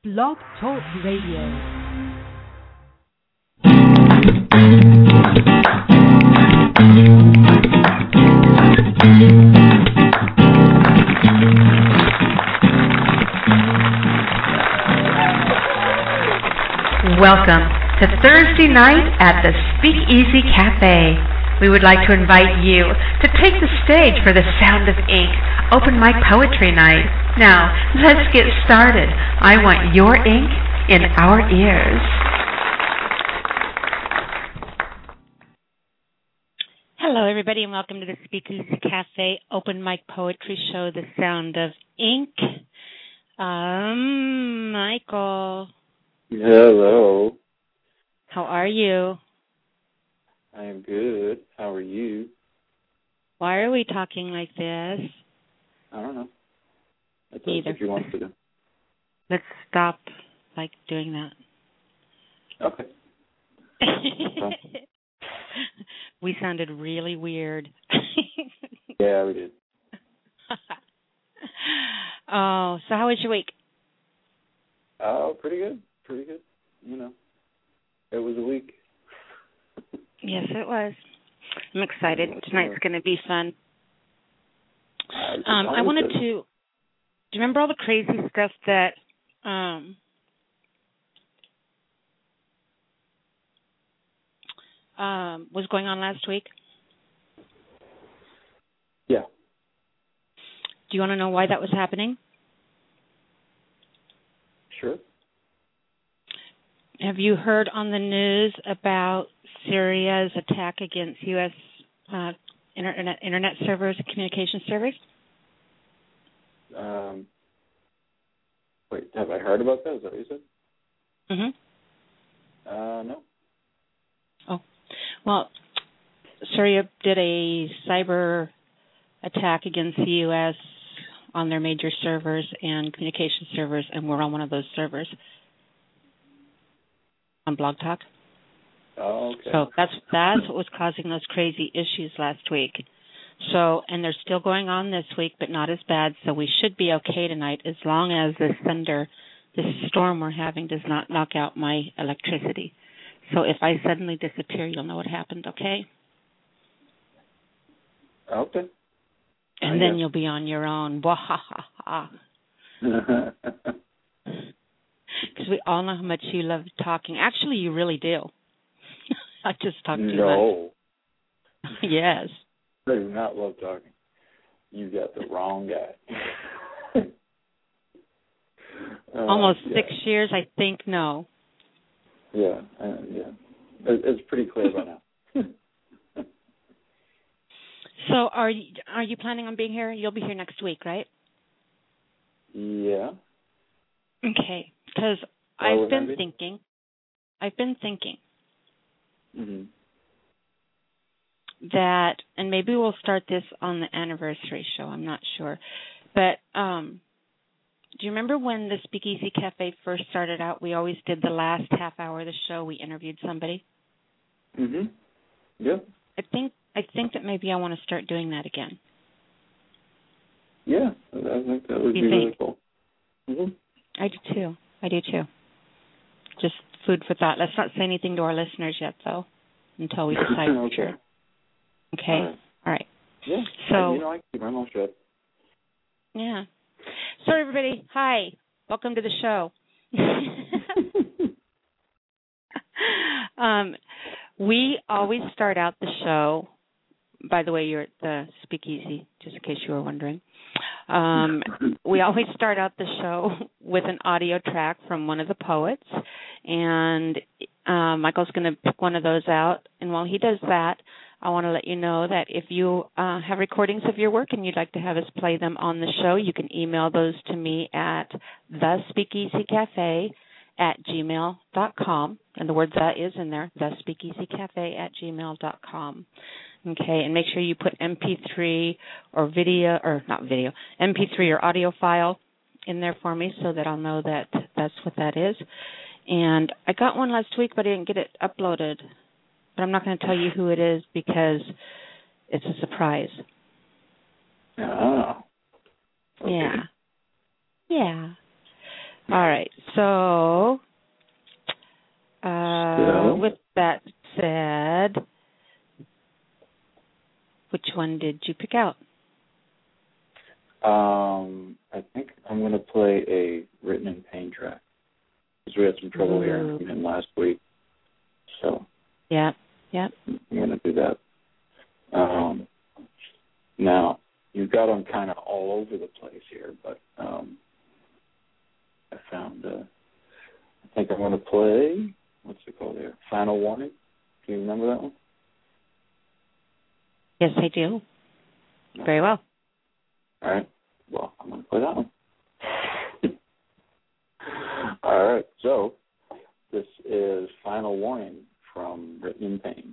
Blog Talk Radio. Welcome to Thursday night at the Speakeasy Cafe. We would like to invite you to take the stage for the Sound of Ink Open Mic Poetry Night. Now, let's get started. I want your ink in our ears. Hello, everybody, and welcome to the Speakeasy Cafe Open Mic Poetry Show, The Sound of Ink. Michael. Hello. How are you? I am good. How are you? Why are we talking like this? I don't know. That's Either. what you want to do. Let's stop, doing that. Okay. We sounded really weird. Yeah, we did. Oh, so how was your week? Oh, pretty good. Pretty good. You know, it was a week. Yes, it was. I'm excited. Tonight's going to be fun. I wanted to... Do you remember all the crazy stuff that... was going on last week? Yeah. Do you want to know why that was happening? Sure. Have you heard on the news about Syria's attack against U.S. internet servers and communication servers? Wait, have I heard about that? Is that what you said? Mm-hmm. No. Oh. Well, Syria did a cyber attack against the U.S. on their major servers and communication servers, and we're on one of those servers on Blog Talk. Oh, okay. So that's what was causing those crazy issues last week. So, and they're still going on this week, but not as bad. So we should be okay tonight as long as this storm we're having does not knock out my electricity. So if I suddenly disappear, you'll know what happened, okay? Okay. And then you'll be on your own. Because we all know how much you love talking. Actually, you really do. I just talk too much. No. Yes. I do not love talking. You got the wrong guy. Almost 6 years, I think, no. Yeah, yeah. It's pretty clear by now. So are you planning on being here? You'll be here next week, right? Yeah. Okay, because I've been thinking. Mm-hmm. That, and maybe we'll start this on the anniversary show, I'm not sure. But do you remember when the Speakeasy Cafe first started out, we always did the last half hour of the show, we interviewed somebody? Mm-hmm. Yeah. I think that maybe I want to start doing that again. Yeah, I think that would be really cool. Mm-hmm. I do too. Just food for thought. Let's not say anything to our listeners yet, though, until we decide for sure. Okay? All right. Yeah. So, I keep my mouth shut. Yeah. So, everybody, hi. Welcome to the show. We always start out the show, by the way, you're at the Speakeasy, just in case you were wondering. We always start out the show with an audio track from one of the poets, and Michael's going to pick one of those out. And while he does that, I want to let you know that if you have recordings of your work and you'd like to have us play them on the show, you can email those to me at thespeakeasycafe@gmail.com. And the word "the" is in there, thespeakeasycafe@gmail.com. Okay, and make sure you put MP3 or MP3 or audio file in there for me so that I'll know that that's what that is. And I got one last week, but I didn't get it uploaded. But I'm not going to tell you who it is because it's a surprise. Oh. Okay. Yeah. All right. So, with that said, which one did you pick out? I think I'm going to play a Written in Pain track because we had some trouble hearing from him last week. So, yeah. I'm going to do that. Now, you've got them kind of all over the place here, but I found, I think I'm going to play, what's it called here? Final Warning. Do you remember that one? Yes, I do. Very well. All right. Well, I'm going to play that one. All right. So, this is Final Warning from Written in Pain.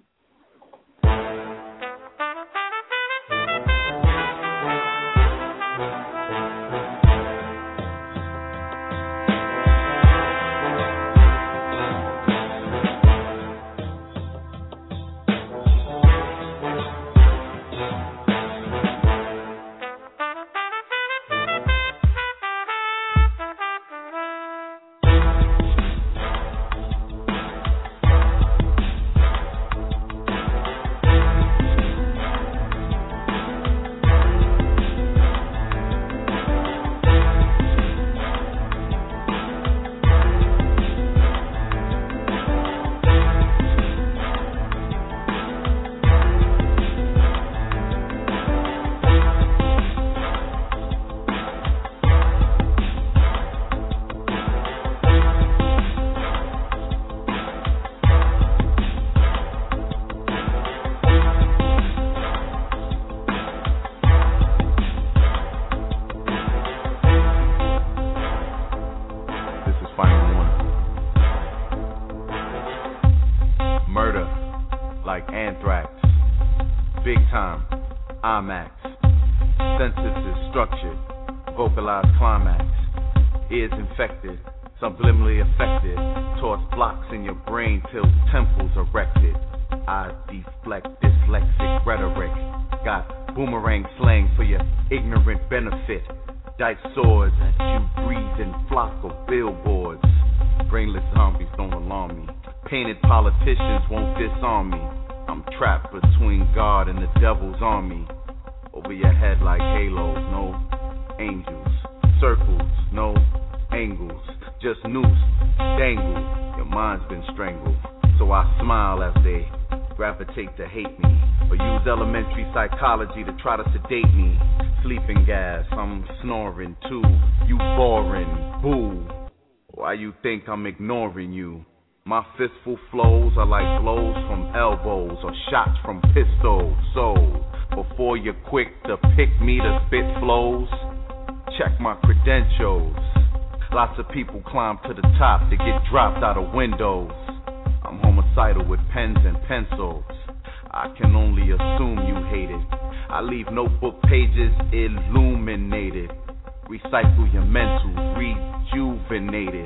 Subliminally affected, toss blocks in your brain till temples erected. I deflect dyslexic rhetoric. Got boomerang slang for your ignorant benefit. Dice swords at you breathing flock of billboards. Brainless zombies don't alarm me. Painted politicians won't disarm me. I'm trapped between God and the devil's army. Over your head like halos, no angels. Circles, no angles. Just noose, dangle, your mind's been strangled. So I smile as they gravitate to hate me, or use elementary psychology to try to sedate me. Sleeping gas, I'm snoring too. You boring, boo. Why you think I'm ignoring you? My fistful flows are like blows from elbows or shots from pistols. So, before you're quick to pick me to spit flows, check my credentials. Lots of people climb to the top to get dropped out of windows. I'm homicidal with pens and pencils. I can only assume you hate it. I leave notebook pages illuminated. Recycle your mental, rejuvenated.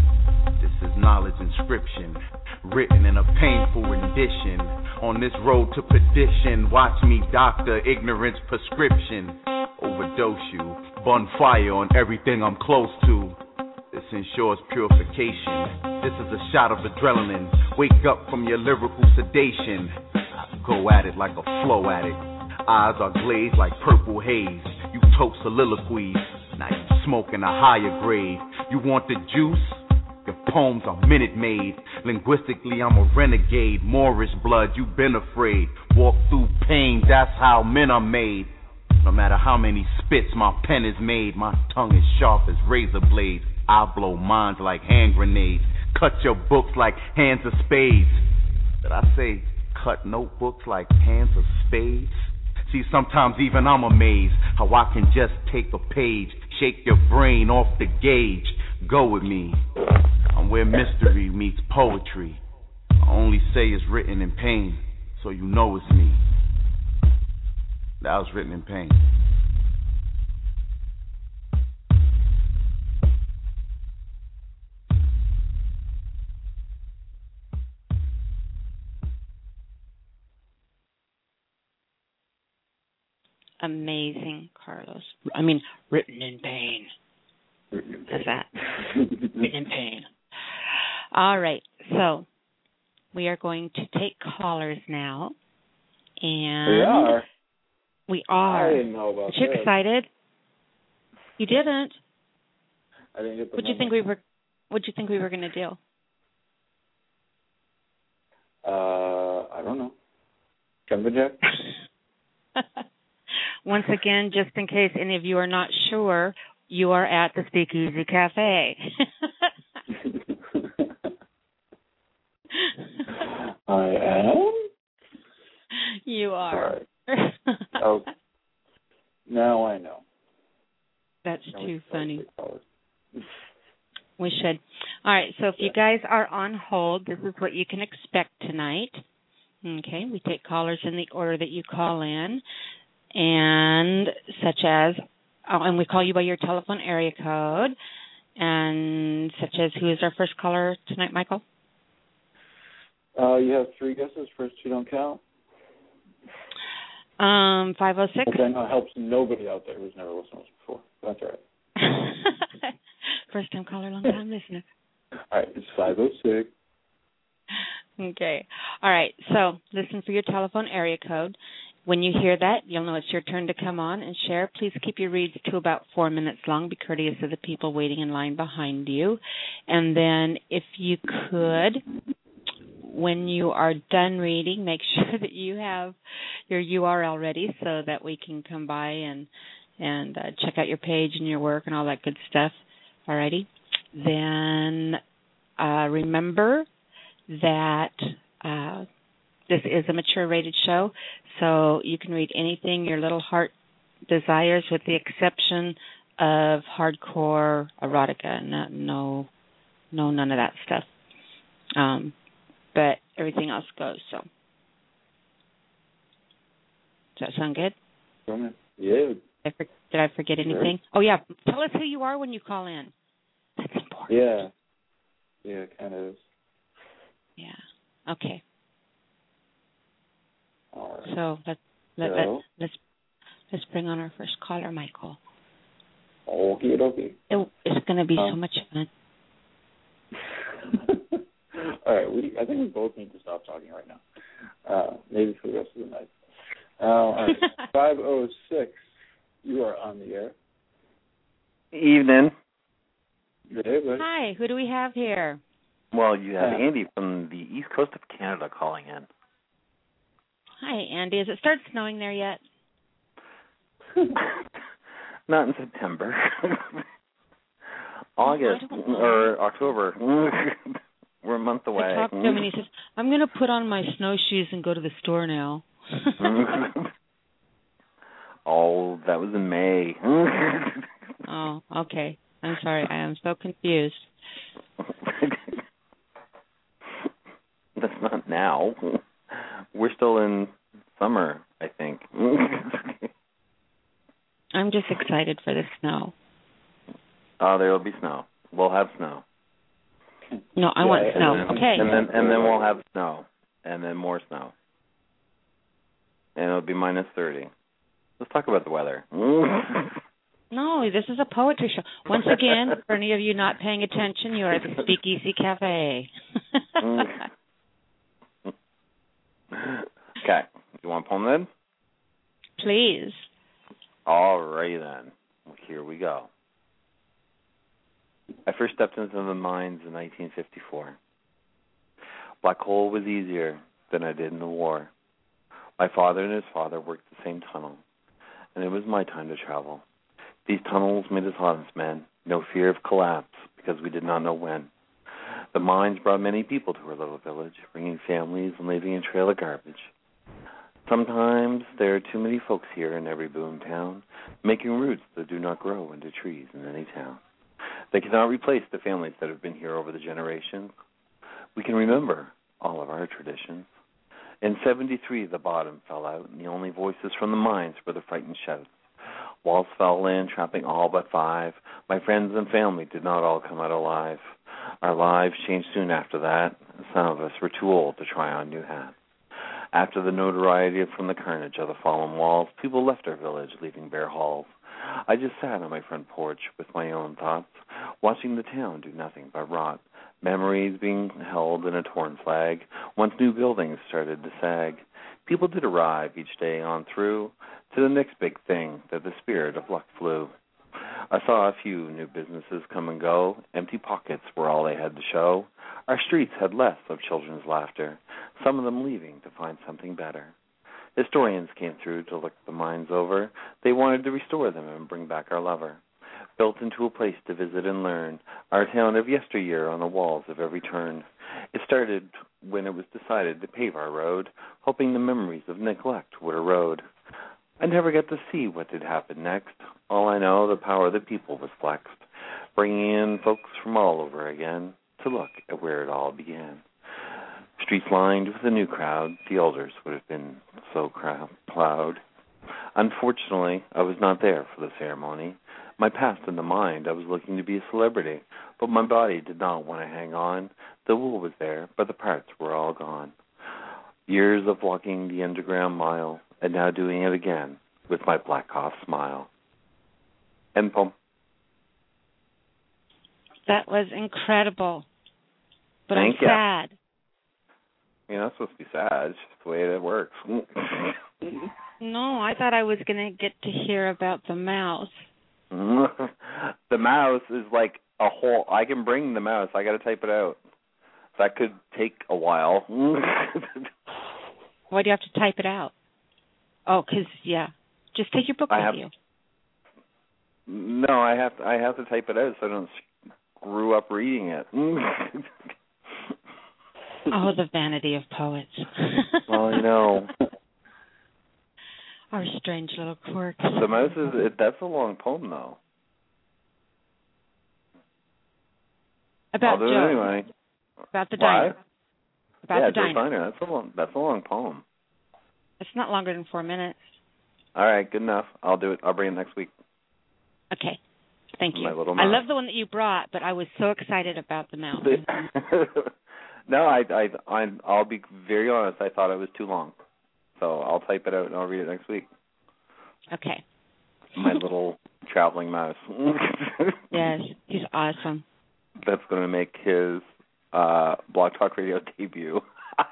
This is knowledge inscription, written in a painful rendition. On this road to perdition, watch me doctor ignorance prescription. Overdose you, bun fire on everything I'm close to. This ensures purification. This is a shot of adrenaline. Wake up from your lyrical sedation. I go at it like a flow addict. Eyes are glazed like purple haze. You tote soliloquies. Now you smoking a higher grade. You want the juice? Your poems are Minute Maid. Linguistically, I'm a renegade. Moorish blood, you been afraid. Walk through pain, that's how men are made. No matter how many spits my pen is made, my tongue is sharp as razor blades. I blow minds like hand grenades. Cut your books like hands of spades. Did I say cut notebooks like hands of spades? See, sometimes even I'm amazed how I can just take a page, shake your brain off the gauge. Go with me. I'm where mystery meets poetry. I only say it's written in pain, so you know it's me. That was Written in Pain. Amazing, Carlos. I mean, Written in Pain. How's that? Written in pain. All right, so we are going to take callers now. And we are. I didn't know about Aren't you this. excited? You didn't. I didn't get the What'd you think we were going to do? I don't know. Jumping jack? Once again, just in case any of you are not sure, you are at the Speakeasy Cafe. I am? You are. Right. Oh, now I know. That's too funny. We should. All right, so if you guys are on hold, this is what you can expect tonight. Okay, we take callers in the order that you call in, and such as, and we call you by your telephone area code, and such as, who is our first caller tonight, Michael? You have 3 guesses. First 2 don't count. 506. Which I know helps nobody out there who's never listened to us before. That's all right. First time caller, long time listener. All right, it's 506. Okay. All right, so listen for your telephone area code. When you hear that, you'll know it's your turn to come on and share. Please keep your reads to about 4 minutes long. Be courteous of the people waiting in line behind you. And then if you could, when you are done reading, make sure that you have your URL ready so that we can come by and check out your page and your work and all that good stuff. All righty. Then remember that this is a mature-rated show, so you can read anything your little heart desires, with the exception of hardcore erotica. No, none of that stuff. But everything else goes. So, does that sound good? Yeah. Did I forget anything? Oh yeah, tell us who you are when you call in. That's important. Yeah, it kind of is. Yeah. Okay. All right. So let's bring on our first caller, Michael. Okay. It's going to be so much fun. All right, I think we both need to stop talking right now. Maybe for the rest of the night. All right, 506. You are on the air. Evening. Hey, buddy. Hi, who do we have here? Well, you have Andy from the east coast of Canada calling in. Hi, Andy. Has it started snowing there yet? Not in September. August or October. We're a month away. I talked to him and he says, I'm going to put on my snowshoes and go to the store now. Oh, that was in May. Oh, okay. I'm sorry. I am so confused. That's not now. We're still in summer, I think. I'm just excited for the snow. Oh, there will be snow. We'll have snow. No, I want snow. Okay. And then we'll have snow. And then more snow. And it'll be minus 30. Let's talk about the weather. No, this is a poetry show. Once again, for any of you not paying attention, you are at the Speakeasy Cafe. Okay. You want a poem then? Please. All right then. Well, here we go. I first stepped into the mines in 1954. Black coal was easier than I did in the war. My father and his father worked the same tunnel, and it was my time to travel. These tunnels made us honest men, no fear of collapse, because we did not know when. The mines brought many people to our little village, bringing families and leaving a trail of garbage. Sometimes there are too many folks here in every boom town, making roots that do not grow into trees in any town. They cannot replace the families that have been here over the generations. We can remember all of our traditions. In 73, the bottom fell out, and the only voices from the mines were the frightened shouts. Walls fell in, trapping all but 5. My friends and family did not all come out alive. Our lives changed soon after that. Some of us were too old to try on new hats. After the notoriety from the carnage of the fallen walls, people left our village, leaving bare halls. I just sat on my front porch with my own thoughts, watching the town do nothing but rot, memories being held in a torn flag, once new buildings started to sag. People did arrive each day on through to the next big thing that the spirit of luck flew. I saw a few new businesses come and go. Empty pockets were all they had to show. Our streets had less of children's laughter, some of them leaving to find something better. Historians came through to look the mines over. They wanted to restore them and bring back our lover. Built into a place to visit and learn, our town of yesteryear on the walls of every turn. It started when it was decided to pave our road, hoping the memories of neglect would erode. I never got to see what did happen next. All I know, the power of the people was flexed, bringing in folks from all over again to look at where it all began. Streets lined with a new crowd, the elders would have been so proud. Unfortunately, I was not there for the ceremony. My past in the mind, I was looking to be a celebrity, but my body did not want to hang on. The will was there, but the parts were all gone. Years of walking the underground mile, and now doing it again with my Black Hawk smile. End poem. That was incredible. But Thank I'm sad. You're not supposed to be sad. It's just the way it works. No, I thought I was going to get to hear about the mouse. The mouse is like a whole... I can bring the mouse. I got to type it out. That could take a while. Why do you have to type it out? Oh, because, yeah. Just take your book with you. No, I have to type it out so I don't screw up reading it. Oh, the vanity of poets. Well, you know. Our strange little quirks. The mouse that's a long poem, though. About Joe. Anyway. About the diner. About the diner. Diner. That's a long poem. It's not longer than 4 minutes. All right, good enough. I'll do it. I'll bring it next week. Okay. Thank you. My little mouse. I love the one that you brought, but I was so excited about the mouse. No, I'll be very honest. I thought it was too long. So I'll type it out and I'll read it next week. Okay. My little traveling mouse. Yes, he's awesome. That's going to make his Blog Talk Radio debut.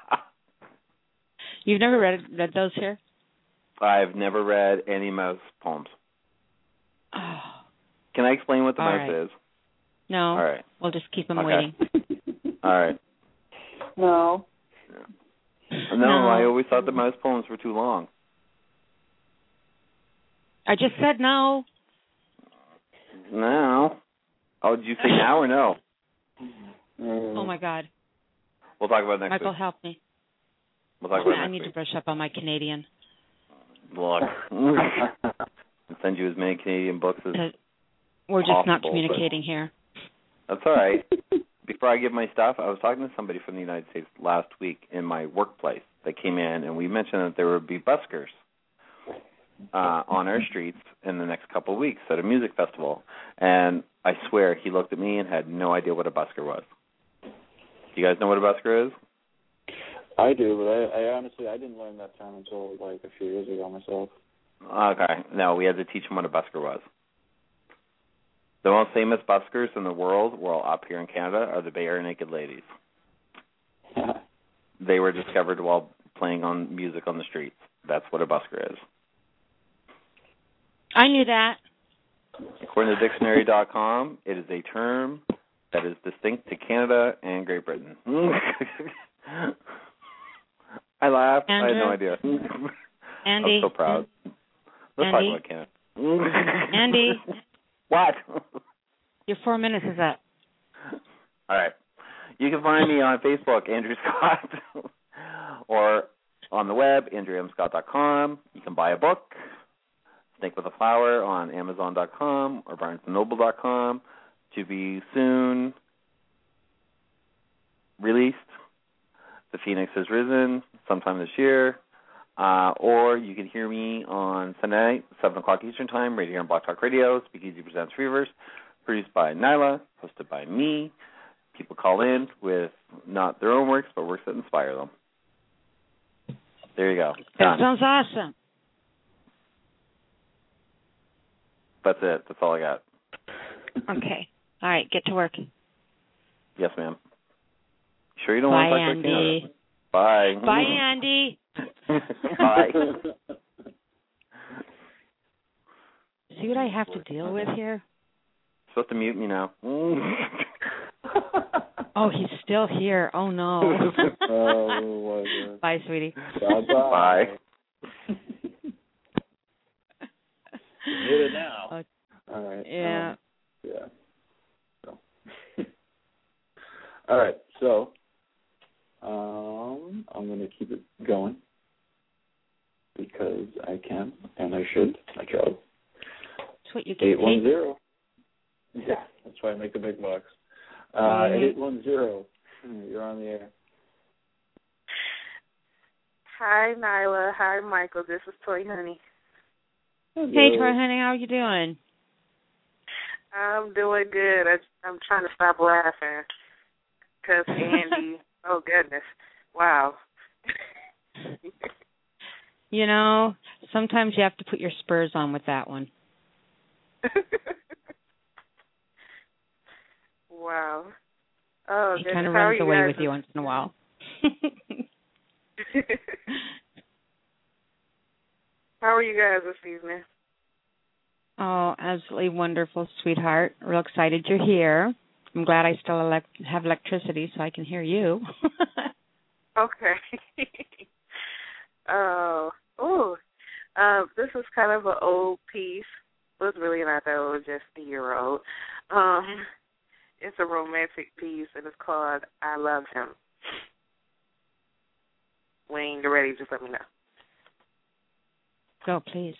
You've never read those here? I've never read any mouse poems. Oh. Can I explain what the mouse is? No. All right. We'll just keep him waiting. All right. No. No, I always thought the mouse poems were too long. I just said no. No. Oh, did you say now or no? Oh, my God. We'll talk about it next Michael, week. help me. We'll talk about it next I need to brush up on my Canadian. Look. I'll send you as many Canadian books as we're just possible, not communicating here. That's all right. Before I give my stuff, I was talking to somebody from the United States last week in my workplace that came in, and we mentioned that there would be buskers on our streets in the next couple of weeks at a music festival. And I swear he looked at me and had no idea what a busker was. Do you guys know what a busker is? I do, but I honestly didn't learn that term until like a few years ago myself. Okay. No, we had to teach him what a busker was. The most famous buskers in the world, well, up here in Canada, are the Bare Naked Ladies. They were discovered while playing on music on the streets. That's what a busker is. I knew that. According to dictionary.com, it is a term that is distinct to Canada and Great Britain. I laughed. Andrew? I had no idea. Andy. I'm so proud. Let's talk about Canada. Andy. What? Your 4 minutes is up. All right. You can find me on Facebook, Andrew Scott, or on the web, andrewmscott.com. You can buy a book, Snake with a Flower, on Amazon.com or BarnesandNoble.com, to be soon released. The Phoenix has Risen sometime this year. Or you can hear me on Sunday night, 7 o'clock Eastern Time, right here on Blog Talk Radio. Speakeasy presents Reavers, produced by Nyla, hosted by me. People call in with not their own works, but works that inspire them. There you go. That sounds awesome. That's it. That's all I got. Okay. All right, get to work. Yes, ma'am. Sure you don't Bye, want to talk Andy. Bye. Bye, Andy. Bye. See what I have to deal with here? Supposed to mute me now. Oh, he's still here. Oh, no. Oh, my God. Bye, sweetie. Bye-bye. Bye. Hit it now. All right. Yeah. Yeah. So. All right. So, I'm going to keep it going because I can and I should. My job. That's what you get paid. 810. Yeah, that's why I make the big bucks. 810. You're on the air. Hi, Nyla. Hi, Michael. This is Toy Honey. Hello. Hey, Troy, honey, how are you doing? I'm doing good. I'm trying to stop laughing because Andy, oh, goodness. Wow. You know, sometimes you have to put your spurs on with that one. Wow. Oh, he goodness. kind of How runs are away guys with you once in a while. How are you guys this evening? Oh, absolutely wonderful, sweetheart. Real excited you're here. I'm glad I still have electricity so I can hear you. Okay. This is kind of an old piece. Well, it's really not that old, just a year old. It's a romantic piece, and it's called I Love Him. When you're ready, just let me know. Go, please.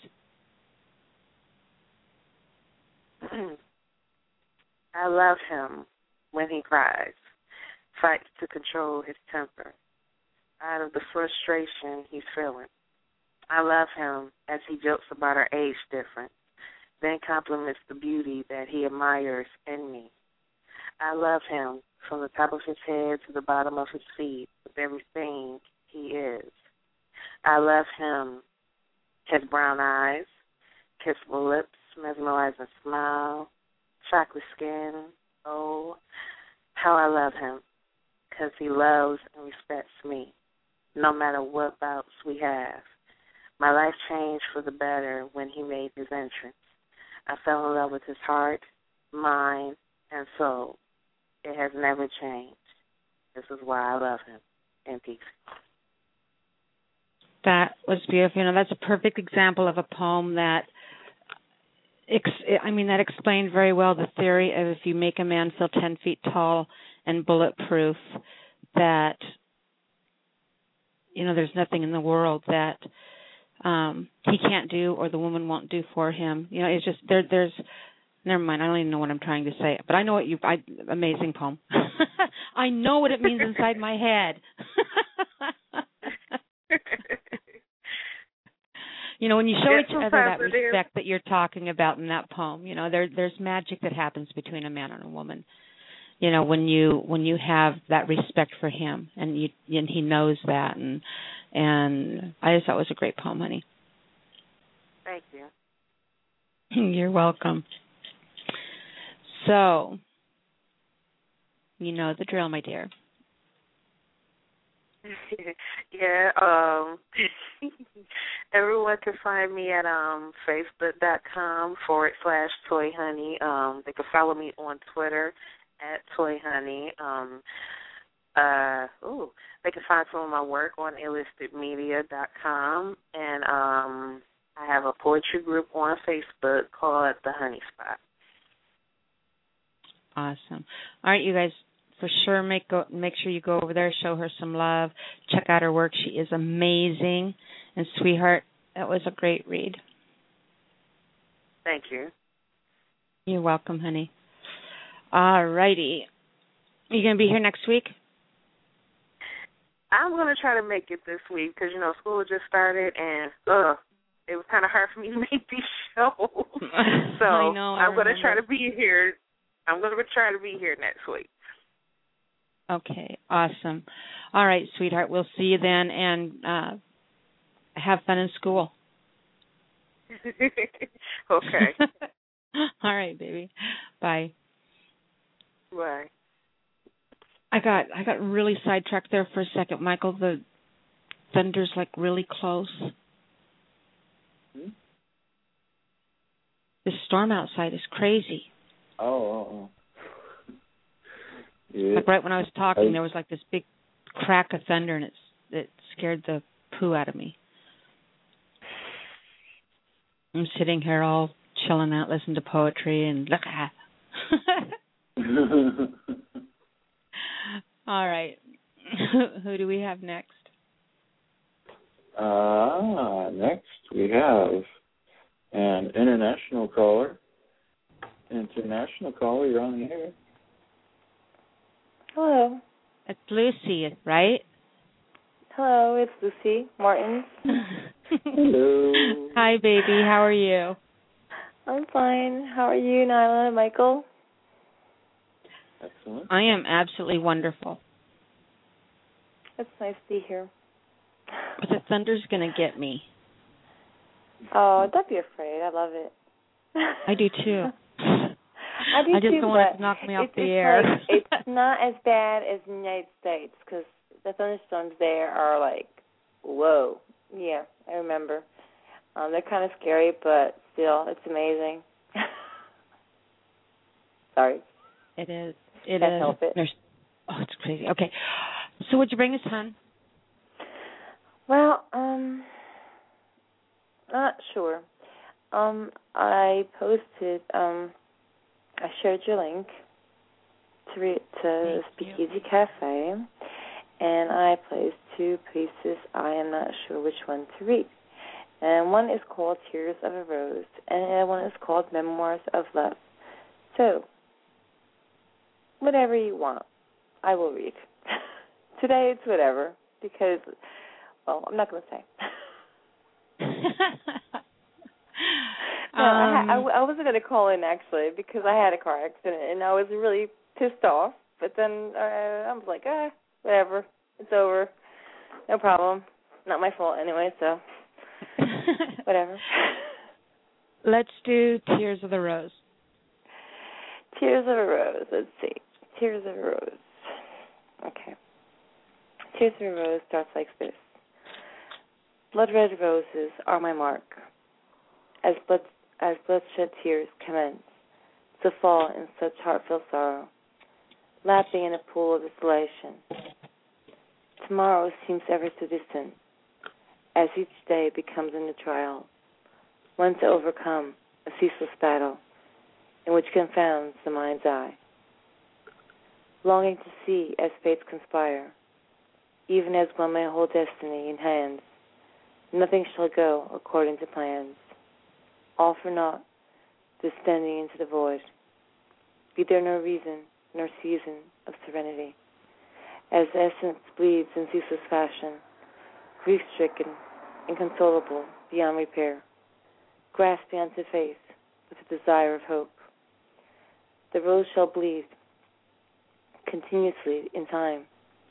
I love him when he cries, fights to control his temper, out of the frustration he's feeling. I love him as he jokes about our age difference, then compliments the beauty that he admires in me. I love him from the top of his head to the bottom of his feet, with everything he is. I love him, his brown eyes, kissable lips, mesmerizing smile, chocolate skin. Oh, how I love him, because he loves and respects me, no matter what bouts we have. My life changed for the better when he made his entrance. I fell in love with his heart, mind, and soul. It has never changed. This is why I love him. In peace. That was beautiful. You know, that's a perfect example of a poem that, that explained very well the theory of if you make a man feel 10 feet tall and bulletproof, that, you know, there's nothing in the world that he can't do or the woman won't do for him. You know, it's just, there's, never mind, I don't even know what I'm trying to say. But I know amazing poem. I know what it means inside my head. You know, when you show each other that respect that you're talking about in that poem, you know, there's magic that happens between a man and a woman. You know, when you have that respect for him and he knows that, and I just thought it was a great poem, honey. Thank you. You're welcome. So, you know the drill, my dear. Yeah, everyone can find me at facebook.com/toyhoney. They can follow me on Twitter at toyhoney. They can find some of my work on illustedmedia.com, and I have a poetry group on Facebook called The Honey Spot. Awesome. All right, you guys. For sure, make sure you go over there, show her some love, check out her work. She is amazing. And, sweetheart, that was a great read. Thank you. You're welcome, honey. All righty. Are you going to be here next week? I'm going to try to make it this week because, you know, school just started and it was kind of hard for me to make these shows. So I know. I'm going to try to be here. I'm going to try to be here next week. Okay, awesome. All right, sweetheart, we'll see you then, and have fun in school. Okay. All right, baby. Bye. Right. I got really sidetracked there for a second, Michael. The thunder's like really close. Hmm? The storm outside is crazy. Oh. Yeah. Like right when I was talking, there was like this big crack of thunder, and it scared the poo out of me. I'm sitting here all chilling out, listening to poetry, and look at. All right. Who do we have next? Next we have an international caller. International caller, you're on the air. Hello. It's Lucy, right? Hello, it's Lucy Martins. Hello. Hi, baby. How are you? I'm fine. How are you, Nyla and Michael? Excellent. I am absolutely wonderful. It's nice to be here. But the thunder's going to get me. Oh, don't be afraid. I love it. I do too. I do I just too, don't want it to knock me off the air. Like, it's not as bad as the United States because the thunderstorms there are like, whoa. Yeah, I remember. They're kind of scary, but still, it's amazing. Sorry. It is. Can't help it. Oh, it's crazy. Okay. So what'd you bring us, hon? Well, not sure. I posted, I shared your link to the Speakeasy Cafe, and I placed 2 pieces. I am not sure which one to read. And one is called Tears of a Rose, and the other one is called Memoirs of Love. So, whatever you want, I will read. Today it's whatever, because, well, I'm not going to say. I wasn't going to call in, actually, because I had a car accident, and I was really pissed off. But then I was like, whatever. It's over. No problem. Not my fault anyway, so whatever. Let's do Tears of the Rose. Tears of a Rose. Let's see. Tears of a Rose. Okay. Tears of a Rose starts like this. Blood red roses are my mark. As bloodshed tears commence to fall in such heartfelt sorrow, lapping in a pool of desolation. Tomorrow seems ever so distant, as each day becomes a new trial, one to overcome, a ceaseless battle, in which confounds the mind's eye. Longing to see as fates conspire, even as one may hold destiny in hands, nothing shall go according to plans. All for naught, descending into the void. Be there no reason, nor season of serenity, as the essence bleeds in ceaseless fashion, grief-stricken, inconsolable, beyond repair, grasping unto faith with the desire of hope. The rose shall bleed continuously in time,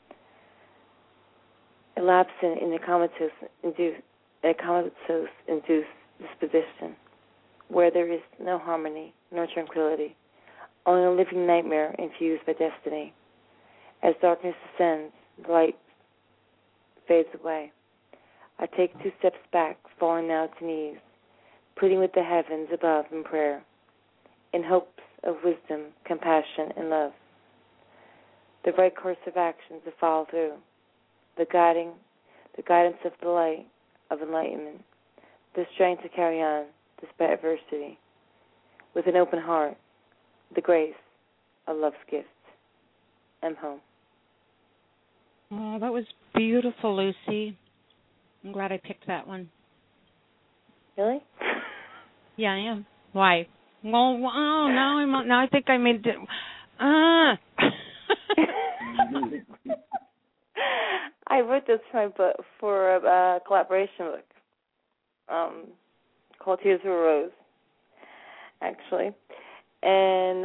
elapsing in a comatose-induced disposition, where there is no harmony nor tranquility, only a living nightmare infused by destiny. As darkness descends, the light fades away. I take 2 steps back, falling now to knees, pleading with the heavens above in prayer, in hopes of wisdom, compassion, and love. The right course of action to follow through, the guidance of the light of enlightenment, the strength to carry on despite adversity, with an open heart, the grace of love's gift. I'm home. Oh, that was beautiful, Lucy. I'm glad I picked that one. Really? Yeah, I am. Why? Well, now I think I made it. I wrote this for my book, for a collaboration book called Tears of a Rose, actually. And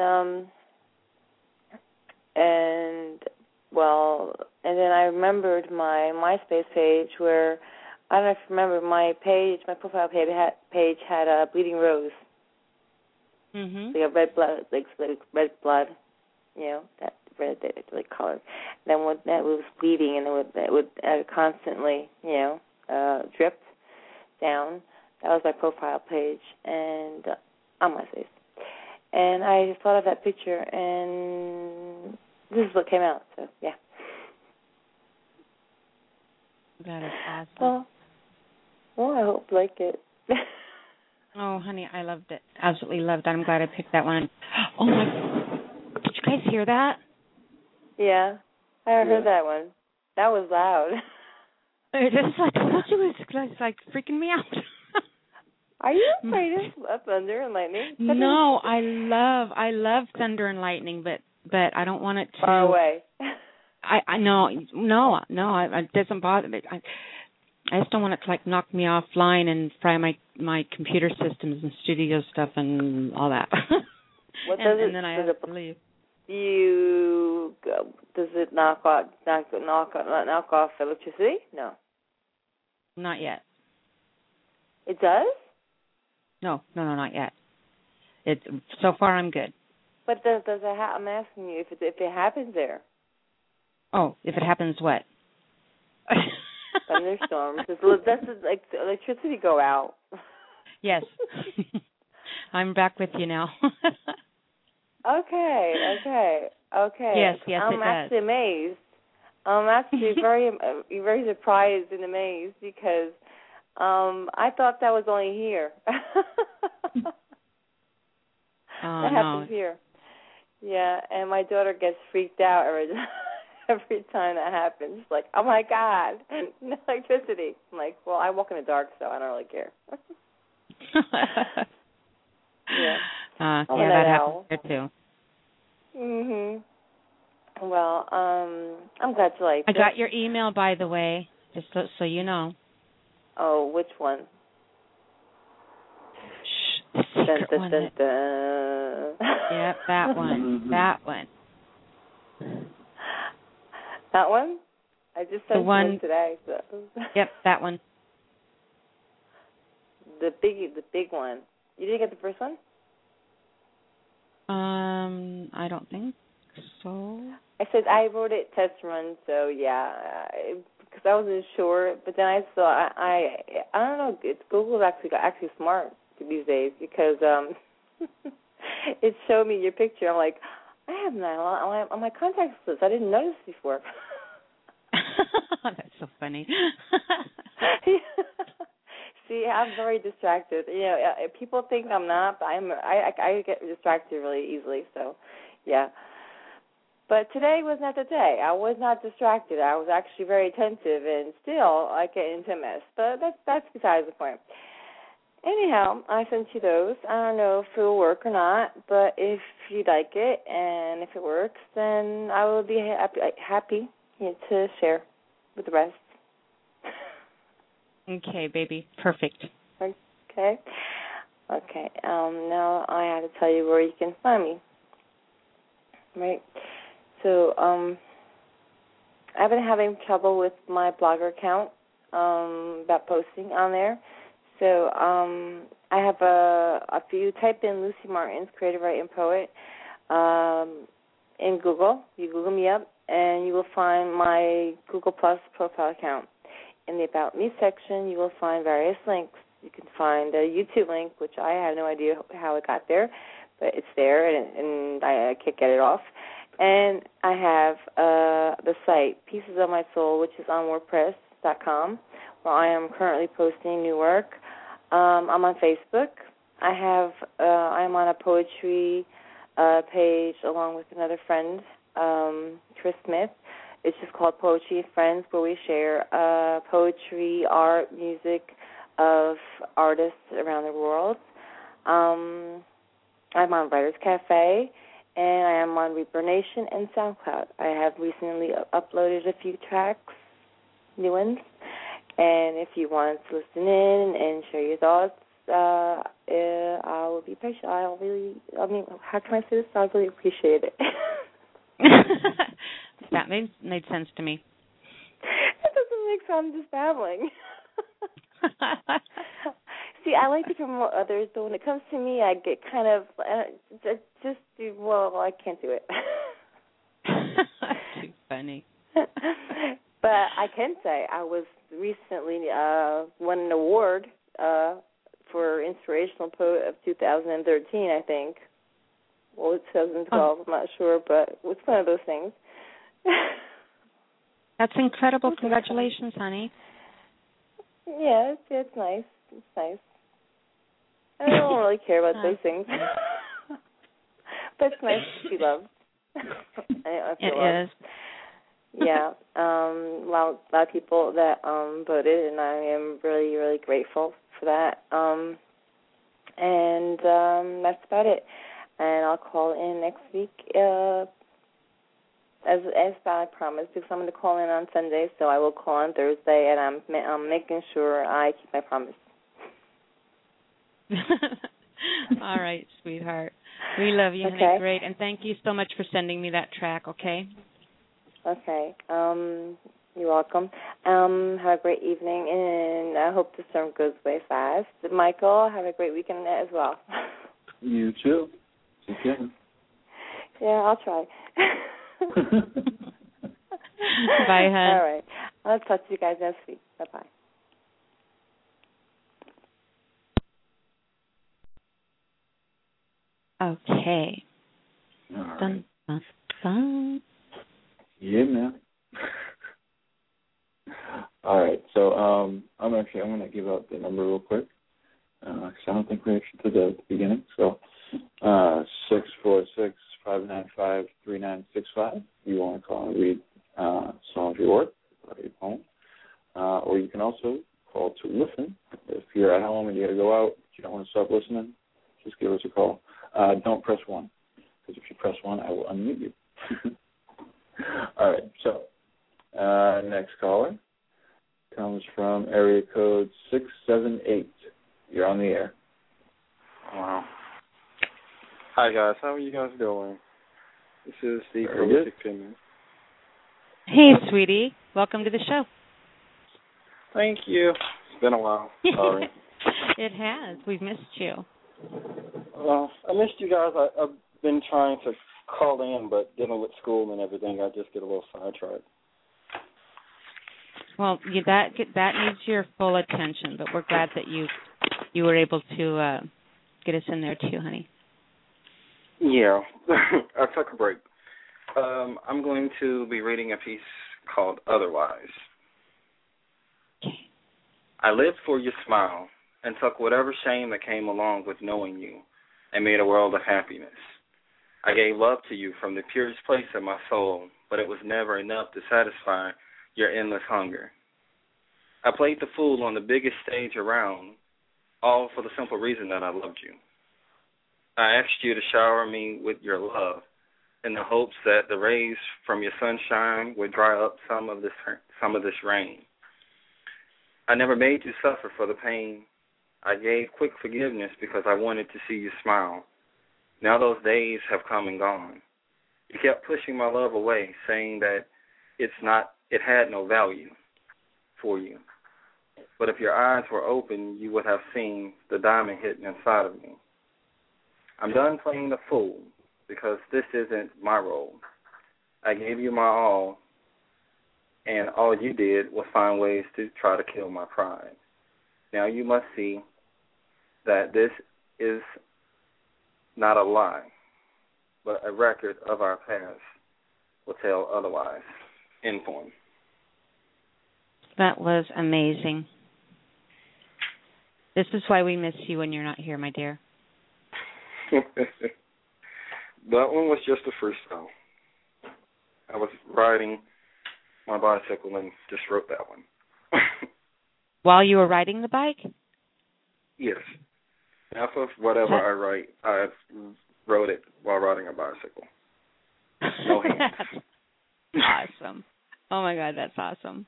then I remembered my MySpace page where, I don't know if you remember, my profile page had a bleeding rose. Mhm. Like a red blood, like red blood, that red like color. Then when that was bleeding, and it would constantly, drip down. That was my profile page and on my face. And I just thought of that picture, and this is what came out. So yeah. That is awesome. Well, I hope you like it. Oh, honey, I loved it. Absolutely loved it. I'm glad I picked that one. Oh my! Did you guys hear that? Yeah, I heard that one. That was loud. It's like, it's like freaking me out. Are you afraid of thunder and lightning? No, I love thunder and lightning, but I don't want it to far away. I no, it doesn't bother me. I just don't want it to like knock me offline and fry my computer systems and studio stuff and all that. What and then I have to leave. Does it knock off electricity? No. Not yet. It does? No, not yet. So far I'm good. But does it? I'm asking you if it happens there. Oh, if it happens, what? Thunderstorms. Does like electricity go out? Yes. I'm back with you now. Okay. Yes, I'm actually amazed. I'm actually very surprised and amazed because I thought that was only here. That happens here. Yeah, and my daughter gets freaked out every time that happens. She's like, oh my God, no electricity. I'm like, well, I walk in the dark, so I don't really care. Yeah. That happens here too. Mhm. Well, I'm glad you liked it. I got your email, by the way, just so you know. Oh, which one? Shh, the secret one. Yep, that one. That one. That one? I just sent one today. So. Yep, that one. The big one. You didn't get the first one? I don't think so. I said I wrote it test run, so yeah, because I wasn't sure. But then I saw I don't know. Google's actually smart these days because it showed me your picture. I'm like, I have that on my contacts list. I didn't notice before. That's so funny. See, I'm very distracted. People think I'm not, but I get distracted really easily. So, yeah. But today was not the day. I was not distracted. I was actually very attentive, and still I get into a mess. But that's besides the point. Anyhow, I sent you those. I don't know if it will work or not, but if you like it and if it works, then I will be happy to share with the rest. Okay, baby. Perfect. Okay. Now I have to tell you where you can find me. Right. So, I've been having trouble with my Blogger account about posting on there. So, I have if you type in Lucy Martins, creative writing poet, in Google, you Google me up, and you will find my Google Plus profile account. In the About Me section, you will find various links. You can find a YouTube link, which I have no idea how it got there, but it's there, and I can't get it off. And I have the site, Pieces of My Soul, which is on WordPress.com, where I am currently posting new work. I'm on Facebook. I'm on a poetry page along with another friend, Chris Smith. It's just called Poetry and Friends, where we share poetry, art, music of artists around the world. I'm on Writers Cafe, and I am on Reaper Nation and SoundCloud. I have recently uploaded a few tracks, new ones, and if you want to listen in and share your thoughts, I will be patient. How can I say this? I really appreciate it. That made sense to me. It doesn't make sense. I'm just babbling. See, I like to promote others, but when it comes to me, I get kind of I can't do it. Too funny. But I can say I was recently won an award for Inspirational Poet of 2013, I think. Well, it's 2012, I'm not sure, but it's one of those things. That's incredible. Congratulations, honey. Yeah, it's nice. It's nice. I don't really care about those things. But it's nice to be loved. I feel loved. Is. Yeah. A lot of people that voted, and I am really, really grateful for that. And that's about it. And I'll call in next week, as I promised, because I'm going to call in on Sunday, so I will call on Thursday, and I'm making sure I keep my promise. All right, sweetheart. We love you, okay. honey. Great, and thank you so much for sending me that track, okay? Okay. You're welcome. Have a great evening, and I hope the storm goes away fast. Michael, have a great weekend as well. You too. You can. Yeah, I'll try. Bye, hon. All right. I'll talk to you guys next week. Bye-bye. Okay. All right. Dun, dun, dun. Yeah, man. All right. So I'm going to give out the number real quick. Because I don't think we actually did that at the beginning. So 646-595-3965. You want to call and read some of your work, your poem. Or you can also call to listen. If you're at home and you got to go out, you don't want to stop listening, just give us a call. Don't press 1, because if you press 1, I will unmute you. All right, so next caller comes from area code 678. You're on the air. Wow. Hi, guys. How are you guys doing? This is the Prolific Penman. Hey, sweetie. Welcome to the show. Thank you. It's been a while. Sorry. It has. We've missed you. Well, I missed you guys. I've been trying to call in, but dealing with school and everything, I just get a little sidetracked. Well, that needs your full attention, but we're glad that you were able to get us in there too, honey. Yeah. I took a break. I'm going to be reading a piece called Otherwise. Okay. I lived for your smile and took whatever shame that came along with knowing you and made a world of happiness. I gave love to you from the purest place of my soul, but it was never enough to satisfy your endless hunger. I played the fool on the biggest stage around, all for the simple reason that I loved you. I asked you to shower me with your love in the hopes that the rays from your sunshine would dry up some of this rain. I never made you suffer for the pain. I gave quick forgiveness because I wanted to see you smile. Now those days have come and gone. You kept pushing my love away, saying that it had no value for you. But if your eyes were open, you would have seen the diamond hidden inside of me. I'm done playing the fool because this isn't my role. I gave you my all, and all you did was find ways to try to kill my pride. Now you must see that this is not a lie, but a record of our past will tell otherwise. End poem. That was amazing. This is why we miss you when you're not here, my dear. That one was just the freestyle. I was riding my bicycle and just wrote that one. While you were riding the bike? Yes. Half of whatever I write, I wrote it while riding a bicycle. No hands. Awesome. Oh, my God, that's awesome.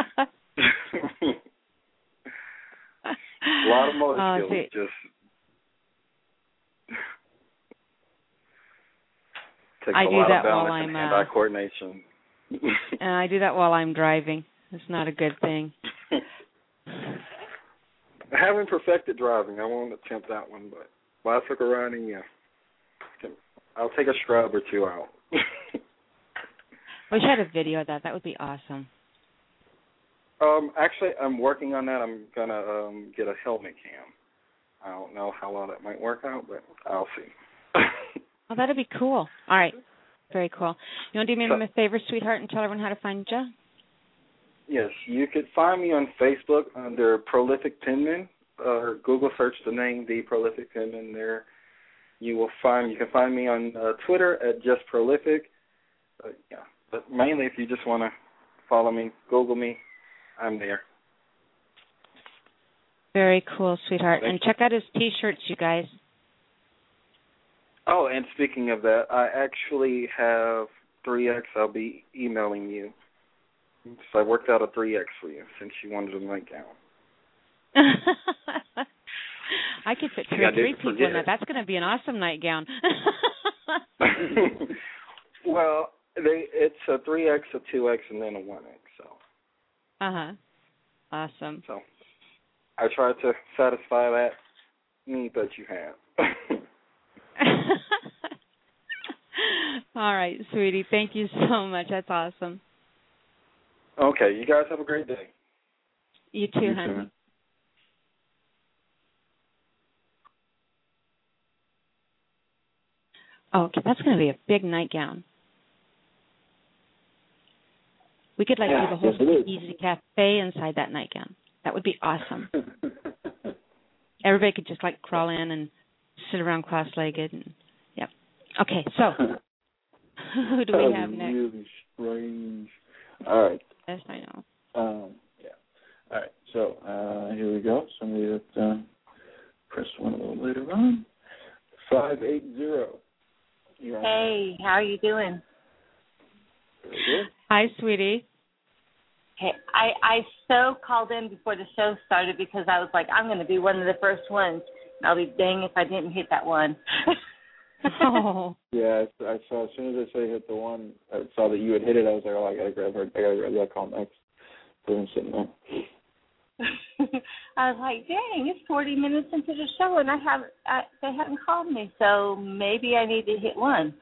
A lot of motor skills, just takes a lot of balance and hand-eye coordination. And I do that while I'm driving. It's not a good thing. haven't perfected driving. I won't attempt that one, but bicycle riding, yeah. I'll take a scrub or two out. Wish I had a video of that. That would be awesome. Actually, I'm working on that. I'm gonna get a helmet cam. I don't know how well that might work out, but I'll see. Oh, that'd be cool. All right. Very cool. You want to do me a favor, sweetheart, and tell everyone how to find you? Yes, you could find me on Facebook under Prolific Penman, or Google search the name The Prolific Penman. There, you can find me on Twitter at Just Prolific. Yeah, but mainly if you just want to follow me, Google me, I'm there. Very cool, sweetheart. And check out his T-shirts, you guys. Oh, and speaking of that, I actually have 3X. I'll be emailing you. So I worked out a 3X for you since you wanted a nightgown. I could fit 2 or 3 people in that. That's going to be an awesome nightgown. Well, it's a 3X, a 2X, and then a 1X. So. Awesome. So I tried to satisfy that need that you have. All right, sweetie. Thank you so much. That's awesome. Okay, you guys have a great day. You too, honey. Okay, that's going to be a big nightgown. We could do the whole Easy Cafe inside that nightgown. That would be awesome. Everybody could just crawl in and sit around cross-legged. And yep. Okay, so who do we have next? Really strange. All right. Yes, I know. Yeah. All right. So here we go. Somebody that pressed one a little later on. 580. Hey, how are you doing? Very good. Hi, sweetie. Hey, I so called in before the show started because I was like, I'm going to be one of the first ones. And I'll be dang if I didn't hit that one. Oh. Yeah, I saw as soon as I said hit the one, I saw that you had hit it. I was like, oh, I got to grab her. I got to grab that call next. So I'm sitting there. I was like, dang, it's 40 minutes into the show and they haven't called me, so maybe I need to hit one.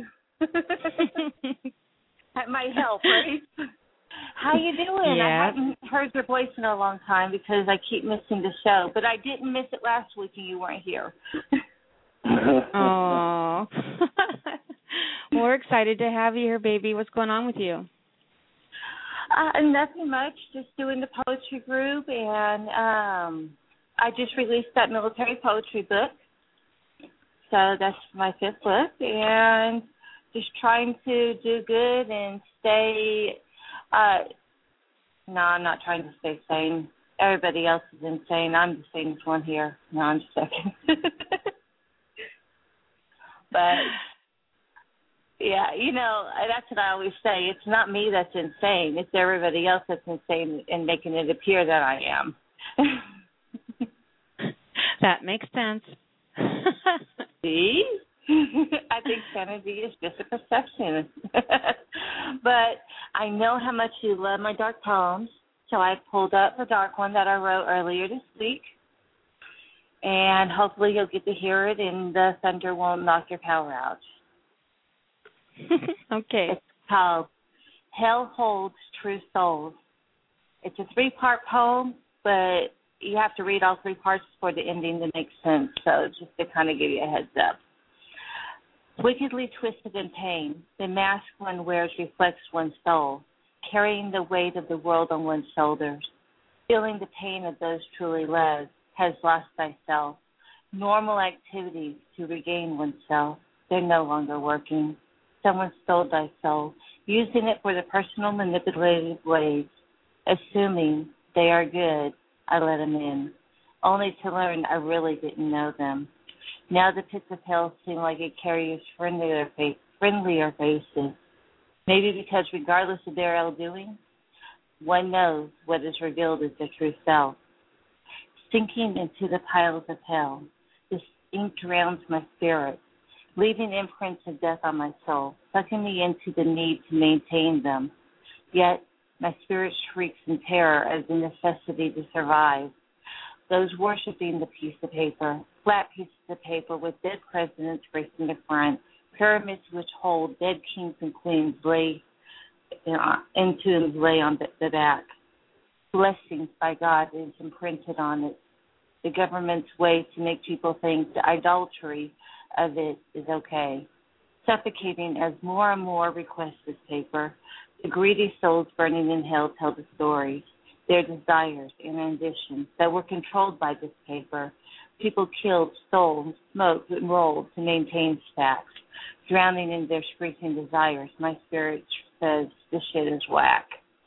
That might help, right? How you doing? Yeah. I haven't heard your voice in a long time because I keep missing the show, but I didn't miss it last week and you weren't here. Oh. Well, we're excited to have you here, baby. What's going on with you? Nothing much, just doing the poetry group, and I just released that military poetry book. So that's my 5th book, and just trying to do good and stay, no, I'm not trying to stay sane. Everybody else is insane. I'm the sanest one here. No, I'm just joking. But, yeah, that's what I always say. It's not me that's insane. It's everybody else that's insane and making it appear that I am. That makes sense. See? I think sanity is just a perception. But I know how much you love my dark poems, so I pulled up the dark one that I wrote earlier this week. And hopefully you'll get to hear it and the thunder won't knock your power out. Okay. It's called Hell Holds True Souls. It's a 3-part poem, but you have to read all 3 parts for the ending to make sense, so just to kind of give you a heads up. Wickedly twisted in pain, the mask one wears reflects one's soul, carrying the weight of the world on one's shoulders. Feeling the pain of those truly led, has lost thyself. Normal activities to regain oneself, they're no longer working. Someone stole thy soul, using it for the personal manipulative ways. Assuming they are good, I let them in, only to learn I really didn't know them. Now the pits of hell seem like it carries friendlier faces. Maybe because regardless of their ill-doing, one knows what is revealed is the true self. Sinking into the piles of hell, this ink drowns my spirit, leaving imprints of death on my soul, sucking me into the need to maintain them. Yet my spirit shrieks in terror as the necessity to survive. those worshiping the piece of paper, flat pieces of paper with dead presidents gracing the front, pyramids which hold dead kings and queens lay in tombs lay on the back. Blessings by God is imprinted on it. The government's way to make people think the idolatry of it is okay. Suffocating as more and more request this paper, the greedy souls burning in hell tell the stories, their desires and ambitions that were controlled by this paper. People killed, stole, smoked, and rolled to maintain stacks, drowning in their screeching desires. My spirit says this shit is whack.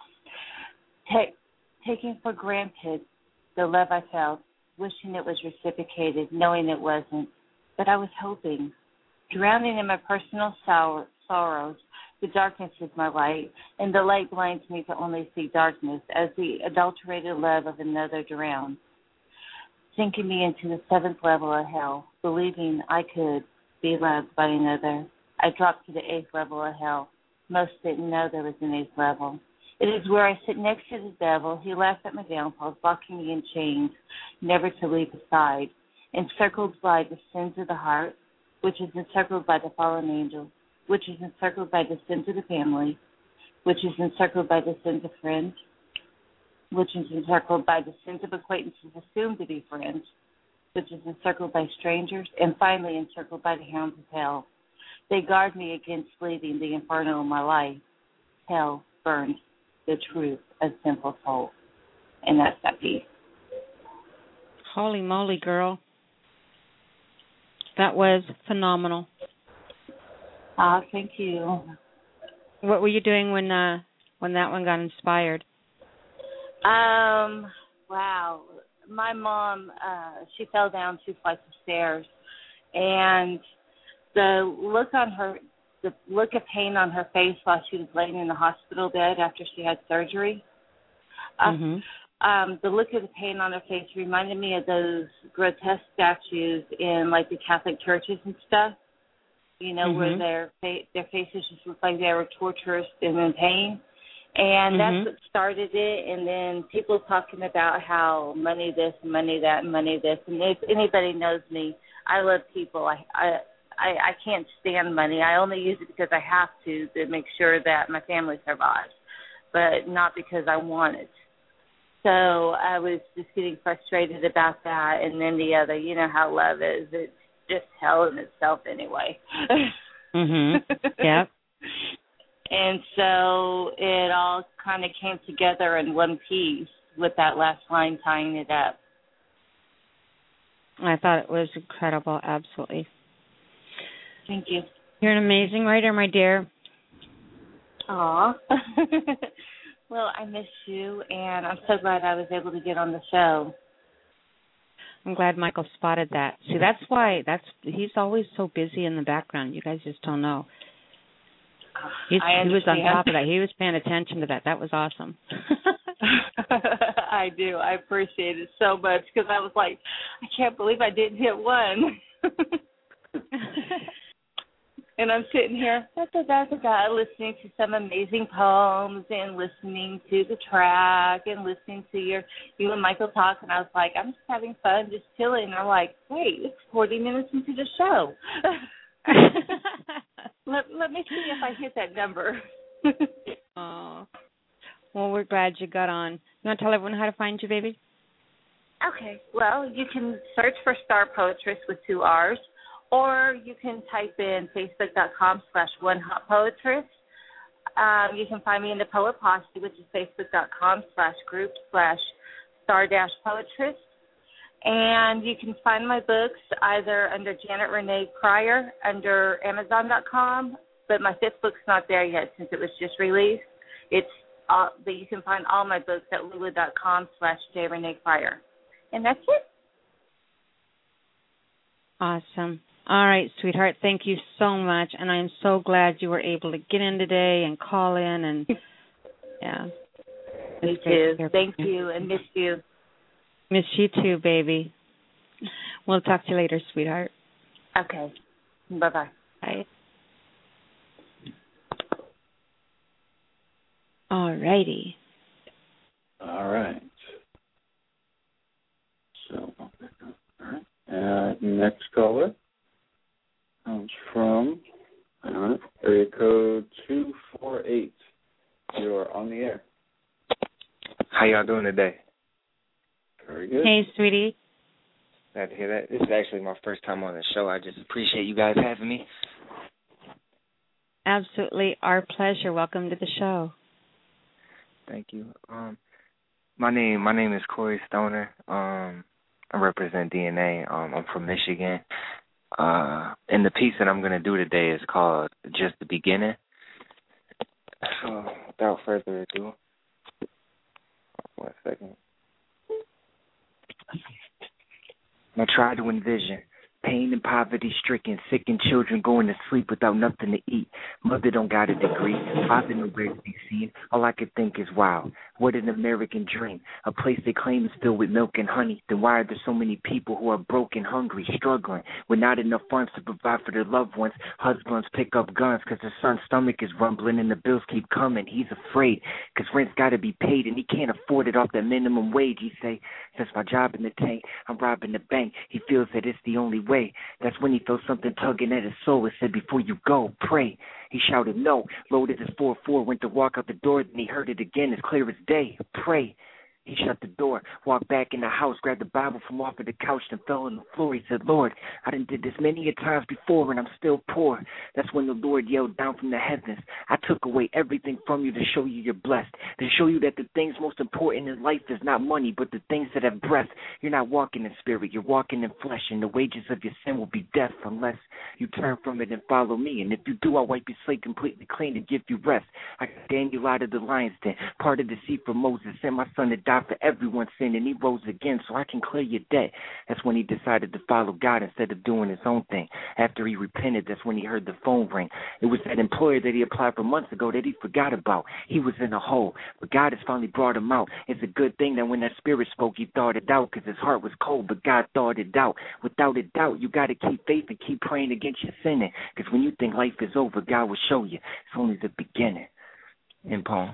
Taking for granted the love I felt, wishing it was reciprocated, knowing it wasn't, but I was hoping. Drowning in my personal sorrows, the darkness is my light, and the light blinds me to only see darkness as the adulterated love of another drowns, sinking me into the 7th level of hell, believing I could be loved by another. I dropped to the 8th level of hell. Most didn't know there was an 8th level. It is where I sit next to the devil. He laughs at my downfalls, locking me in chains, never to leave aside, encircled by the sins of the heart, which is encircled by the fallen angels, which is encircled by the sins of the family, which is encircled by the sins of friends, which is encircled by the sins of acquaintances assumed to be friends, which is encircled by strangers, and finally encircled by the hounds of hell. They guard me against leaving the inferno of my life. Hell burns the truth of simple soul. And that's that piece. Holy moly, girl. That was phenomenal. Thank you. What were you doing when that one got inspired? Wow. My mom, she fell down 2 flights of stairs, and the look of pain on her face while she was laying in the hospital bed after she had surgery. The look of the pain on her face reminded me of those grotesque statues in like the Catholic churches and stuff. You know, where their faces just look like they were torturous and in pain. And that's what started it. And then people talking about how money this, money that, money this. And if anybody knows me, I love people. I can't stand money. I only use it because I have to make sure that my family survives, but not because I want it. So I was just getting frustrated about that. And then the other, you know how love is. It's just hell in itself anyway. Yep. And so it all kind of came together in one piece with that last line tying it up. I thought it was incredible, absolutely. Thank you. You're an amazing writer, my dear. Aw. Well, I miss you, and I'm so glad I was able to get on the show. I'm glad Michael spotted that. See, that's why he's always so busy in the background. You guys just don't know. He was on top of that. He was paying attention to that. That was awesome. I do. I appreciate it so much because I was like, I can't believe I didn't hit one. And I'm sitting here, listening to some amazing poems and listening to the track and listening to you and Michael talk. And I was like, I'm just having fun, just chilling. And I'm like, wait, it's 40 minutes into the show. Let me see if I hit that number. Oh, well, we're glad you got on. You want to tell everyone how to find you, baby? Okay. Well, you can search for Star Poetress with 2 R's. Or you can type in facebook.com/OneHotPoetress. You can find me in the Poet Posse, which is facebook.com/group/star-poetress. And you can find my books either under Janet Renee Pryor under Amazon.com, but my 5th book's not there yet since it was just released. But you can find all my books at lulu.com/JReneePryor. And that's it. Awesome. All right, sweetheart, thank you so much, and I am so glad you were able to get in today and call in, and yeah. Me too. Thank you, and miss you. Miss you too, baby. We'll talk to you later, sweetheart. Okay. Bye-bye. Bye. All righty. All right. So next caller comes from area code 248. You're on the air. How y'all doing today? Very good. Hey, sweetie. Glad to hear that. This is actually my first time on the show. I just appreciate you guys having me. Absolutely our pleasure. Welcome to the show. Thank you. My name is Corey Stoner. I represent DNA. I'm from Michigan. And the piece that I'm going to do today is called Just the Beginning. So, without further ado, 1 second. I try to envision pain and poverty-stricken, sickened children going to sleep without nothing to eat. Mother don't got a degree, father nowhere to be seen. All I could think is, wow, what an American dream. A place they claim is filled with milk and honey. Then why are there so many people who are broken, hungry, struggling, with not enough funds to provide for their loved ones? Husbands pick up guns because their son's stomach is rumbling and the bills keep coming. He's afraid because rent's got to be paid and he can't afford it off that minimum wage. He say, since my job in the tank, I'm robbing the bank. He feels that it's the only way. That's when he felt something tugging at his soul. It said, before you go, pray. He shouted no, loaded his 4-4, went to walk out the door, then he heard it again as clear as day. Pray. He shut the door, walked back in the house, grabbed the Bible from off of the couch and fell on the floor. He said, Lord, I done did this many a times before and I'm still poor. That's when the Lord yelled down from the heavens, I took away everything from you to show you you're blessed, to show you that the things most important in life is not money, but the things that have breath. You're not walking in spirit, you're walking in flesh, and the wages of your sin will be death unless you turn from it and follow me. And if you do, I'll wipe your slate completely clean and give you rest. I got Daniel out of the lion's den, parted the sea for Moses, sent my son to die for everyone's sin, and he rose again so I can clear your debt. That's when he decided to follow God instead of doing his own thing. After he repented, that's when he heard the phone ring. It was that employer that he applied for months ago that he forgot about. He was in a hole, but God has finally brought him out. It's a good thing that when that spirit spoke, he thought it out because his heart was cold, but God thought it out. Without a doubt, you got to keep faith and keep praying against your sinning, because when you think life is over, God will show you it's only the beginning. In poem.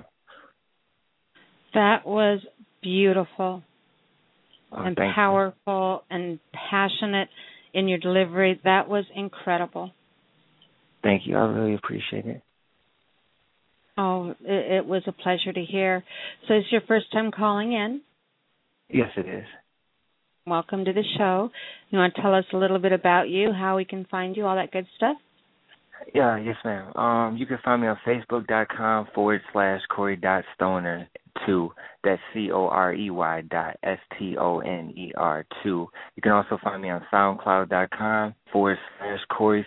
That was beautiful and powerful and passionate in your delivery. That was incredible. Thank you. I really appreciate it. Oh, it was a pleasure to hear. So it's your first time calling in? Yes, it is. Welcome to the show. You want to tell us a little bit about you, how we can find you, all that good stuff? Yeah, yes, ma'am. You can find me on Facebook.com/Corey.Stoner2. That's COREY.STONER2. You can also find me on SoundCloud.com/Corey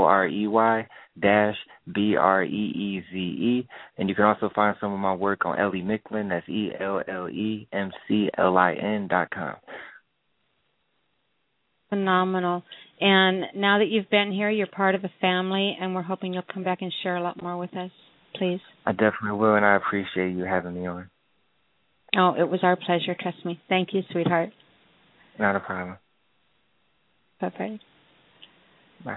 COREY-BREEZE. And you can also find some of my work on Ellie Micklin. That's ELLEMCLIN.com. Phenomenal. And now that you've been here, you're part of a family, and we're hoping you'll come back and share a lot more with us, please. I definitely will, and I appreciate you having me on. Oh, it was our pleasure. Trust me. Thank you, sweetheart. Not a problem. Bye-bye. Bye.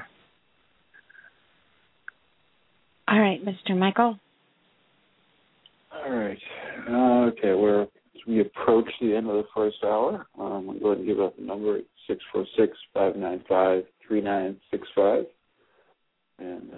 All right, Mr. Michael. All right. Okay, we approach the end of the first hour. I'm going to go ahead and give out the number, 646-595-3965. And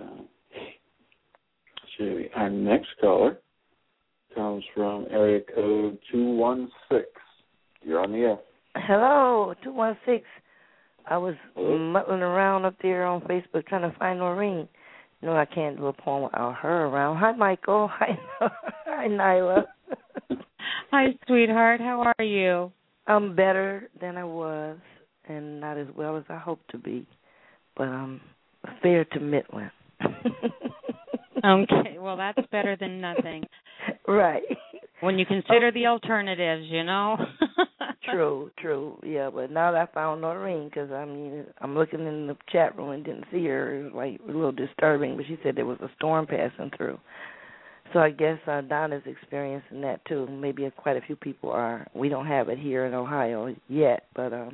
our next caller comes from area code 216. You're on the air. Hello, 216. I was muddling around up there on Facebook trying to find Noreen. No, I can't do a poem without her around. Hi, Michael. Hi, Nyla. Hi, sweetheart. How are you? I'm better than I was, and not as well as I hope to be, but I'm fair to middling. Okay, well, that's better than nothing. Right. When you consider the alternatives, you know. True. Yeah, but now that I found Noreen, because I'm looking in the chat room and didn't see her. It was like a little disturbing, but she said there was a storm passing through. So I guess Donna's experiencing that too. Maybe quite a few people are. We don't have it here in Ohio yet, but I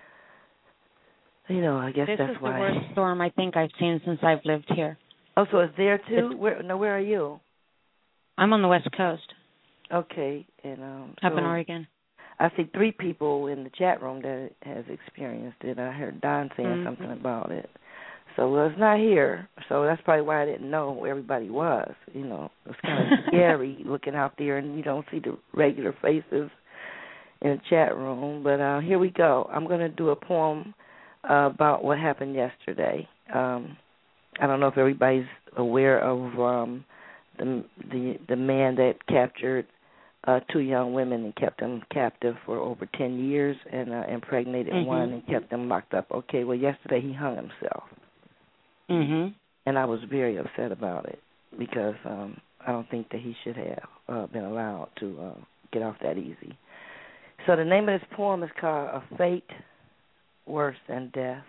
guess that's why. This is the worst storm I think I've seen since I've lived here. Oh, so it's there too? Where are you? I'm on the West Coast. Okay, and up in Oregon. I see 3 people in the chat room that has experienced it. I heard Don saying something about it. So, well, it's not here. So that's probably why I didn't know where everybody was. You know, it's kind of scary looking out there and you don't see the regular faces in the chat room. But here we go. I'm going to do a poem about what happened yesterday. I don't know if everybody's aware of the man that captured 2 young women and kept them captive for over 10 years and impregnated one and kept them locked up. Okay, well, yesterday he hung himself. And I was very upset about it because I don't think that he should have been allowed to get off that easy. So the name of this poem is called A Fate Worse Than Death.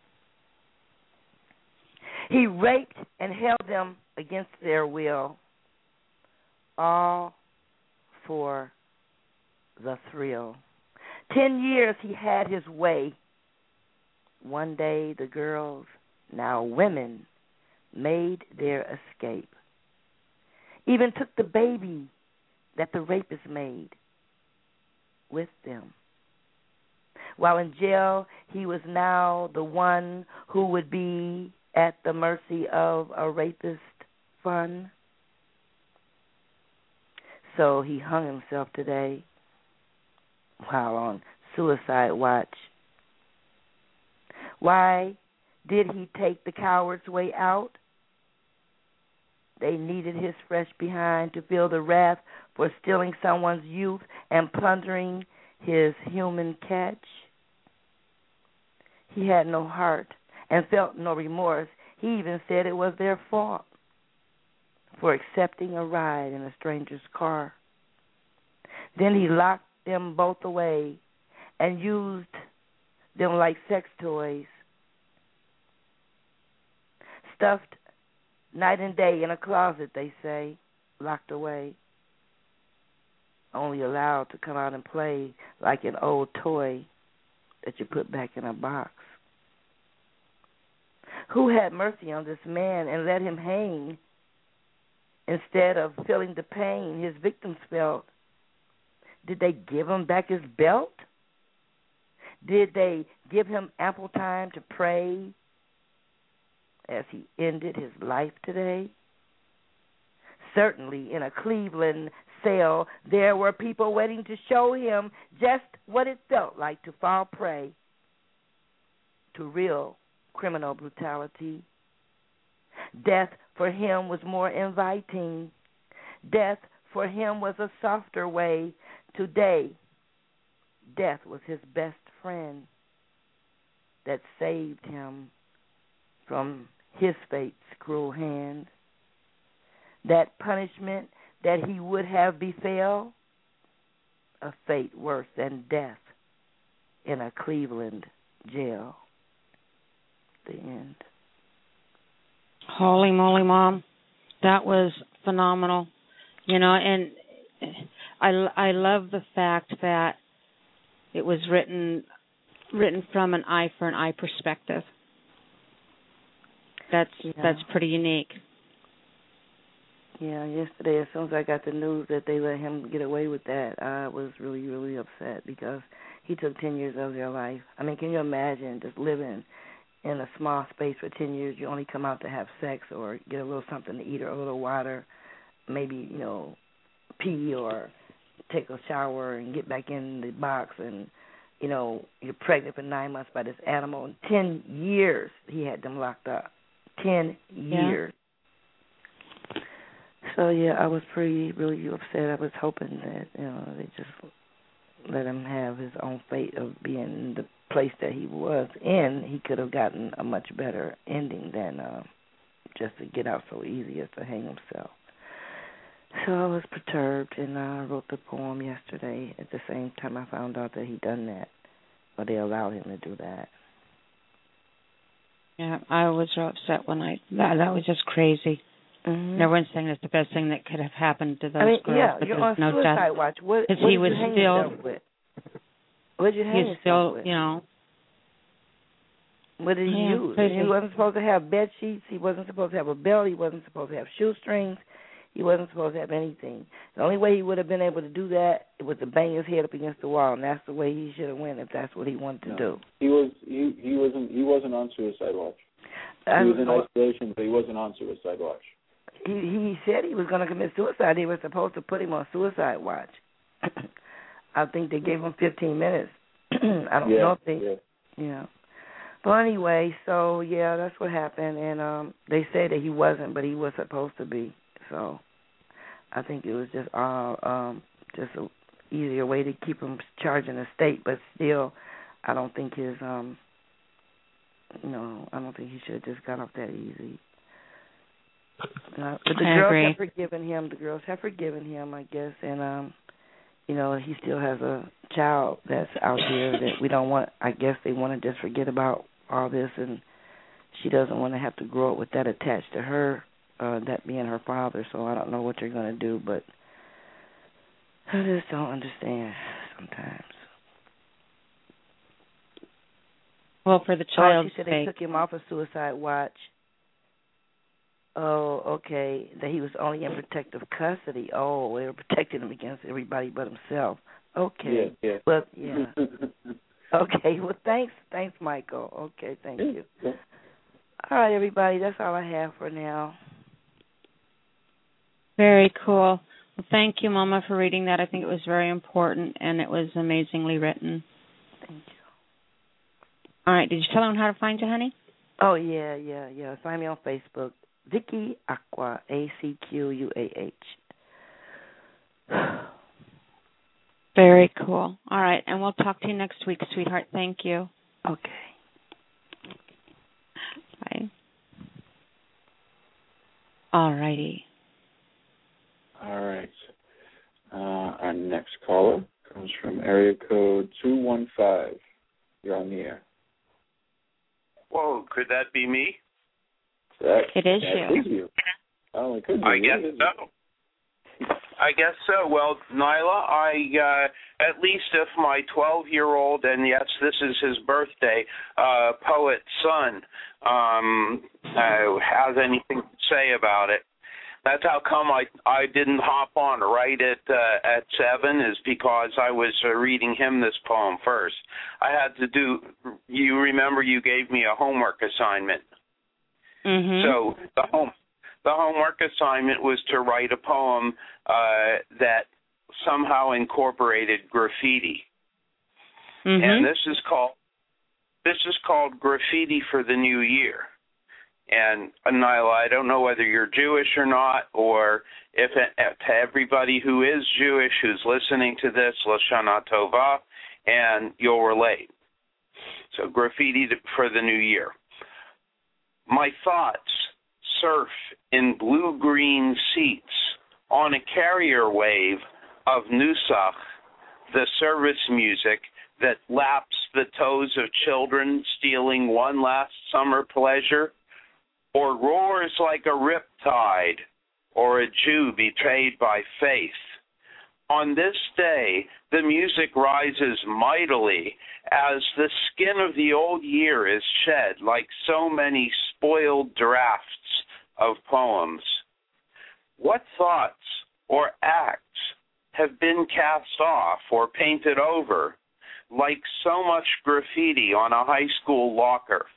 He raped and held them against their will, all for the thrill. 10 years he had his way. One day the girls, now women, made their escape. Even took the baby that the rapist made with them. While in jail, he was now the one who would be at the mercy of a rapist fun. So he hung himself today while on suicide watch. Why did he take the coward's way out? They needed his fresh behind to feel the wrath for stealing someone's youth and plundering his human catch. He had no heart and felt no remorse. He even said it was their fault for accepting a ride in a stranger's car. Then he locked them both away and used them like sex toys, stuffed night and day in a closet, they say, locked away, only allowed to come out and play like an old toy that you put back in a box. Who had mercy on this man and let him hang instead of feeling the pain his victims felt? Did they give him back his belt? Did they give him ample time to pray as he ended his life today? Certainly in a Cleveland cell, there were people waiting to show him just what it felt like to fall prey to real criminal brutality. Death for him was more inviting. Death for him was a softer way. Today, death was his best friend that saved him from his fate's cruel hand. That punishment that he would have befell, a fate worse than death in a Cleveland jail. The end. Holy moly, Mom. That was phenomenal. You know, and I love the fact that it was written from an eye for an eye perspective. That's pretty unique. Yeah, yesterday as soon as I got the news that they let him get away with that, I was really, really upset because he took 10 years of their life. I mean, can you imagine just living in a small space for 10 years? You only come out to have sex or get a little something to eat or a little water, maybe, pee or take a shower and get back in the box, and, you're pregnant for 9 months by this animal. And 10 years he had them locked up. 10 years. So, I was really upset. I was hoping that, they just let him have his own fate of being in the place that he was in. He could have gotten a much better ending than just to get out so easy as to hang himself. So I was perturbed, and I wrote the poem yesterday. At the same time, I found out that he'd done that, or they allowed him to do that. Yeah, I was real upset when that was just crazy. Mm-hmm. Everyone's saying it's the best thing that could have happened to those girls. Yeah, you're on suicide watch. What did you hang yourself with? What did you hang yourself with? What did he use? He wasn't supposed to have bed sheets. He wasn't supposed to have a belt. He wasn't supposed to have shoestrings. He wasn't supposed to have anything. The only way he would have been able to do that was to bang his head up against the wall, and that's the way he should have went if that's what he wanted to do. He wasn't on suicide watch. He was in isolation, but he wasn't on suicide watch. He said he was going to commit suicide. They were supposed to put him on suicide watch. I think they gave him 15 minutes. I don't know if they, But anyway, so yeah, that's what happened, and they say that he wasn't, but he was supposed to be. So I think it was just an easier way to keep him charged in the state, but still, I don't think his I don't think he should have just got off that easy. But the girls have forgiven him. The girls have forgiven him, I guess, and he still has a child that's out there that we don't want. I guess they want to just forget about all this, and she doesn't want to have to grow up with that attached to her, that being her father. So I don't know what you're going to do, but I just don't understand sometimes. Well, for the child's she said sake. they took him off of suicide watch. Oh, okay. That he was only in protective custody. Oh, they were protecting him against everybody but himself. Okay. Yeah. Well, yeah. Okay. Well, thanks, Michael. Okay, thank you. Yeah. All right, everybody. That's all I have for now. Very cool. Well, thank you, Mama, for reading that. I think it was very important, and it was amazingly written. Thank you. All right. Did you tell them how to find you, honey? Oh, yeah. Find me on Facebook. Vicky Acquah, ACQUAH. Very cool. All right, and we'll talk to you next week, sweetheart. Thank you. Okay. Bye. All righty. All right. Our next caller comes from area code 215. You're on the air. Whoa, could that be me? It is you. Oh, it could be. I guess so. I guess so. Well, Nyla, at least if my 12-year-old, and yes, this is his birthday, poet son, has anything to say about it. That's how come I didn't hop on right at 7, is because I was reading him this poem first. I had to do, you remember you gave me a homework assignment. Mm-hmm. So the homework assignment was to write a poem that somehow incorporated graffiti. Mm-hmm. And this is called Graffiti for the New Year. And Nyla, I don't know whether you're Jewish or not, or if to everybody who is Jewish who's listening to this, Lashana Tova, and you'll relate. So Graffiti for the New Year. My thoughts surf in blue-green seats on a carrier wave of Nusach, the service music that laps the toes of children stealing one last summer pleasure, or roars like a riptide, or a Jew betrayed by faith. On this day, the music rises mightily as the skin of the old year is shed like so many spoiled drafts of poems. What thoughts or acts have been cast off or painted over like so much graffiti on a high school locker?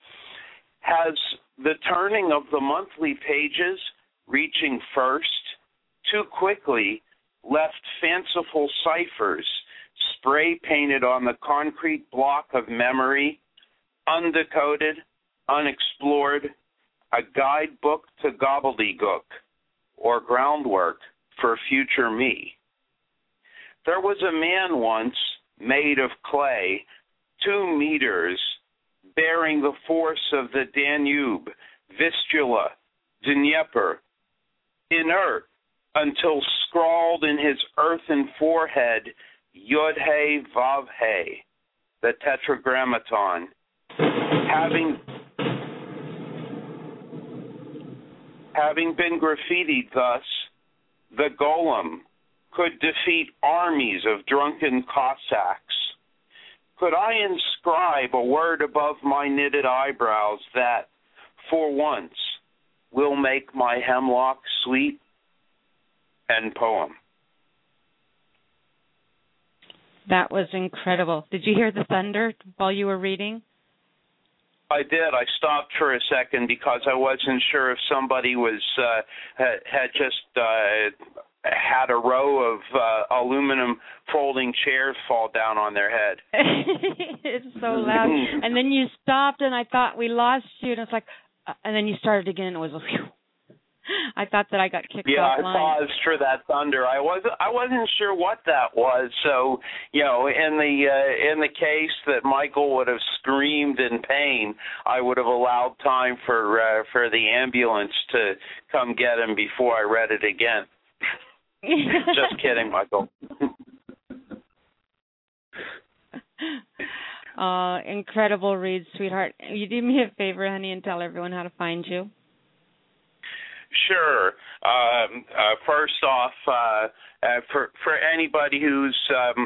Has the turning of the monthly pages, reaching first, too quickly left fanciful ciphers spray-painted on the concrete block of memory, undecoded, unexplored, a guidebook to gobbledygook, or groundwork for future me? There was a man once made of clay, 2 meters, bearing the force of the Danube, Vistula, Dnieper, inert until scrawled in his earthen forehead, Yod-He Vav-He, the Tetragrammaton. Having been graffitied thus, the golem could defeat armies of drunken Cossacks. Could I inscribe a word above my knitted eyebrows that, for once, will make my hemlock sweet? End poem. That was incredible. Did you hear the thunder while you were reading? I did. I stopped for a second because I wasn't sure if somebody was had just had a row of aluminum folding chairs fall down on their head. It's so loud. And then you stopped, and I thought we lost you, and it's like, and then you started again. And it was a phew. I thought that I got kicked offline. I paused for that thunder. I wasn't sure what that was. So, in the case that Michael would have screamed in pain, I would have allowed time for the ambulance to come get him before I read it again. Just kidding, Michael. Incredible read, sweetheart. You do me a favor, honey, and tell everyone how to find you. Sure. First off, for anybody who's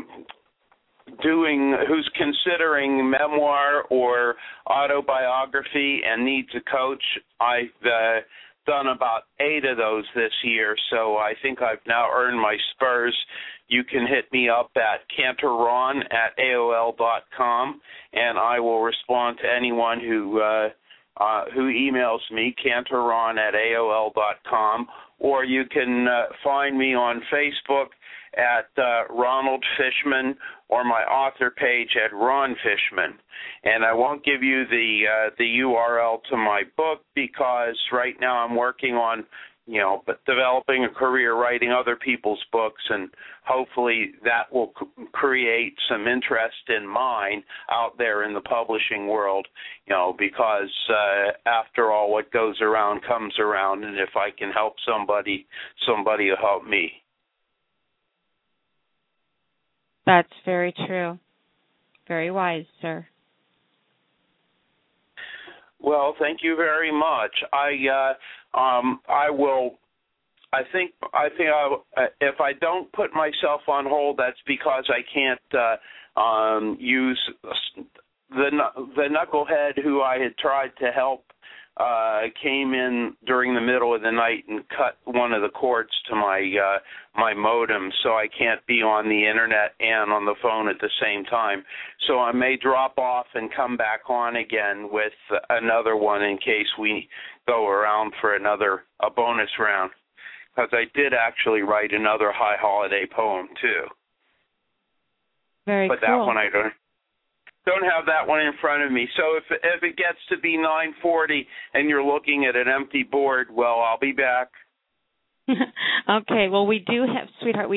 considering memoir or autobiography and needs a coach, I've done about 8 of those this year, so I think I've now earned my spurs. You can hit me up at cantorron@aol.com, and I will respond to anyone who emails me, cantorron@aol.com, or you can find me on Facebook at Ronald Fishman, or my author page at Ron Fishman. And I won't give you the URL to my book because right now I'm working on, developing a career writing other people's books, and hopefully that will create some interest in mine out there in the publishing world, because after all, what goes around comes around, and if I can help somebody will help me. That's very true. Very wise, sir. Well, thank you very much. If I don't put myself on hold, that's because I can't use the knucklehead who I had tried to help came in during the middle of the night and cut one of the cords to my modem, so I can't be on the internet and on the phone at the same time. So I may drop off and come back on again with another one in case we go around for a bonus round, because I did actually write another high holiday poem too. Very cool. But that one I don't have that one in front of me. So if it gets to be 9:40 and you're looking at an empty board, well, I'll be back. Okay. Well, we do have, sweetheart,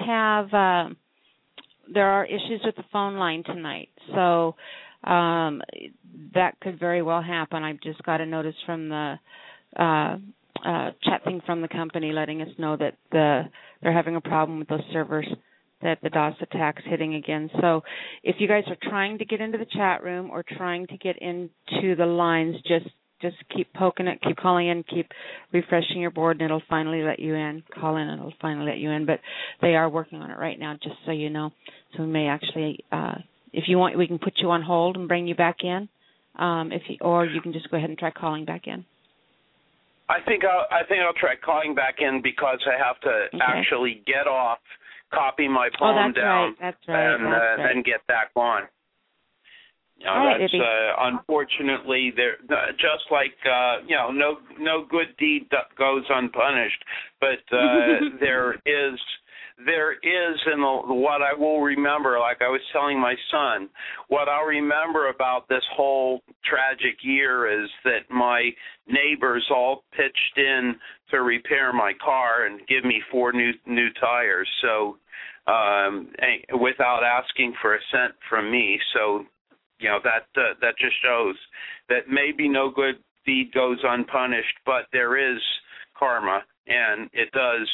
there are issues with the phone line tonight. So that could very well happen. I've just got a notice from the chat thing from the company letting us know that they're having a problem with those servers, that the DOS attack's hitting again. So if you guys are trying to get into the chat room or trying to get into the lines, just keep poking it, keep calling in, keep refreshing your board, and it'll finally let you in. Call in and it'll finally let you in. But they are working on it right now, just so you know. So we may actually, if you want, we can put you on hold and bring you back in, or you can just go ahead and try calling back in. I think I'll try calling back in because I have to actually get off, copy my poem down, and then get back on. That's unfortunately there. Just like no good deed goes unpunished, but there is, and what I will remember, like I was telling my son, what I'll remember about this whole tragic year is that my neighbors all pitched in to repair my car and give me 4 new tires, so without asking for a cent from me. So that just shows that maybe no good deed goes unpunished, but there is karma, and it does.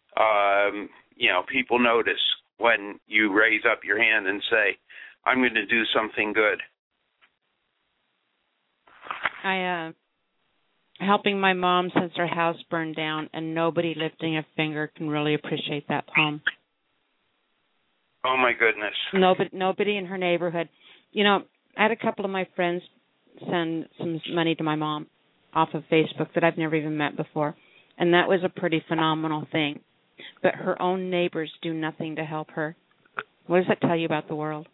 People notice when you raise up your hand and say, I'm going to do something good. Helping my mom since her house burned down, and nobody lifting a finger can really appreciate that poem. Oh, my goodness. Nobody in her neighborhood. I had a couple of my friends send some money to my mom off of Facebook that I've never even met before, and that was a pretty phenomenal thing. but her own neighbors do nothing to help her. What does that tell you about the world?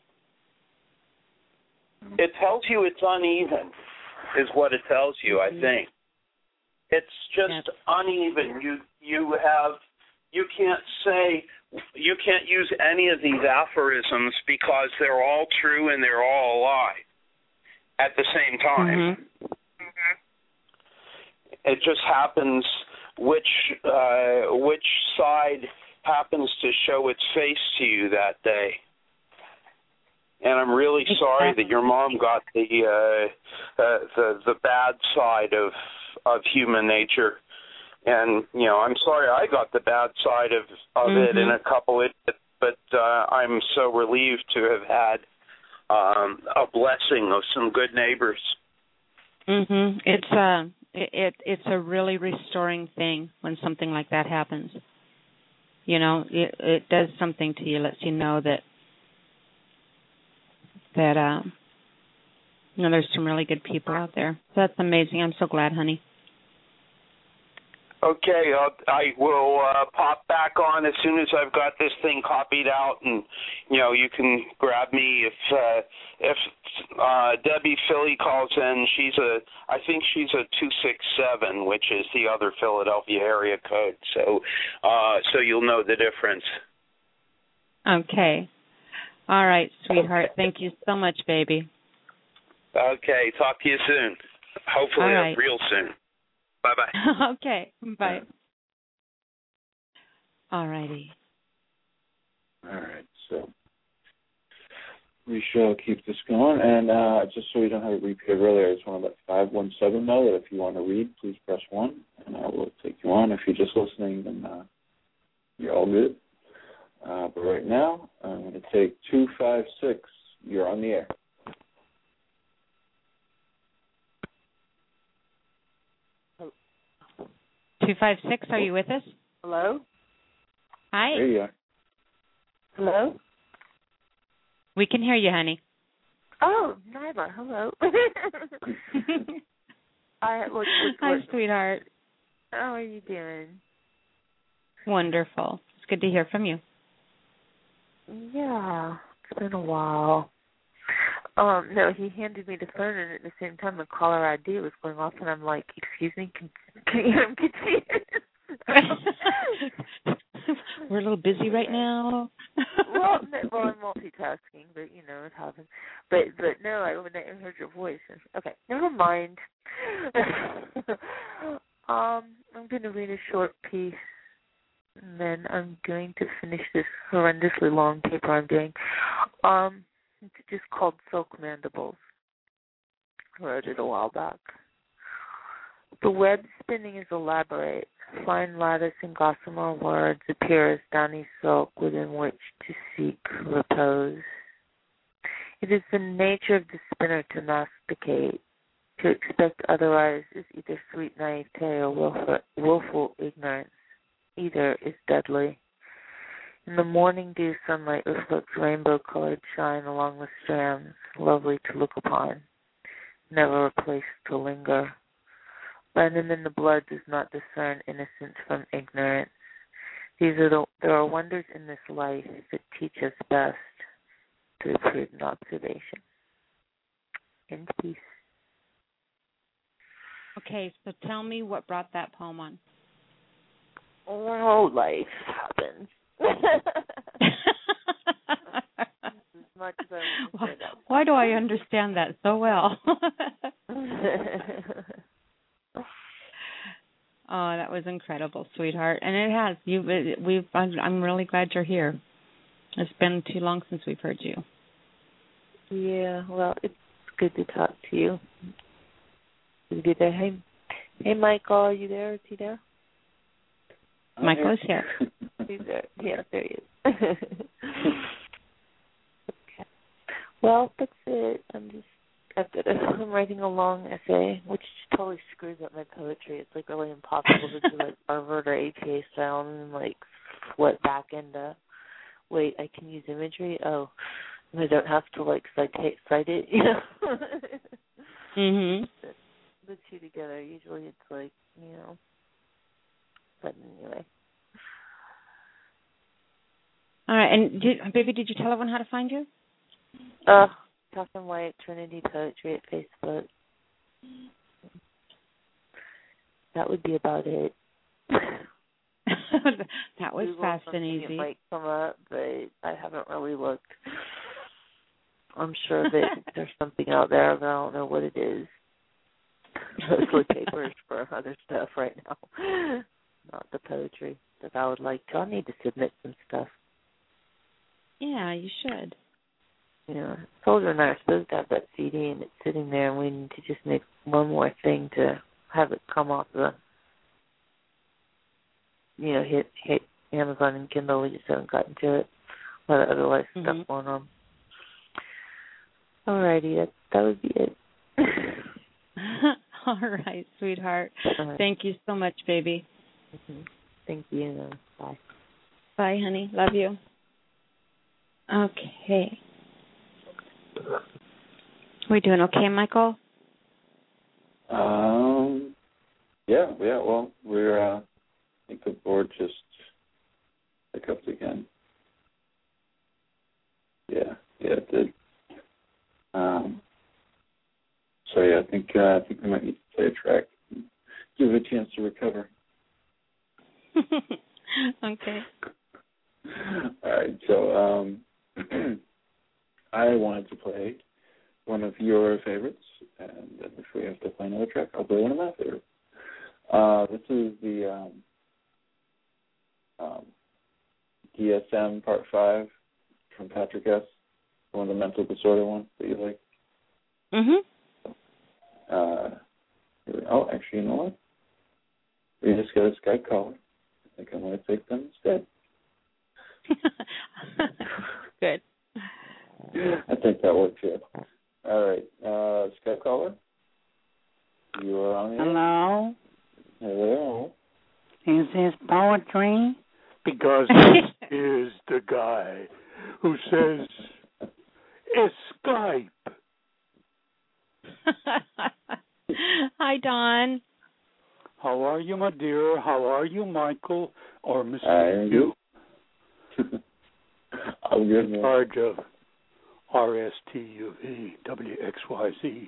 It tells you it's uneven, is what it tells you, I think. It's just uneven. You can't use any of these aphorisms because they're all true and they're all a lie at the same time. It just happens which side happens to show its face to you that day. And I'm really sorry that your mom got the bad side of human nature. And, you know, I'm sorry I got the bad side of it in a couple of, but I'm so relieved to have had a blessing of some good neighbors. It's a really restoring thing when something like that happens. You know, it does something to you, lets you know that you know, there's some really good people out there. That's amazing. I'm so glad, honey. Okay, I will pop back on as soon as I've got this thing copied out, and you know, you can grab me if Debbie Philly calls in. I think she's a 267, which is the other Philadelphia area code. So you'll know the difference. Okay. All right, sweetheart. Thank you so much, baby. Okay, talk to you soon. Hopefully, real soon. Bye-bye. Okay, bye. All righty. All right, so we shall keep this going. And just so we don't have it repeated earlier, I just want to let 517 know that if you want to read, please press 1, and I will take you on. If you're just listening, then you're all good. But right now, I'm going to take 256. You're on the air. Oh. 256, are you with us? Hello? Hi. There you are. Hello? We can hear you, honey. Oh, Nyla, hello. Hi, sweetheart. How are you doing? Wonderful. It's good to hear from you. Yeah, it's been a while. No, he handed me the phone, and at the same time, the caller ID was going off, and I'm like, "Excuse me, can I'm confused." We're a little busy right now. well, I'm multitasking, but you know it happens. But no, when I heard your voice, okay, never mind. I'm going to read a short piece. And then I'm going to finish this horrendously long paper I'm doing. It's just called Silk Mandibles. I wrote it a while back. The web spinning is elaborate. Fine lattice and gossamer words appear as downy silk within which to seek repose. It is the nature of the spinner to masticate. To expect otherwise is either sweet naivete or willful ignorance. Either is deadly. In the morning dew, sunlight reflects rainbow-colored shine along the strands, lovely to look upon, never a place to linger. Venom in the blood does not discern innocence from ignorance. There are wonders in this life that teach us best through prudent observation. In peace. Okay, so tell me what brought that poem on. Oh, life happens. Why do I understand that so well? Oh, that was incredible, sweetheart, and it has. I'm really glad you're here. It's been too long since we've heard you. Yeah, well, it's good to talk to you. It's good to hey, Michael, are you there? Is he there? Michael is here. He's there. Yeah, there he is. Okay. Well, that's it. I'm writing a long essay, which totally screws up my poetry. It's like really impossible to do like Harvard or APA style and like flip back into. Wait, I can use imagery. Oh, and I don't have to like cite it. You know. Mhm. The two together. Usually, it's like, you know. But anyway. All right, and baby, did you tell everyone how to find you? Catherine White, Trinity Poetry at Facebook. That would be about it. That was fast and easy. It might come up, but I haven't really looked. I'm sure that there's something out there, but I don't know what it is. Mostly papers for other stuff right now, not the poetry that I would like to. I need to submit some stuff. Yeah, you should. Yeah, Soldier and I are supposed to have that CD, and it's sitting there, and we need to just make one more thing to have it come off the, hit Amazon and Kindle. We just haven't gotten to it. A lot of other stuff going on. Alrighty, that would be it. All right, sweetheart. Right. Thank you so much, baby. Mm-hmm. Thank you. Bye. Bye, honey. Love you. Okay. We doing okay, Michael? Yeah. Well, we're. I think the board just hiccuped again. Yeah, it did. So yeah, I think we might need to play a track, and give it a chance to recover. Okay. All right. So I wanted to play one of your favorites, and then if we have to play another track, I'll play one of my favorites. This is the DSM Part 5 from Patrick S., one of the mental disorder ones that you like. Actually, you know what? We just got a Skype caller. I think I'm going to take them instead. Good. I think that works, yeah. All right. Skype caller? You are on the air. Hello? Hello. Is this poetry? Because this is the guy who says, Skype. Hi, Don. How are you, my dear? How are you, Michael? Or Mr. I'm Hugh? I'm good, man. In charge of RSTUV WXYZ.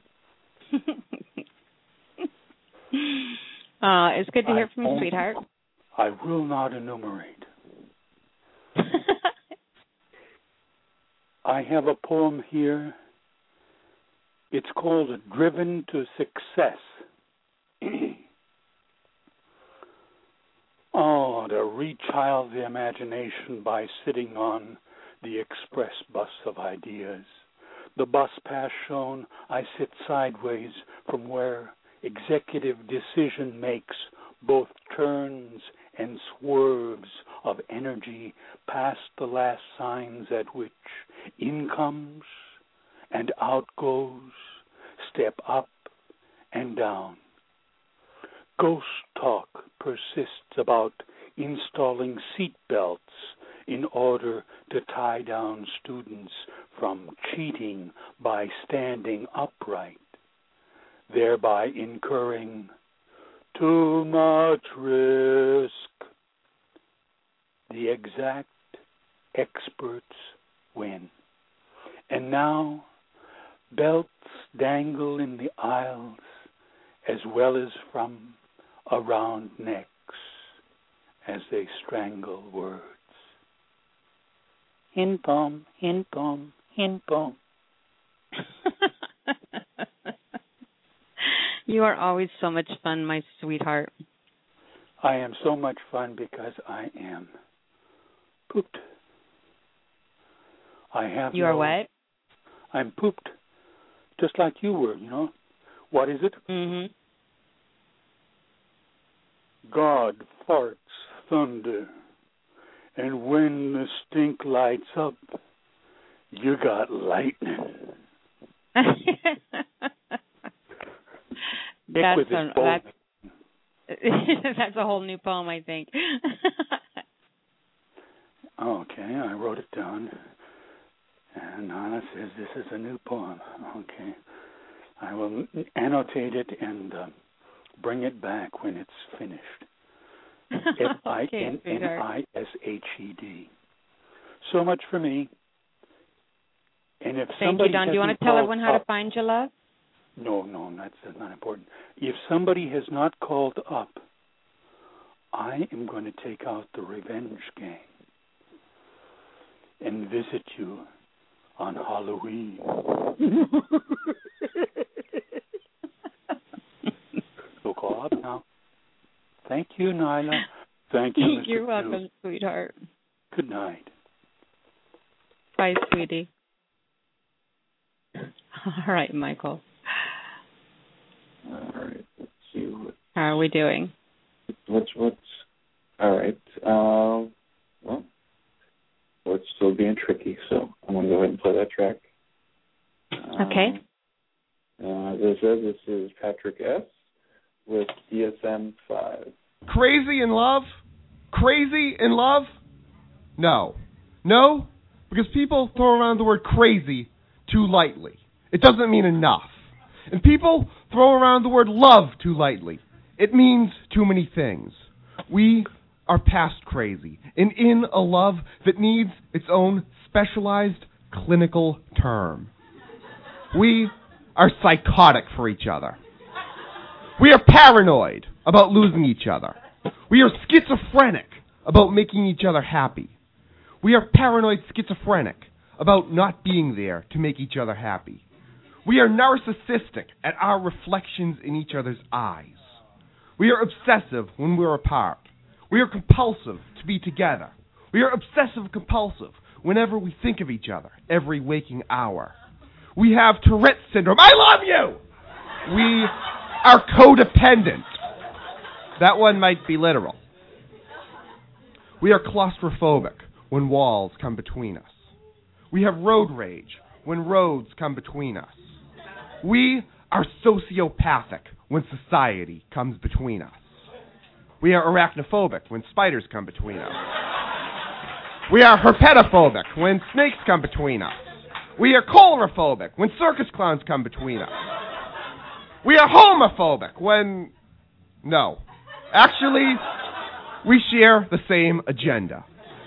It's good to hear from you, sweetheart. I will not enumerate. I have a poem here. It's called Driven to Success. To rechild the imagination by sitting on the express bus of ideas. The bus pass shown, I sit sideways from where executive decision makes both turns and swerves of energy past the last signs at which in comes and out goes, step up and down. Ghost talk persists about installing seat belts in order to tie down students from cheating by standing upright, thereby incurring too much risk. The exact experts win. And now, belts dangle in the aisles as well as from around necks as they strangle words. Hin pom, hin pom, hin pom. You are always so much fun, my sweetheart. I am so much fun because I am pooped. You are what? I'm pooped, just like you were, What is it? Mm-hmm. God farts thunder, and when the stink lights up, you got lightning. That's a whole new poem, I think. Okay, I wrote it down. And Nana says this is a new poem. Okay. I will annotate it and bring it back when it's finished. Okay, FINNISHED. So much for me. And if Thank you, Don. Do you want to tell everyone how to find you, love? No, that's not important. If somebody has not called up, I am going to take out the revenge gang and visit you on Halloween. So call up now. Thank you, Nyla. Thank you, Mr. You're welcome, sweetheart. Good night. Bye, sweetie. All right, Michael. All right. Let's see. How are we doing? What's all right. Well, it's still being tricky, so I'm going to go ahead and play that track. Okay. As I said, this is Patrick S. with DSM-5. Crazy in love? Crazy in love? No. No, because people throw around the word crazy too lightly. It doesn't mean enough. And people throw around the word love too lightly. It means too many things. We are past crazy and in a love that needs its own specialized clinical term. We are psychotic for each other. We are paranoid about losing each other. We are schizophrenic about making each other happy. We are paranoid schizophrenic about not being there to make each other happy. We are narcissistic at our reflections in each other's eyes. We are obsessive when we're apart. We are compulsive to be together. We are obsessive-compulsive whenever we think of each other, every waking hour. We have Tourette's syndrome. I love you! We are codependent. That one might be literal. We are claustrophobic when walls come between us. We have road rage when roads come between us. We are sociopathic when society comes between us. We are arachnophobic when spiders come between us. We are herpetophobic when snakes come between us. We are cholerophobic when circus clowns come between us. We are homophobic when... No. Actually, we share the same agenda.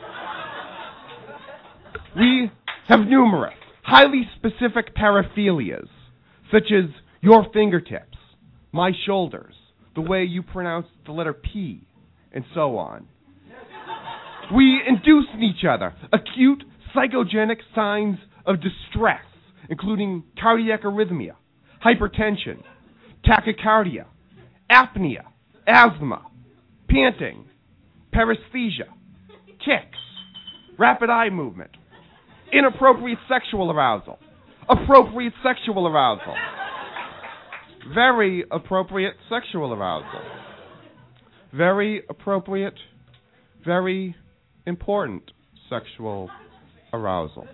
We have numerous, highly specific paraphilias, such as your fingertips, my shoulders, the way you pronounce the letter P, and so on. We induce in each other acute psychogenic signs of distress, including cardiac arrhythmia, hypertension, tachycardia, apnea, asthma, panting, paresthesia, tics, rapid eye movement, inappropriate sexual arousal, appropriate sexual arousal, very appropriate sexual arousal, very appropriate, very important sexual arousal.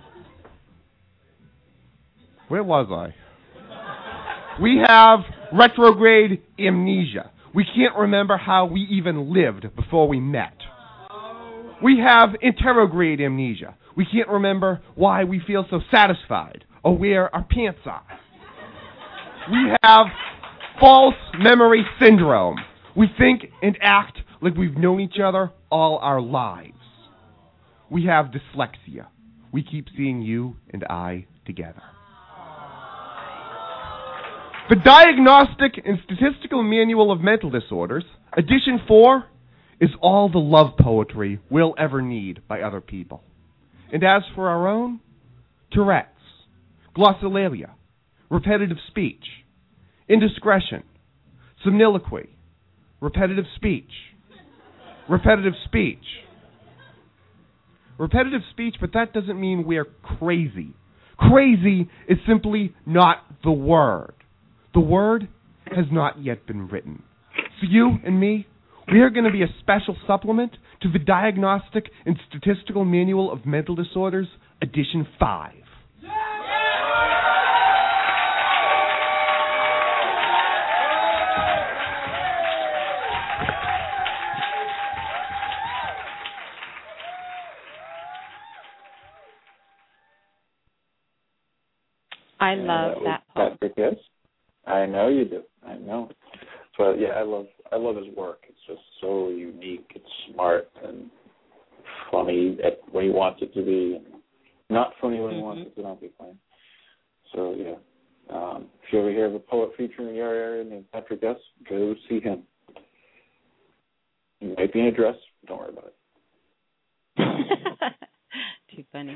Where was I? We have retrograde amnesia. We can't remember how we even lived before we met. We have interrograde amnesia. We can't remember why we feel so satisfied or where our pants are. We have false memory syndrome. We think and act like we've known each other all our lives. We have dyslexia. We keep seeing you and I together. The Diagnostic and Statistical Manual of Mental Disorders, Edition 4, is all the love poetry we'll ever need by other people. And as for our own, Tourette's, glossolalia, repetitive speech, indiscretion, somniloquy, repetitive speech, repetitive speech. Repetitive speech, but that doesn't mean we're crazy. Crazy is simply not the word. The word has not yet been written. So you and me, we are going to be a special supplement to the Diagnostic and Statistical Manual of Mental Disorders, Edition 5. I love that poem. Patrick, yes? I know you do. I know. But yeah, I love his work. It's just so unique. It's smart and funny when he wants it to be, and not funny when he wants it to not be funny. So, yeah. If you ever hear of a poet featuring in your area named Patrick S., go see him. He might be in a dress. Don't worry about it. Too funny.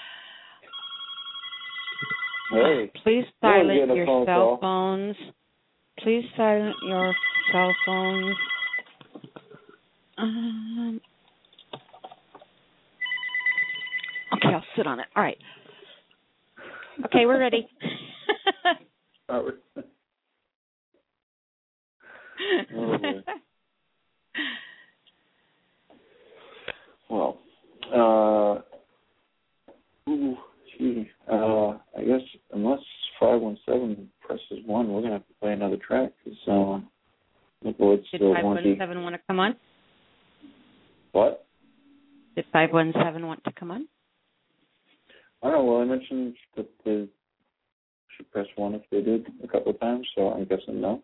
Hey. Please silence your cell phones. Please silence your cell phones. Okay, I'll sit on it. All right. Okay, we're ready. Oh, well, excuse me. I guess unless 517 presses 1, we're going to have to play another track. Did 517 want to come on? What? Did 517 want to come on? I don't know. Well, I mentioned that they should press 1 if they did a couple of times, so I'm guessing no.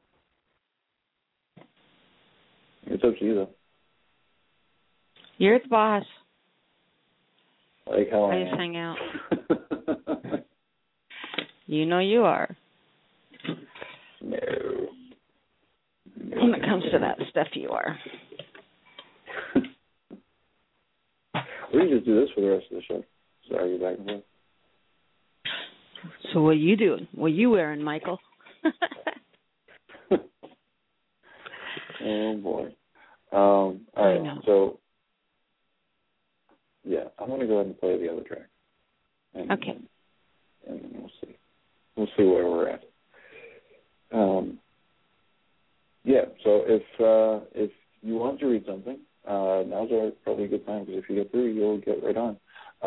It's up to you, though. You're the boss. Like how I just hang out. You know you are. No. When it comes to that stuff, you are. We can just do this for the rest of the show. Just argue back and forth. So what are you doing? What are you wearing, Michael? Oh, boy. All right, so, yeah, I'm going to go ahead and play the other track. Okay. And we'll see. We'll see where we're at. Yeah, so if you want to read something, now's probably a good time, because if you get through, you'll get right on.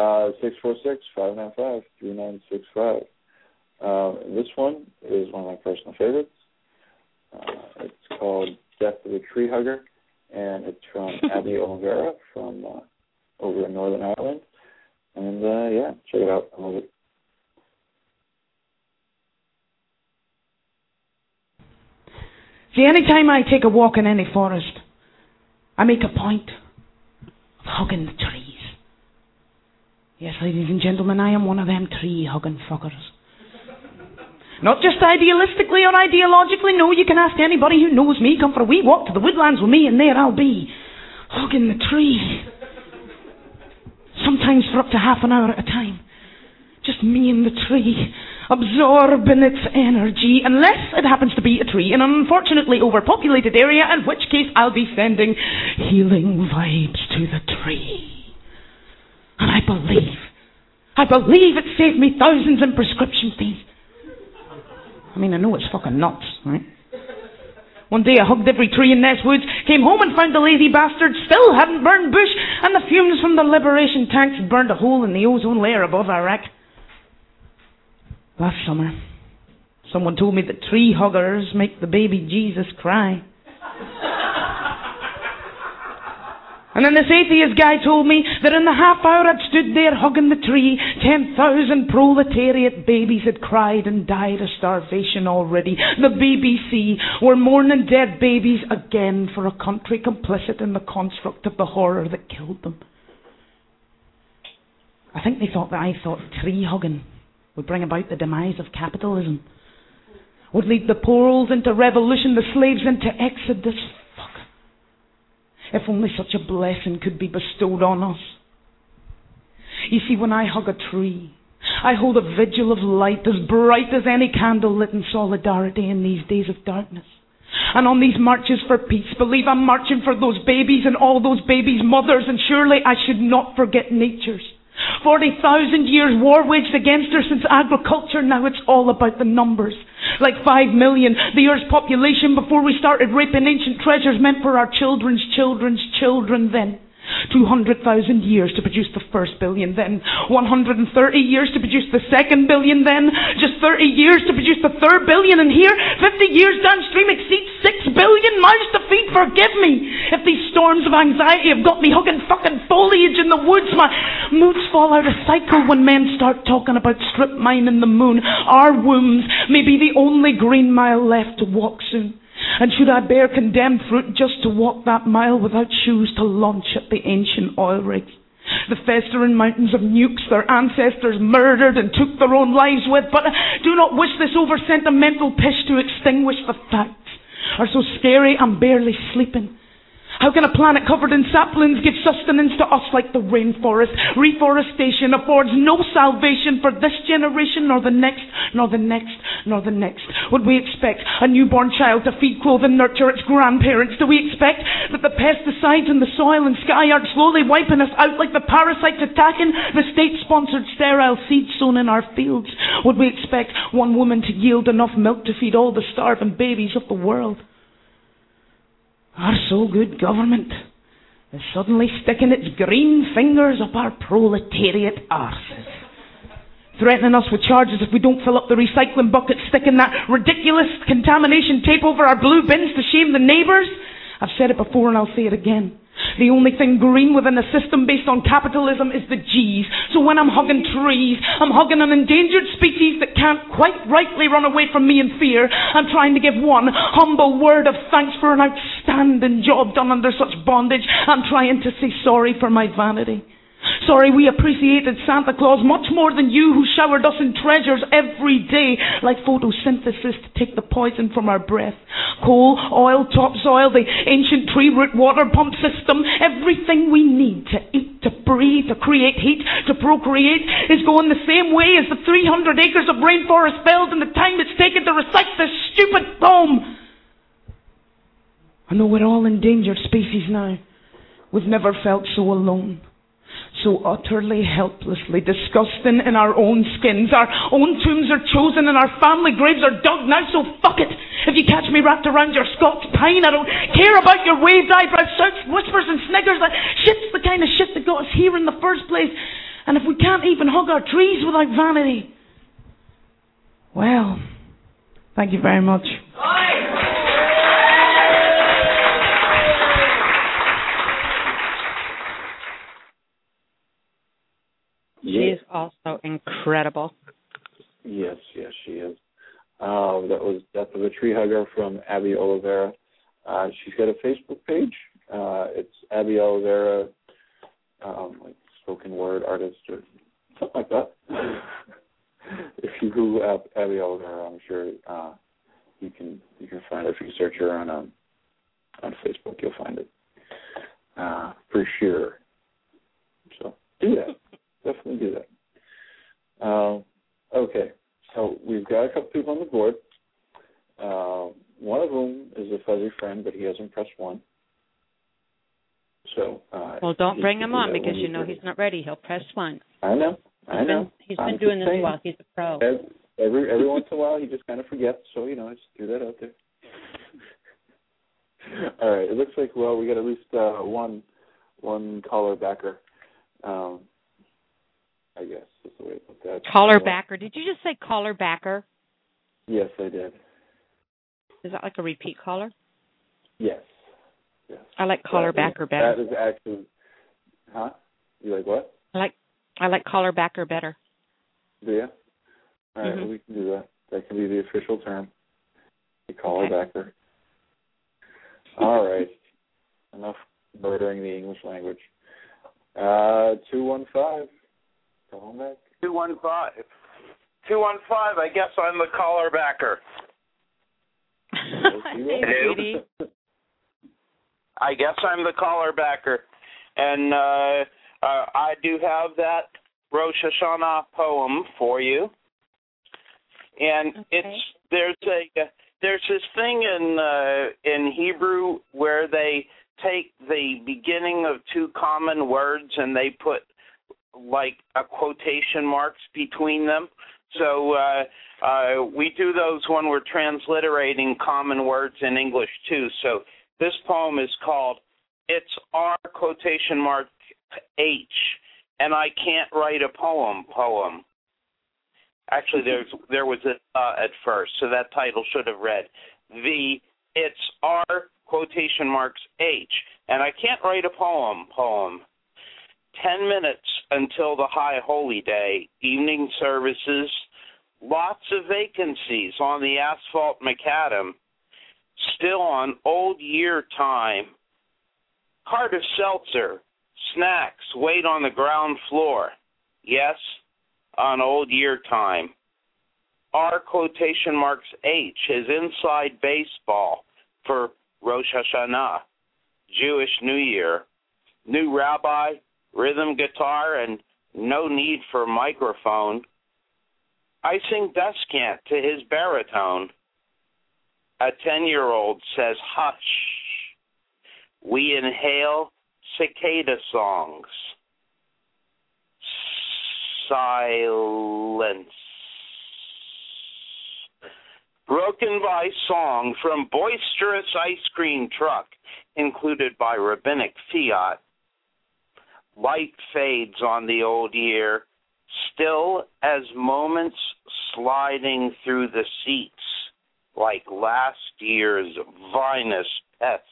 646-595-3965. This one is one of my personal favorites. It's called Death of the Tree Hugger, and it's from Abby Oliveira from over in Northern Ireland. And, yeah, check it out. I love it. See, any time I take a walk in any forest, I make a point of hugging the trees. Yes, ladies and gentlemen, I am one of them tree-hugging fuckers. Not just idealistically or ideologically, no, you can ask anybody who knows me, come for a wee walk to the woodlands with me, and there I'll be, hugging the tree. Sometimes for up to half an hour at a time. Just me and the tree, absorbing its energy, unless it happens to be a tree in an unfortunately overpopulated area, in which case I'll be sending healing vibes to the tree. And I believe it saved me thousands in prescription fees. I mean, I know it's fucking nuts, right? One day I hugged every tree in Ness Woods, came home and found the lazy bastards still hadn't burned bush, and the fumes from the liberation tanks had burned a hole in the ozone layer above Iraq. Last summer, someone told me that tree huggers make the baby Jesus cry. And then this atheist guy told me that in the half hour I'd stood there hugging the tree, 10,000 proletariat babies had cried and died of starvation already. The BBC were mourning dead babies again for a country complicit in the construct of the horror that killed them. I think they thought that I thought tree hugging would bring about the demise of capitalism, would lead the poor's into revolution, the slaves into exodus. If only such a blessing could be bestowed on us. You see, when I hug a tree, I hold a vigil of light as bright as any candle lit in solidarity in these days of darkness. And on these marches for peace, believe I'm marching for those babies and all those babies' mothers, and surely I should not forget nature's. 40,000 years war waged against her since agriculture, now it's all about the numbers. Like 5 million, the Earth's population before we started raping ancient treasures meant for our children's children's children then. 200,000 years to produce the first billion then. 130 years to produce the second billion then. Just 30 years to produce the third billion, and here, 50 years downstream exceeds 6 billion mouths to feed. Forgive me if these storms of anxiety have got me hugging fucking foliage in the woods. My moods fall out of cycle when men start talking about strip mining the moon. Our wombs may be the only green mile left to walk soon. And should I bear condemned fruit just to walk that mile without shoes to launch at the ancient oil rigs? The festering mountains of nukes their ancestors murdered and took their own lives with, but I do not wish this over-sentimental pish to extinguish the facts. Are so scary I'm barely sleeping. How can a planet covered in saplings give sustenance to us like the rainforest? Reforestation affords no salvation for this generation, nor the next, nor the next, nor the next. Would we expect a newborn child to feed, clothe and nurture its grandparents? Do we expect that the pesticides in the soil and sky aren't slowly wiping us out like the parasites attacking the state-sponsored sterile seeds sown in our fields? Would we expect one woman to yield enough milk to feed all the starving babies of the world? Our so-good government is suddenly sticking its green fingers up our proletariat arses, threatening us with charges if we don't fill up the recycling bucket, sticking that ridiculous contamination tape over our blue bins to shame the neighbours. I've said it before and I'll say it again. The only thing green within a system based on capitalism is the G's. So when I'm hugging trees, I'm hugging an endangered species that can't quite rightly run away from me in fear. I'm trying to give one humble word of thanks for an outstanding job done under such bondage. I'm trying to say sorry for my vanity. Sorry we appreciated Santa Claus much more than you who showered us in treasures every day, like photosynthesis to take the poison from our breath. Coal, oil, topsoil, the ancient tree root water pump system, everything we need to eat, to breathe, to create heat, to procreate is going the same way as the 300 acres of rainforest felled in the time it's taken to recite this stupid poem. I know we're all endangered species now. We've never felt so alone. So utterly, helplessly disgusting in our own skins. Our own tombs are chosen and our family graves are dug now, so fuck it. If you catch me wrapped around your Scots pine, I don't care about your waved eyebrow shouts, whispers and sniggers. That shit's the kind of shit that got us here in the first place. And if we can't even hug our trees without vanity, well, thank you very much. She is also incredible. Yes, she is. That was Death of a Tree Hugger from Abby Oliveira. She's got a Facebook page. It's Abby Oliveira, like spoken word artist or something like that. If you Google Abby Oliveira, I'm sure you can find it. If you search her on Facebook, you'll find it for sure. So do that. Definitely do that. Okay, so we've got a couple people on the board. One of them is a fuzzy friend, but he hasn't pressed 1. So. Well, don't bring him on because you know he's not ready. He'll press 1. I know. He's been doing this a while. He's a pro. Every once in a while, he just kind of forgets. So I just threw that out there. All right. It looks like we got at least one caller backer. I guess that's the way to put that. Caller backer. Did you just say caller backer? Yes, I did. Is that like a repeat caller? Yes. I like caller backer better. That is actually, huh? You like what? I like caller backer better. Do you? All right, we can do that. That can be the official term. The caller backer. All right. Enough murdering the English language. 215. Call back. 215. 215. I guess I'm the caller backer. I guess I'm the caller backer, and I do have that Rosh Hashanah poem for you. And there's this thing in Hebrew where they take the beginning of two common words and they put like a quotation marks between them. So we do those when we're transliterating common words in English too. So this poem is called "It's R quotation mark H, and I Can't Write a Poem." Actually, there was a at first, so that title should have read "It's R quotation marks H, and I Can't Write a Poem. 10 minutes until the High Holy Day, evening services, lots of vacancies on the asphalt macadam, still on old year time. Cart of seltzer, Snacks wait on the ground floor. Yes, on old year time. R quotation marks H is inside baseball for Rosh Hashanah, Jewish New Year. New rabbi, rhythm guitar, and no need for microphone. I sing descant to his baritone. A 10-year-old says, hush. We inhale cicada songs. Silence. Broken by song from boisterous ice cream truck, included by rabbinic fiat. Light fades on the old year, still as moments sliding through the seats like last year's vinous pests.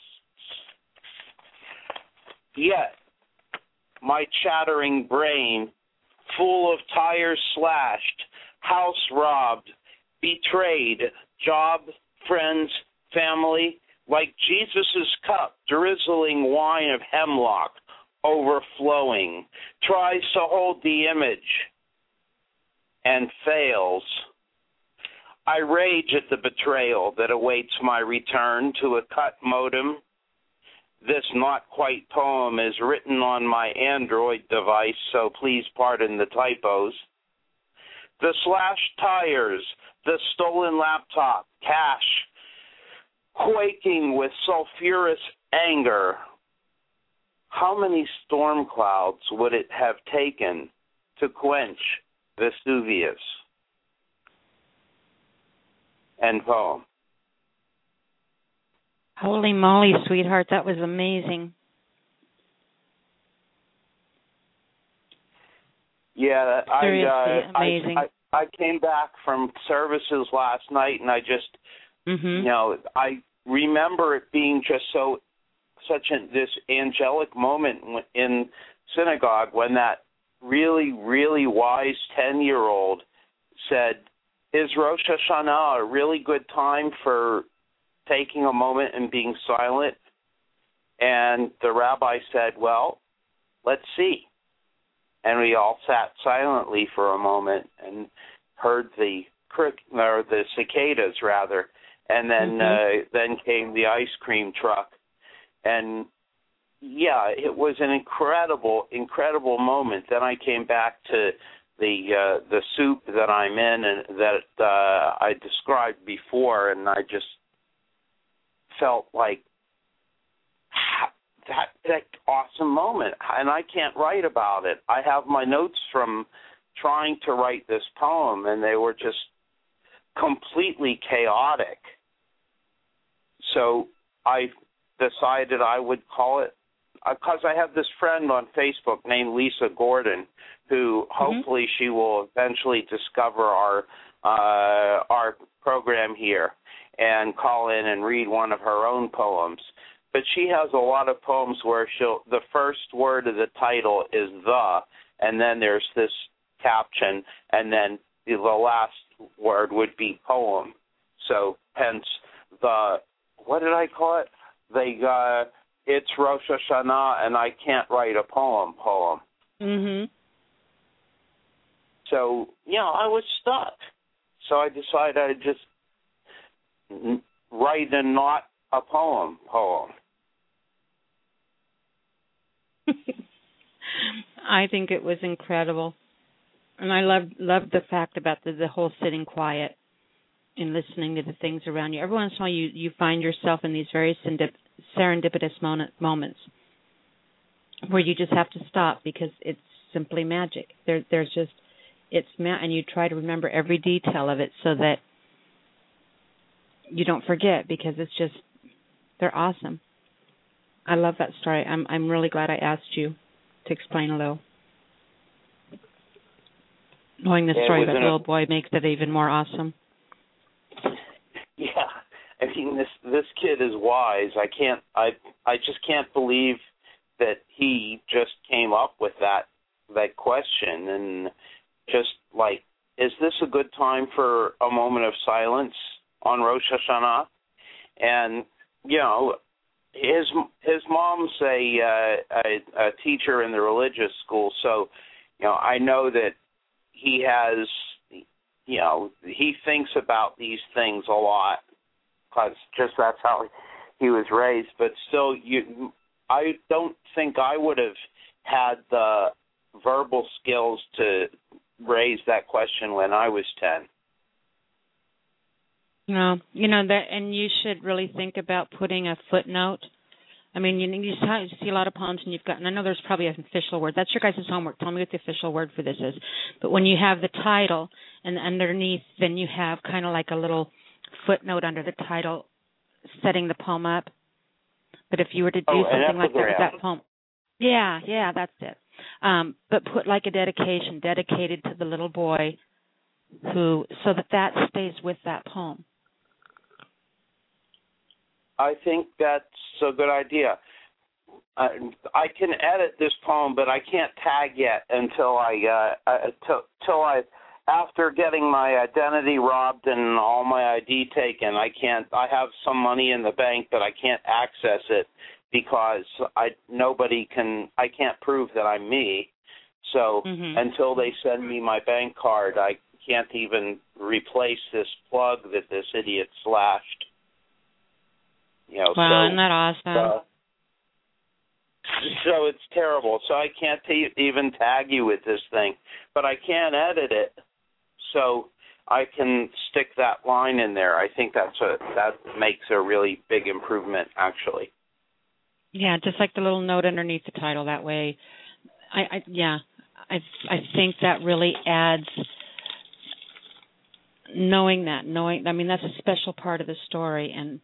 Yet, my chattering brain, full of tires slashed, house robbed, betrayed, job, friends, family, like Jesus' cup, drizzling wine of hemlock, overflowing, tries to hold the image and fails. I rage at the betrayal that awaits my return to a cut modem. This not quite poem is written on my Android device, so please pardon the typos. The slashed tires, the stolen laptop, cash, quaking with sulfurous anger. How many storm clouds would it have taken to quench Vesuvius? End poem. Holy moly, sweetheart, that was amazing. Yeah, Seriously, amazing. I came back from services last night, and I just, I remember it being just this angelic moment in synagogue when that really, really wise 10-year-old said, is Rosh Hashanah a really good time for taking a moment and being silent? And the rabbi said, well, let's see. And we all sat silently for a moment and heard the cicadas, rather. And then came the ice cream truck. And, yeah, it was an incredible moment. Then I came back to the soup that I'm in and that I described before, and I just felt like that awesome moment. And I can't write about it. I have my notes from trying to write this poem, and they were just completely chaotic. So I decided I would call it, because I have this friend on Facebook named Lisa Gordon, who hopefully she will eventually discover our program here and call in and read one of her own poems. But she has a lot of poems where the first word of the title is the, and then there's this caption, and then the last word would be poem. So hence what did I call it? It's Rosh Hashanah, and I can't write a poem. So, I was stuck. So I decided I'd just write a not a poem. I think it was incredible. And I loved the fact about the whole sitting quiet and listening to the things around you. Every once in a while you find yourself in these very serendipitous moments where you just have to stop because it's simply magic. There's just, and you try to remember every detail of it so that you don't forget, because it's just, they're awesome. I love that story. I'm really glad I asked you to explain a little. Knowing the story about the little boy makes it even more awesome. Yeah, I mean this kid is wise. I just can't believe that he just came up with that question, and just like, is this a good time for a moment of silence on Rosh Hashanah? And his mom's a teacher in the religious school, so I know that he has, he thinks about these things a lot because just that's how he was raised. But still, I don't think I would have had the verbal skills to raise that question when I was 10. No, that, and you should really think about putting a footnote. I mean, you see a lot of poems, and and I know there's probably an official word. That's your guys' homework. Tell me what the official word for this is. But when you have the title, and underneath, then you have kind of like a little footnote under the title, setting the poem up. But if you were to do something like that with that poem, yeah, that's it. But put like a dedication, dedicated to the little boy, so that stays with that poem. I think that's a good idea. I can edit this poem, but I can't tag yet until after getting my identity robbed and all my ID taken. I have some money in the bank, but I can't access it because I can't prove that I'm me. So until they send me my bank card, I can't even replace this plug that this idiot slashed. Wow, isn't that awesome? So it's terrible. So I can't even tag you with this thing, but I can edit it, so I can stick that line in there. I think that makes a really big improvement, actually. Yeah, just like the little note underneath the title. That way, I think that really adds. Knowing, I mean, that's a special part of the story, and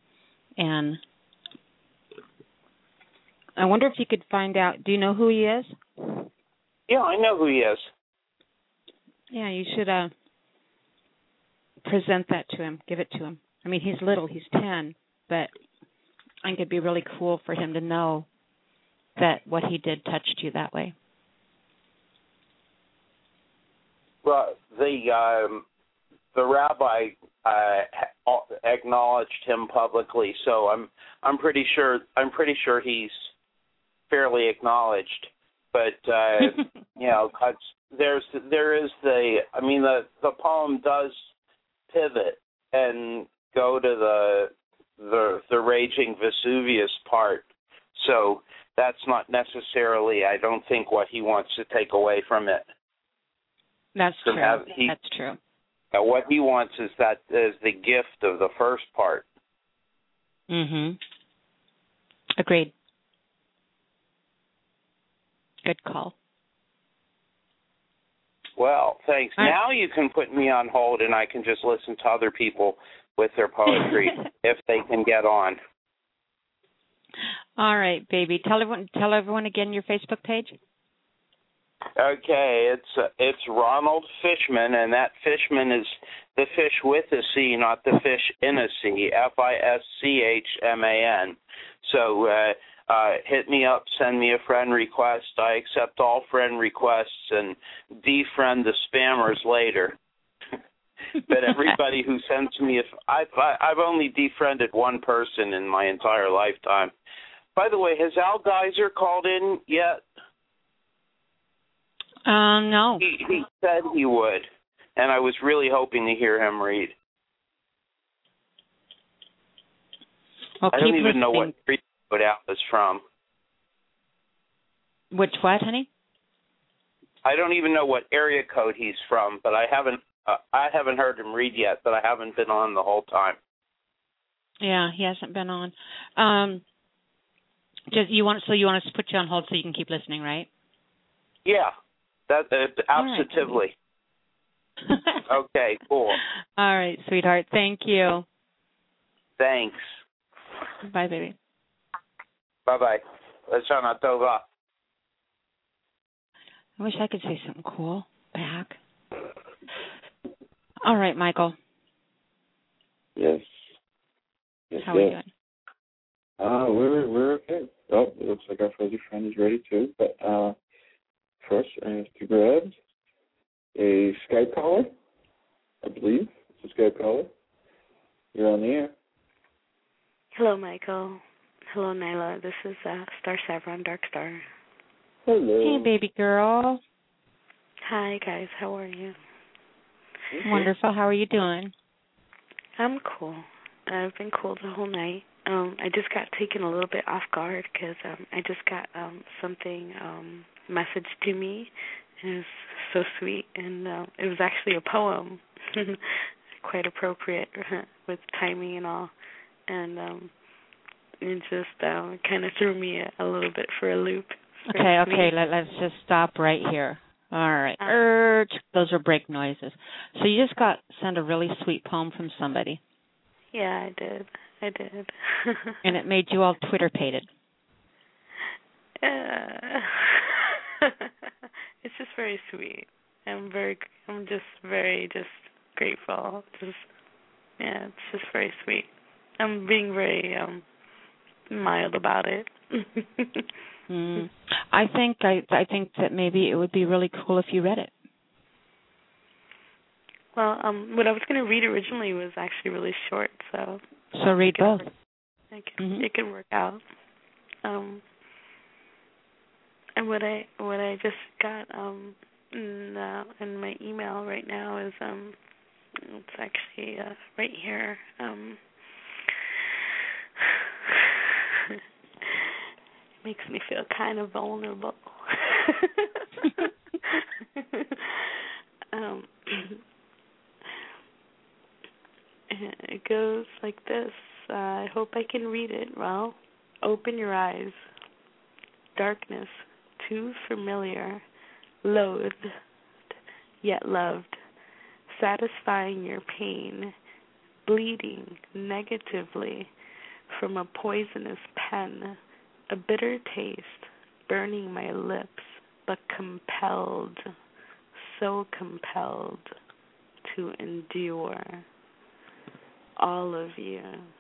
I wonder if you could find out. Do you know who he is? Yeah, I know who he is. Yeah, you should present that to him, give it to him. I mean, he's little, he's 10, but I think it'd be really cool for him to know that what he did touched you that way. Well, the rabbi acknowledged him publicly, so I'm pretty sure he's fairly acknowledged. But cause there is the poem does pivot and go to the raging Vesuvius part, so that's not necessarily, I don't think, what he wants to take away from it. That's true. That's true. What he wants is the gift of the first part. Agreed. Good call. Well, thanks. All right. Now you can put me on hold, and I can just listen to other people with their poetry if they can get on. All right, baby. Tell everyone again your Facebook page. Okay, it's Ronald Fishman, and that Fishman is the fish with a C, not the fish in a C, FISCHMAN. So hit me up, send me a friend request. I accept all friend requests and defriend the spammers later. But everybody who sends me, I've only defriended one person in my entire lifetime. By the way, has Al Geiser called in yet? No. He said he would, and I was really hoping to hear him read. Well, I don't even know what area code Al is from. Which what, honey? I don't even know what area code he's from, but I haven't heard him read yet, but I haven't been on the whole time. Yeah, he hasn't been on. You want us to put you on hold so you can keep listening, right? Yeah. That absolutely. Right. Okay, cool. All right, sweetheart. Thank you. Thanks. Bye, baby. Bye-bye. Lashana Tova. I wish I could say something cool back. All right, Michael. Yes. How are we doing? We're okay. Oh, it looks like our fuzzy friend is ready too, but first, I have to grab a Skype caller, I believe. It's a Skype caller. You're on the air. Hello, Michael. Hello, Nyla. This is Star Savron, Dark Star. Hello. Hey, baby girl. Hi, guys. How are you? Wonderful. How are you doing? I'm cool. I've been cool the whole night. I just got taken a little bit off guard because I just got something messaged to me, and it was so sweet, and it was actually a poem, quite appropriate with timing and all, and it just kind of threw me a little bit for a loop. Okay, let's just stop right here. All right. Those are break noises. So you just got sent a really sweet poem from somebody. Yeah, I did. And it made you all Twitter-pated. It's just very sweet. I'm just very grateful. It's just very sweet. I'm being very mild about it. I think that maybe it would be really cool if you read it. Well, what I was going to read originally was actually really short, so read both. It could work out. And what I just got in my email right now is it's actually right here. Makes me feel kind of vulnerable. It goes like this. I hope I can read it. Well, open your eyes. Darkness, too familiar, loathed, yet loved, satisfying your pain, bleeding negatively from a poisonous pen, a bitter taste burning my lips, but compelled, so compelled to endure. All of you.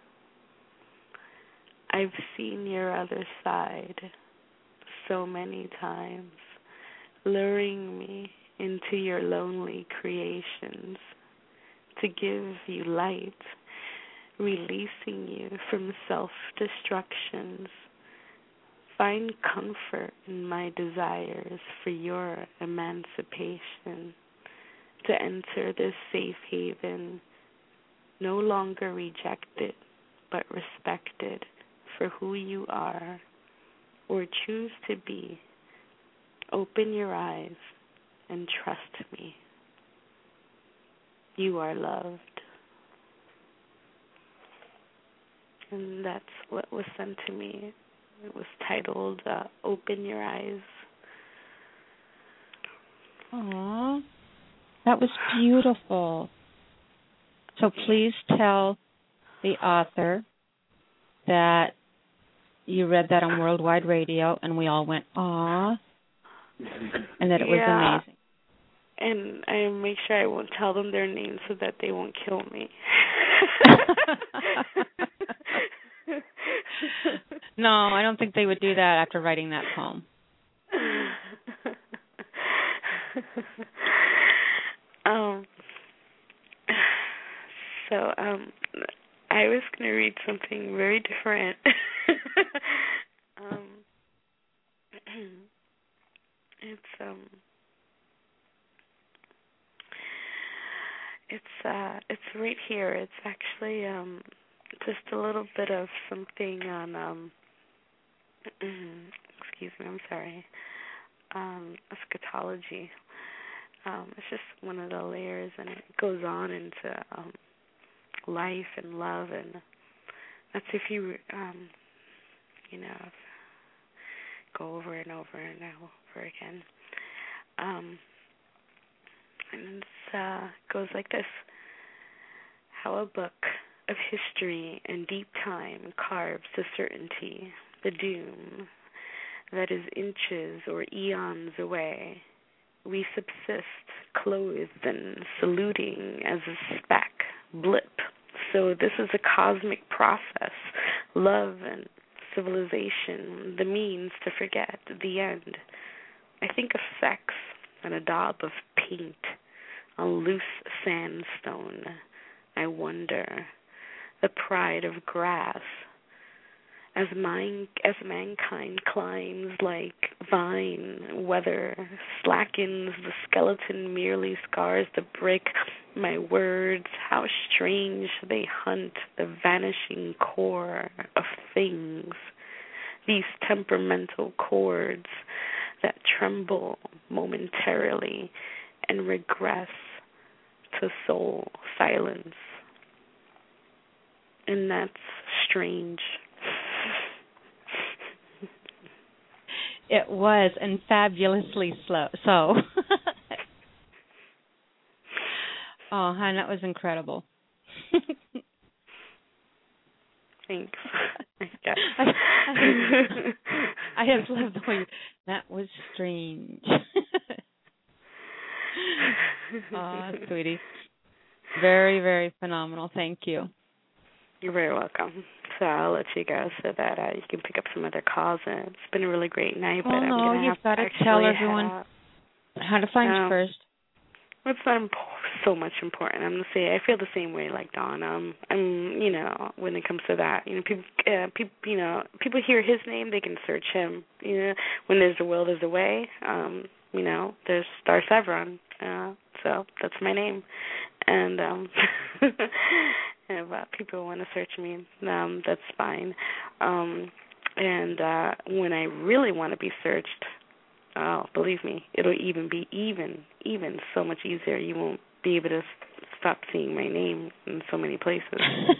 I've seen your other side so many times, luring me into your lonely creations to give you light, releasing you from self-destructions. Find comfort in my desires for your emancipation, to enter this safe haven, no longer rejected, but respected for who you are, or choose to be. Open your eyes and trust me. You are loved. And that's what was sent to me. It was titled, Open Your Eyes. Aww, that was beautiful. So please tell the author that you read that on Worldwide Radio, and we all went, aww, and that it was amazing. And I make sure I won't tell them their names so that they won't kill me. No, I don't think they would do that after writing that poem. I was going to read something very different. It's right here. It's actually just a little bit of something on excuse me, I'm sorry. Eschatology. It's just one of the layers, and it goes on into life and love, and that's if you go over and over and over again. And it goes like this: how a book of history and deep time carves the certainty, the doom that is inches or eons away. We subsist, clothed and saluting as a speck, blip. So this is a cosmic process, love and civilization, the means to forget, the end. I think of sex and a daub of paint on loose sandstone. I wonder, the pride of grass, as mankind climbs like vine, weather slackens, the skeleton merely scars the brick. My words, how strange they hunt the vanishing core of things. These temperamental chords that tremble momentarily and regress to soul silence. And that's strange. It was, and fabulously so. Oh, hon, that was incredible. Thanks. I just love the way that was strange. Oh, sweetie. Very, very phenomenal. Thank you. You're very welcome. So I'll let you go so that you can pick up some other calls. And it's been a really great night. Well, but no, I'm you've got to tell everyone how to find you first. It's not so much important. I'm gonna say I feel the same way like Dawn. I'm when it comes to that, people hear his name, they can search him. When there's a will, there's a way. There's Star Sevron. So that's my name. And if people want to search me, that's fine. And when I really want to be searched, oh, believe me, it'll be even so much easier. You won't be able to stop seeing my name in so many places.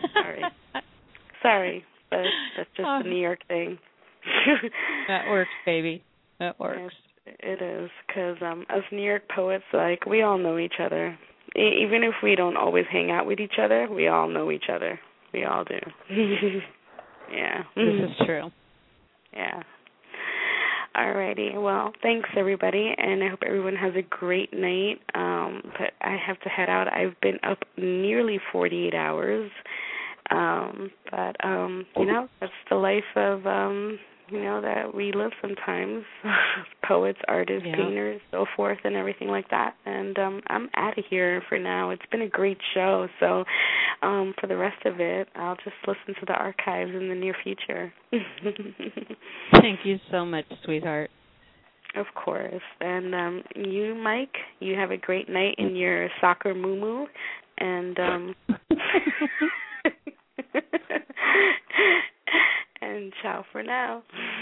Sorry, but that's just the New York thing. That works, baby. That works. It is, because as New York poets, we all know each other. Even if we don't always hang out with each other, we all know each other. We all do. Yeah. This is true. Yeah. Alrighty. Well, thanks, everybody, and I hope everyone has a great night. But I have to head out. I've been up nearly 48 hours. But that's the life of, that we live sometimes. Poets, artists, painters, so forth, and everything like that. And I'm out of here for now. It's been a great show. So for the rest of it, I'll just listen to the archives in the near future. Thank you so much, sweetheart. Of course. And you, Mike, you have a great night in your soccer moo-moo. And and ciao for now.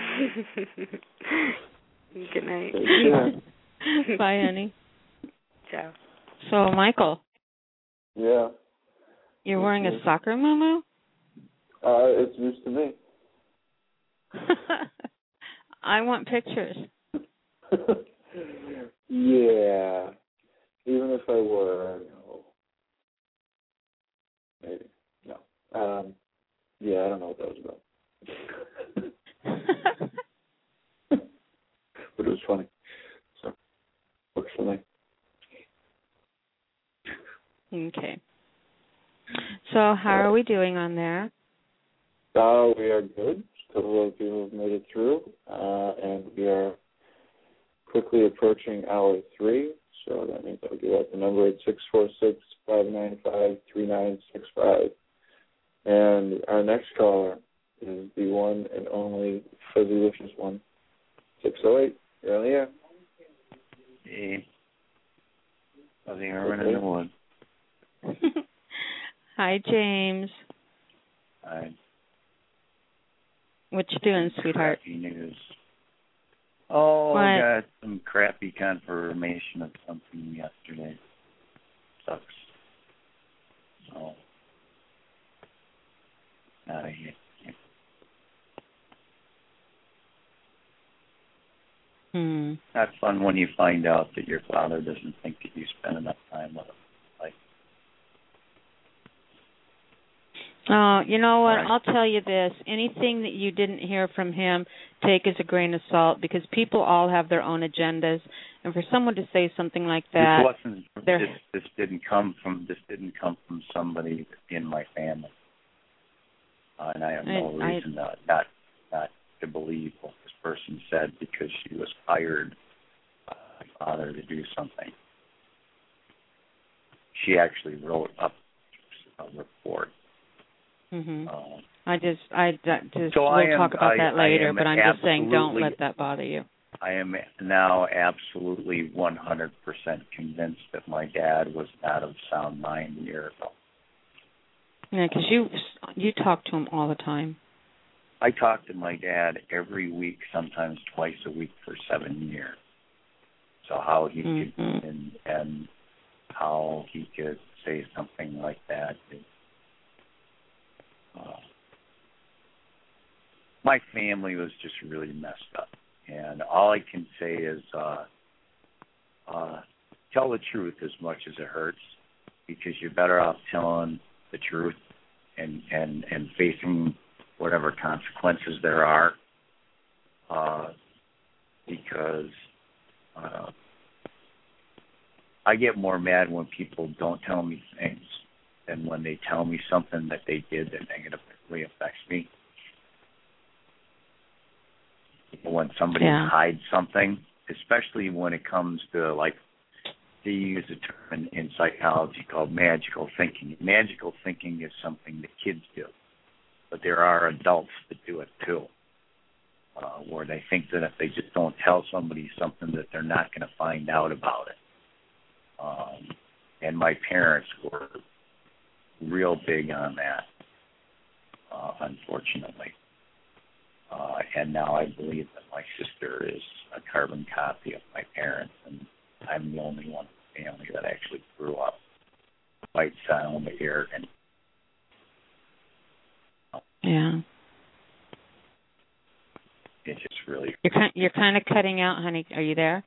Good night. Bye, honey. Ciao. So, Michael. Yeah. You're wearing a soccer muumuu? It's news to me. I want pictures. Yeah. Even if I were, maybe. No. Yeah, I don't know what that was about. But it was funny. So, works for me. Okay. So, how are we doing on there? We are good. A couple of people have made it through. And we are quickly approaching hour 3. So that means I'll give out the number at 646-595-3965. And our next caller is the one and only Fuzzylicious one. 608, you're on the air. Hey. Fuzzy Herman in the Wood. Hi, James. Hi. What you doing, sweetheart? Crappy news. Oh, I got some crappy confirmation of something yesterday. Sucks. So, not a hit. Not fun when you find out that your father doesn't think that you spend enough time with him. Oh, you know what? I'll tell you this. Anything that you didn't hear from him, take as a grain of salt, because people all have their own agendas. And for someone to say something like that, this didn't come from somebody in my family, and I have no reason not to believe what this person said, because she was hired by my father to do something. She actually wrote up a report I just so we'll talk about that later, but I'm just saying don't let that bother you. I am now absolutely 100% convinced that my dad was not of sound mind a year ago. Yeah, because you talk to him all the time. I talked to my dad every week, sometimes twice a week for 7 years. So how he could and how he could say something like that. My family was just really messed up. And all I can say is tell the truth as much as it hurts, because you're better off telling the truth and facing whatever consequences there are, because I get more mad when people don't tell me things than when they tell me something that they did that negatively affects me. When somebody hides something, especially when it comes to, like, they use a term in psychology called magical thinking. Magical thinking is something that kids do, but there are adults that do it too, where they think that if they just don't tell somebody something that they're not going to find out about it. And my parents were real big on that, unfortunately. And now I believe that my sister is a carbon copy of my parents, and I'm the only one in the family that actually grew up quite sound, arrogant. Yeah. It's just really... You're kind of cutting out, honey. Are you there?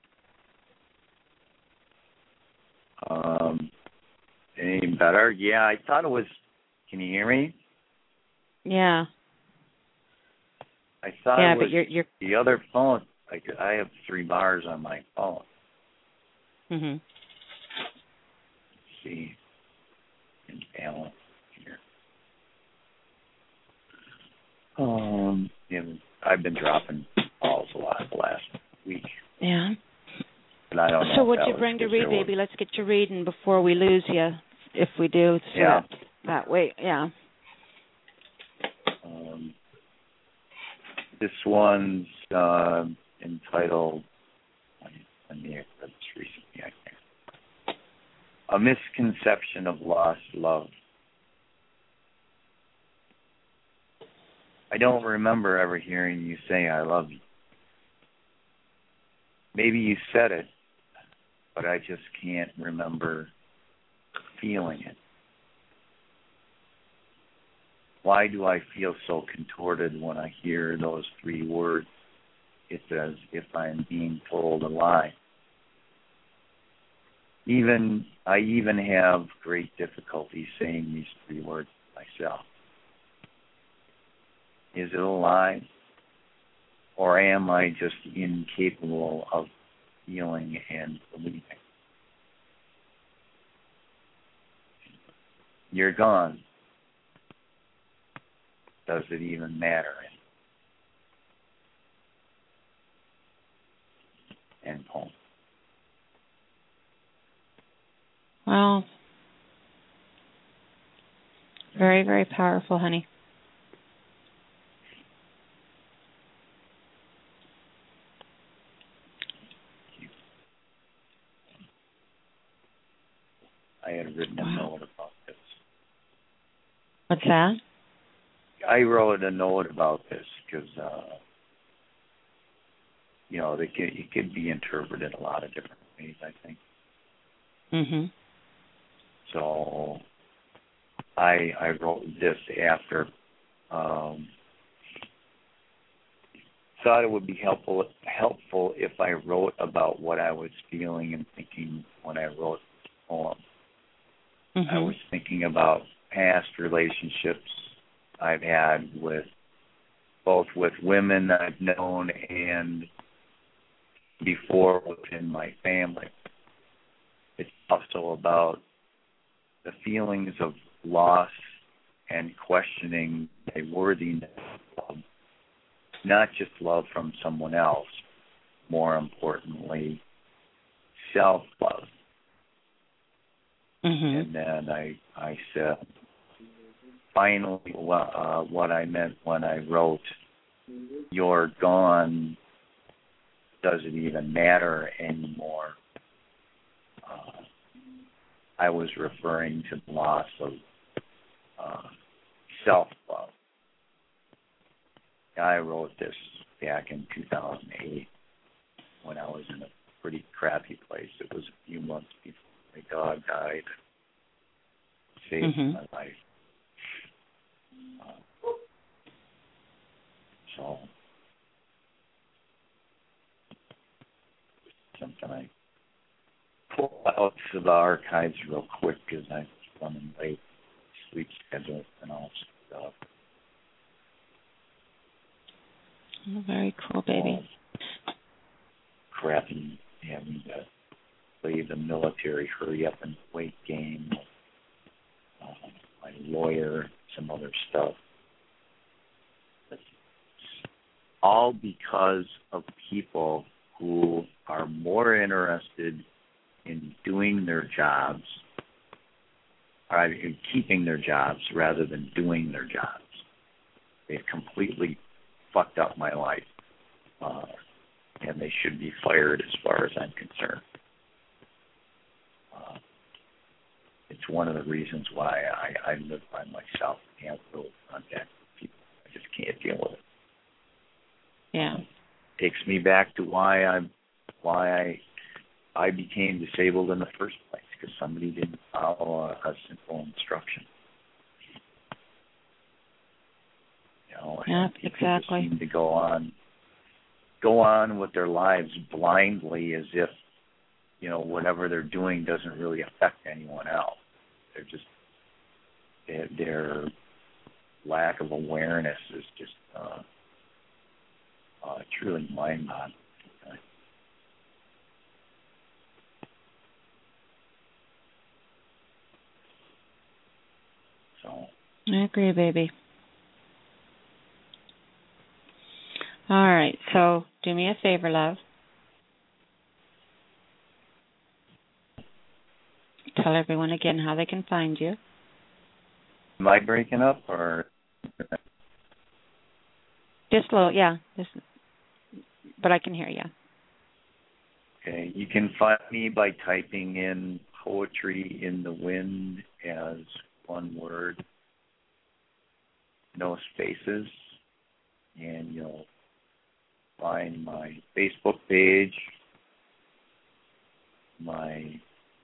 Any better? Yeah, I thought it was... Can you hear me? Yeah. I thought it was but you're... the other phone. I have 3 bars on my phone. Mhm. Let's see. In balance here. I've been dropping balls a lot the last week. Yeah. But I don't know. So what'd you bring to read, baby? Let's get you reading before we lose you. If we do, so that way, yeah. This one's entitled, let me read this recently, I think. A Misconception of Lost Love. I don't remember ever hearing you say I love you. Maybe you said it, but I just can't remember feeling it. Why do I feel so contorted when I hear those 3 words? It's as if I'm being told a lie. I even have great difficulty saying these 3 words myself. Is it a lie? Or am I just incapable of feeling and believing? You're gone. Does it even matter? End poem. Wow. Very, very powerful, honey. I had written a note about this. What's that? I wrote a note about this because, it could be interpreted a lot of different ways, I think. Mhm. So I wrote this after thought it would be helpful if I wrote about what I was feeling and thinking when I wrote this poem. Mm-hmm. I was thinking about past relationships I've had with women I've known and before within my family. It's also about the feelings of loss and questioning a worthiness of love, not just love from someone else, more importantly, self-love. Mm-hmm. And then I said, finally what I meant when I wrote, "You're gone, does it even matter anymore?" I was referring to the loss of self-love. I wrote this back in 2008 when I was in a pretty crappy place. It was a few months before my dog died. Saved my life. So something I pull out to the archives real quick because I'm running late, sleep schedule and all stuff. Oh, very cool, baby. Crappy having to play the military hurry up and wait game. My lawyer, some other stuff. All because of people who are more interested in doing their jobs, or in keeping their jobs rather than doing their jobs. They've completely fucked up my life, and they should be fired as far as I'm concerned. It's one of the reasons why I live by myself and have little contact with people. I just can't deal with it. Yeah. Takes me back to why I became disabled in the first place, because somebody didn't follow a simple instruction. You know, yeah, and exactly. People seem to go on with their lives blindly as if, you know, whatever they're doing doesn't really affect anyone else. They're just their lack of awareness is just truly mind-boggling. So I agree, baby. All right, so do me a favor, love. Tell everyone again how they can find you. Am I breaking up or? Just a little, yeah. But I can hear you. Okay, you can find me by typing in Poetry in the Wind as one word, no spaces, and you'll find my Facebook page, my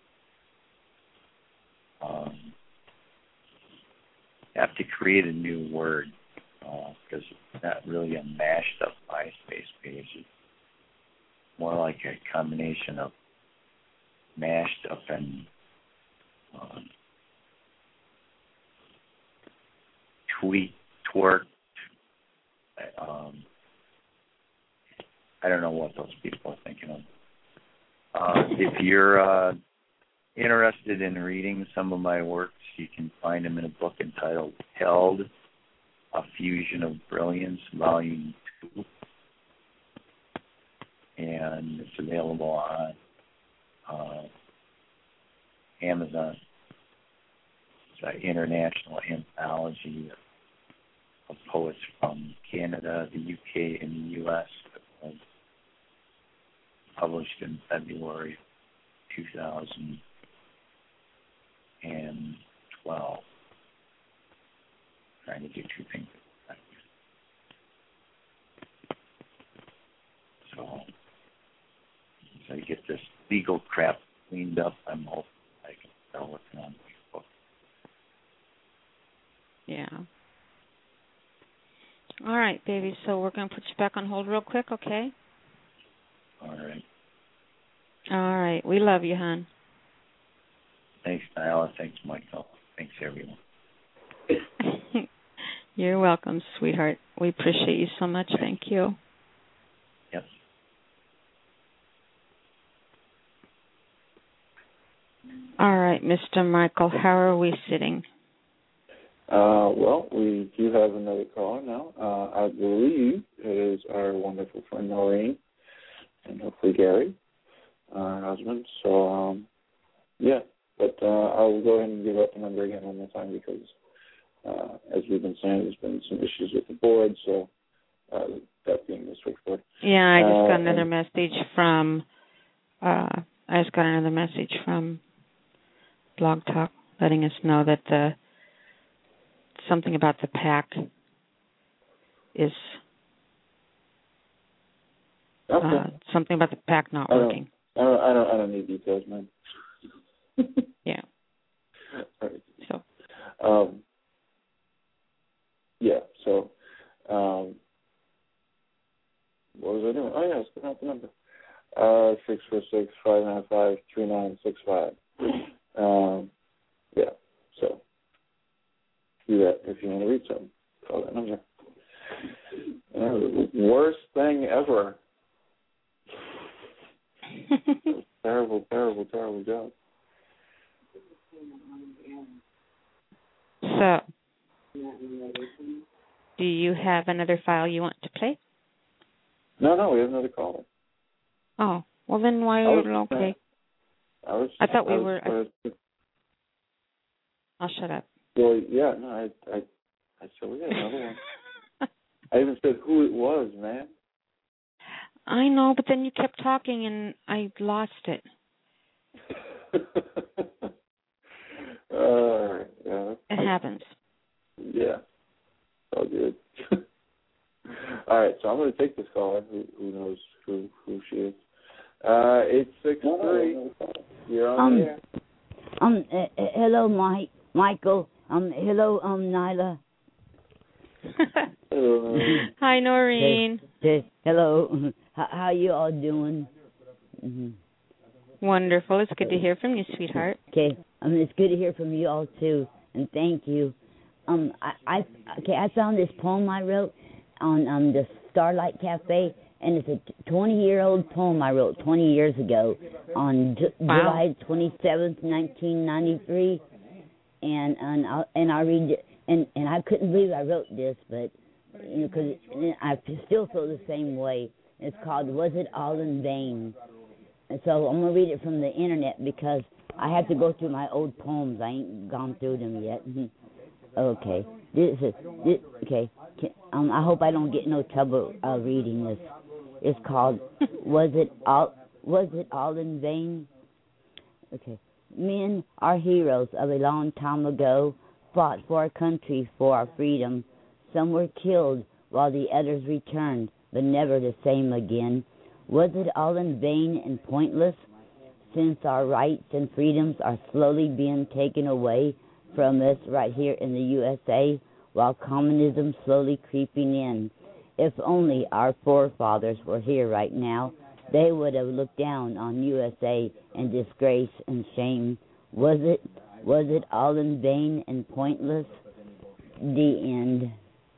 have to create a new word because it's not really a mashed up MySpace page. It's more like a combination of mashed up and twerked. I don't know what those people are thinking of. If you're interested in reading some of my works, you can find them in a book entitled Held, A Fusion of Brilliance, Volume 2. And it's available on Amazon. It's an international anthology of poets from Canada, the UK, and the US. It was published in February 2012. Trying to do two things. So you get this legal crap cleaned up. I'm hoping I can start working on this book. Yeah. All right, baby. So we're going to put you back on hold real quick, okay? All right. All right. We love you, hon. Thanks, Nyla. Thanks, Michael. Thanks, everyone. You're welcome, sweetheart. We appreciate you so much. Thank you. Yep. All right, Mr. Michael, how are we sitting? Well, we do have another caller now. I believe it is our wonderful friend Noreen and hopefully Gary, her husband. So, yeah. But I will go ahead and give up the number again one more time because as we've been saying, there's been some issues with the board, so that being the switchboard. Yeah, I just got another message from Blog Talk letting us know that something about the PAC is something about the PAC not working. I don't need details, man. Yeah. Right. So. Yeah. So. What was I doing? Oh yeah, I was putting out the number. 646-595-3965. Yeah. So. Do that if you want to read something. Call that number. Worst thing ever. Terrible job. So, do you have another file you want to play? No, we have another caller. Oh, well then why are you okay? I thought we were. I'll shut up. Well, yeah, no, I said we got another one. I even said who it was, man. I know, but then you kept talking and I lost it. Yeah. It happens. Yeah. All good. All right, so I'm going to take this caller. Who knows who she is? 863. You're on the air. Hello, Michael. Hello, Nyla. Hello. Hi, Noreen. Hello. How you all doing? Mm-hmm. Wonderful. It's good to hear from you, sweetheart. Okay. It's good to hear from you all too, and thank you. I found this poem I wrote on the Starlight Cafe, and it's a 20-year-old poem I wrote 20 years ago on July 27th, 1993, and I'll read it. And I couldn't believe I wrote this, but because I still feel the same way. It's called "Was It All in Vain?" And so I'm gonna read it from the internet because I have to go through my old poems. I ain't gone through them yet. Okay. Okay. I hope I don't get no trouble reading this. It's called Was It All in Vain? Okay. Men are heroes of a long time ago, fought for our country, for our freedom. Some were killed while the others returned, but never the same again. Was it all in vain and pointless, since our rights and freedoms are slowly being taken away from us right here in the USA, while communism slowly creeping in? If only our forefathers were here right now, they would have looked down on USA in disgrace and shame. Was it all in vain and pointless? The end.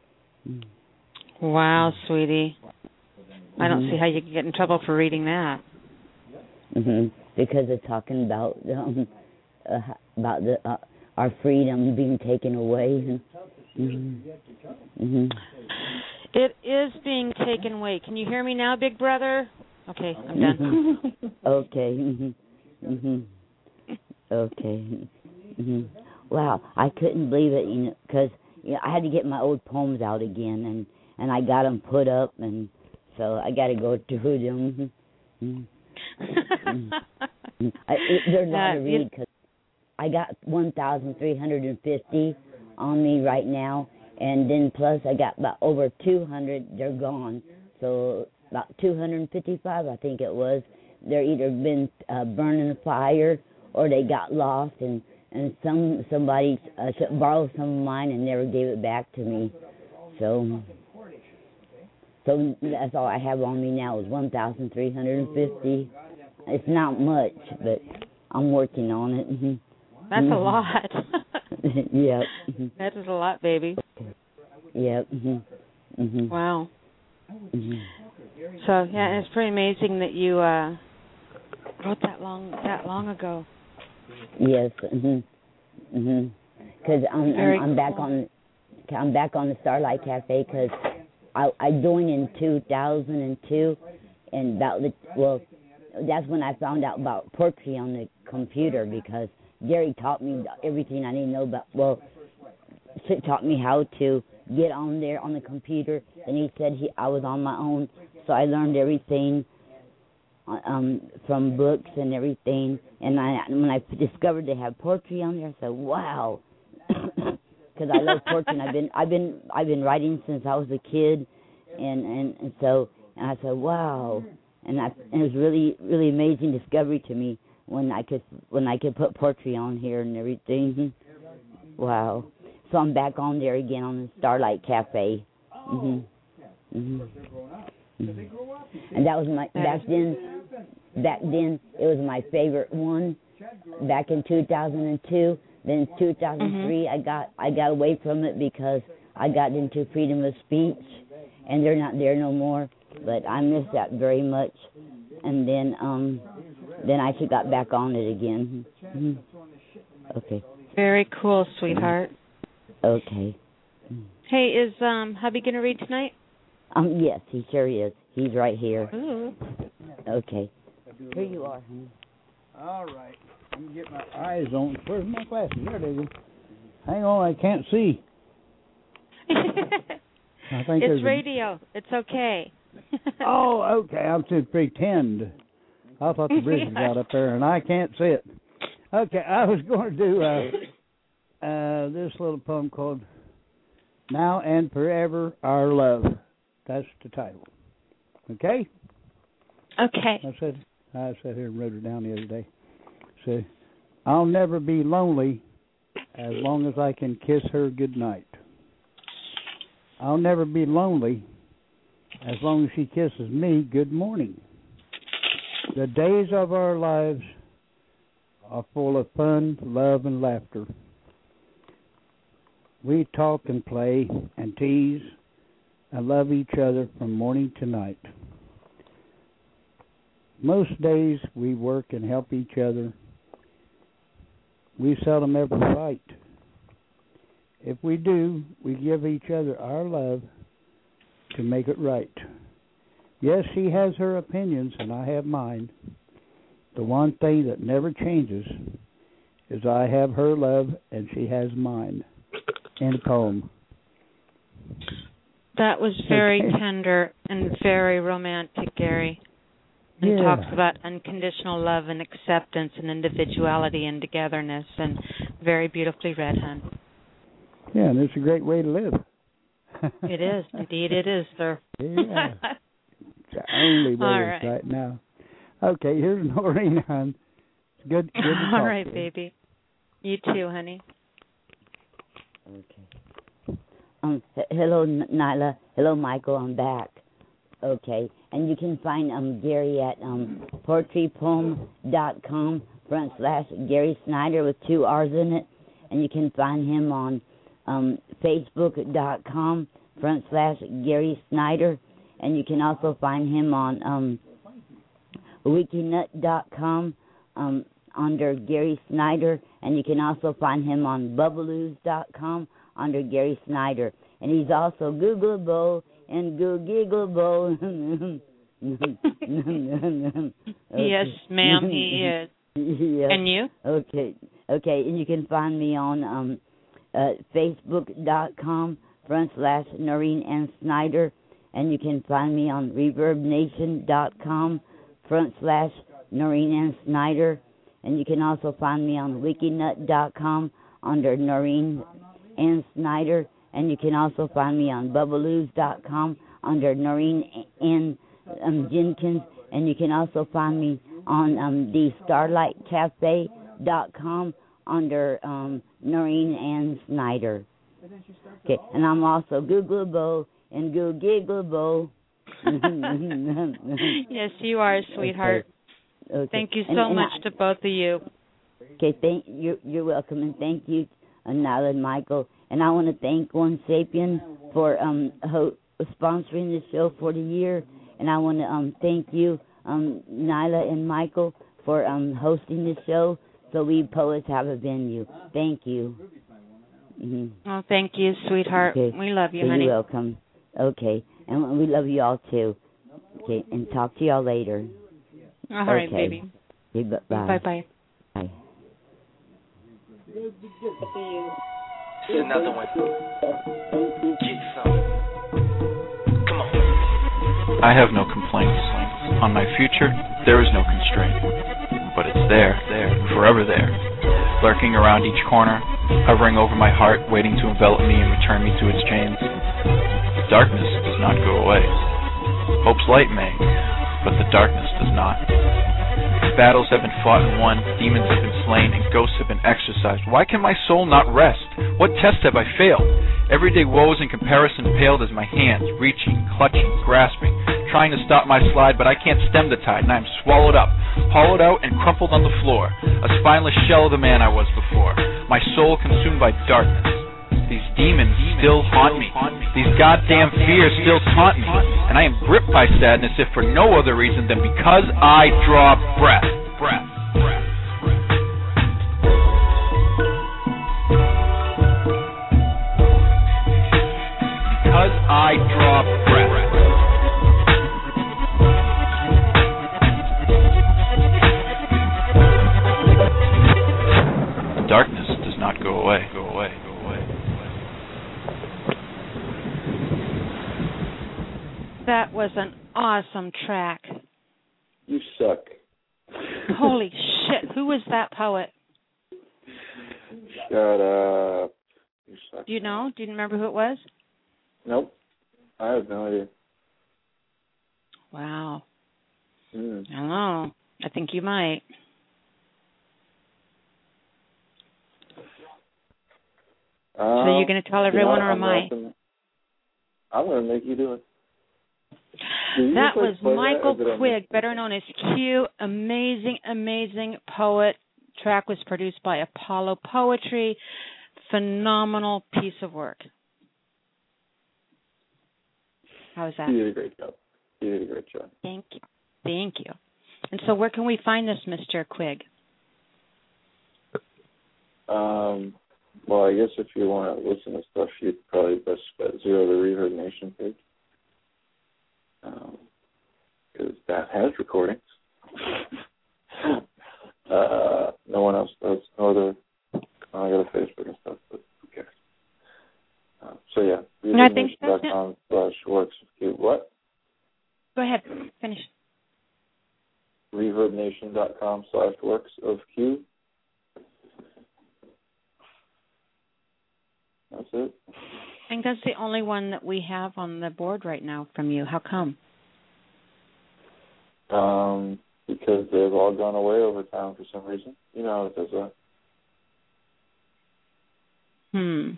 Wow, sweetie. I don't see how you can get in trouble for reading that. Because it's talking about our freedom being taken away. It is being taken away. Can you hear me now, Big Brother? Okay, I'm done. Okay. Okay. Wow, I couldn't believe it, because I had to get my old poems out again, and I got them put up, and so I got to go through them. They're not to read because I got 1,350 on me right now, and then plus I got about over 200. They're gone, so about 255, I think it was. They're either been burned in a fire or they got lost, and somebody borrowed some of mine and never gave it back to me. So that's all I have on me now is 1,350. It's not much, but I'm working on it. That's a lot. Yep. That is a lot, baby. Yep. Wow. So yeah, it's pretty amazing that you wrote that long ago. Yes. Because I'm back on the Starlight Cafe because I joined in 2002, and that's when I found out about poetry on the computer because Gary taught me everything I need to know about. Well, taught me how to get on there on the computer. And he said I was on my own, so I learned everything from books and everything. And when I discovered they have poetry on there, I said, "Wow," because I love poetry. And I've been writing since I was a kid, and so I said, "Wow," and it was really really amazing discovery to me when I could put poetry on here and everything. Wow. So I'm back on there again on the Starlight Cafe. And that was back then it was my favorite one. Back in 2002, then in 2003 I got away from it because I got into freedom of speech, and they're not there no more. But I miss that very much. And then I actually got back on it again. Okay. Very cool, sweetheart. Okay. Hey, is hubby going to read tonight? Yes, he sure is. He's right here. Ooh. Okay. Here you are, honey. All right. Let me get my eyes on. Where's my glasses? There they go. Hang on, I can't see. I think it's radio. It's okay. Oh, okay. I'm to pretend. I thought the bridge was out up there, and I can't see it. Okay, I was going to do this little poem called "Now and Forever Our Love." That's the title. Okay? Okay. I sat here and wrote it down the other day. So, I'll never be lonely as long as I can kiss her goodnight. I'll never be lonely as long as she kisses me good morning. The days of our lives are full of fun, love, and laughter. We talk and play and tease and love each other from morning to night. Most days we work and help each other. We seldom ever fight. If we do, we give each other our love to make it right. Yes, she has her opinions and I have mine. The one thing that never changes is I have her love and she has mine. End poem. That was very tender and very romantic, Gary. And talks about unconditional love and acceptance and individuality and togetherness, and very beautifully read, hon. Yeah, and it's a great way to live. It is. Indeed it is, sir. Yeah. It's the only way right now. Okay, here's Noreen, hon. It's good to talk All right, to you. baby. You too, honey. Okay. Hello, Nyla. Hello, Michael. I'm back. Okay. And you can find Gary at poetrypoem.com/Gary Snyder with 2 R's in it. And you can find him on Facebook.com/Gary Snyder. And you can also find him on Wikinut.com under Gary Snyder. And you can also find him on Bubbaloo.com under Gary Snyder. And he's also Googleable and Googleable. Yes, ma'am, he is. Yes. And you? Okay. And you can find me on Facebook.com/Noreen N. Snyder. And you can find me on ReverbNation.com/Noreen N. Snyder. And you can also find me on Wikinut.com under Noreen N. Snyder. And you can also find me on Bubbaloo.com under Noreen N. Jenkins. And you can also find me on the StarlightCafe.com under Noreen N. Snyder. Okay, and I'm also Googleable and Googleable. Yes, you are, sweetheart. Okay. Thank you so much to both of you. Okay, you're welcome, and thank you, Nyla and Michael. And I want to thank One Sapien for sponsoring the show for the year. And I want to thank you, Nyla and Michael, for hosting the show so we poets have a venue. Thank you. Mm-hmm. Oh, thank you, sweetheart. Okay. We love you, honey. You're welcome. Okay, and we love you all too. Okay, and talk to y'all later. All right, baby. Okay, bye. Bye-bye. Bye. It's another one. Get some. Come on. I have no complaints. On my future, there is no constraint. But it's there, forever there. Lurking around each corner, hovering over my heart, waiting to envelop me and return me to its chains. The darkness does not go away. Hope's light may, but the darkness does not. Battles have been fought and won, demons have been slain, and ghosts have been exorcised. Why can my soul not rest? What test have I failed? Everyday woes in comparison paled as my hands, reaching, clutching, grasping, trying to stop my slide, but I can't stem the tide, and I am swallowed up, hollowed out, and crumpled on the floor, a spineless shell of the man I was before, my soul consumed by darkness. These demons still haunt me. These goddamn fears still taunt me. And I am gripped by sadness if for no other reason than because I draw breath. Because I draw breath. The darkness does not go away. That was an awesome track. You suck. Holy shit. Who was that poet? Shut up. You suck. Do you know? Do you remember who it was? Nope. I have no idea. Wow. I don't know. I think you might. So you're going to tell everyone, or am I? I'm going to make you do it. That was Michael Quigg, better known as Q. Amazing poet. Track was produced by Apollo Poetry. Phenomenal piece of work. How was that? You did a great job. Thank you. And so where can we find this, Mr. Quigg? Well, I guess if you want to listen to stuff, you'd probably best bet zero the Reverb Nation page. Because that has recordings. No one else does. No other. I got a Facebook and stuff, but who cares? So yeah, reverbnation.com/works of Q. What? Go ahead. Finish. reverbnation.com/works of Q. That's it. I think that's the only one that we have on the board right now from you. How come? Because they've all gone away over time for some reason. You know how it does that.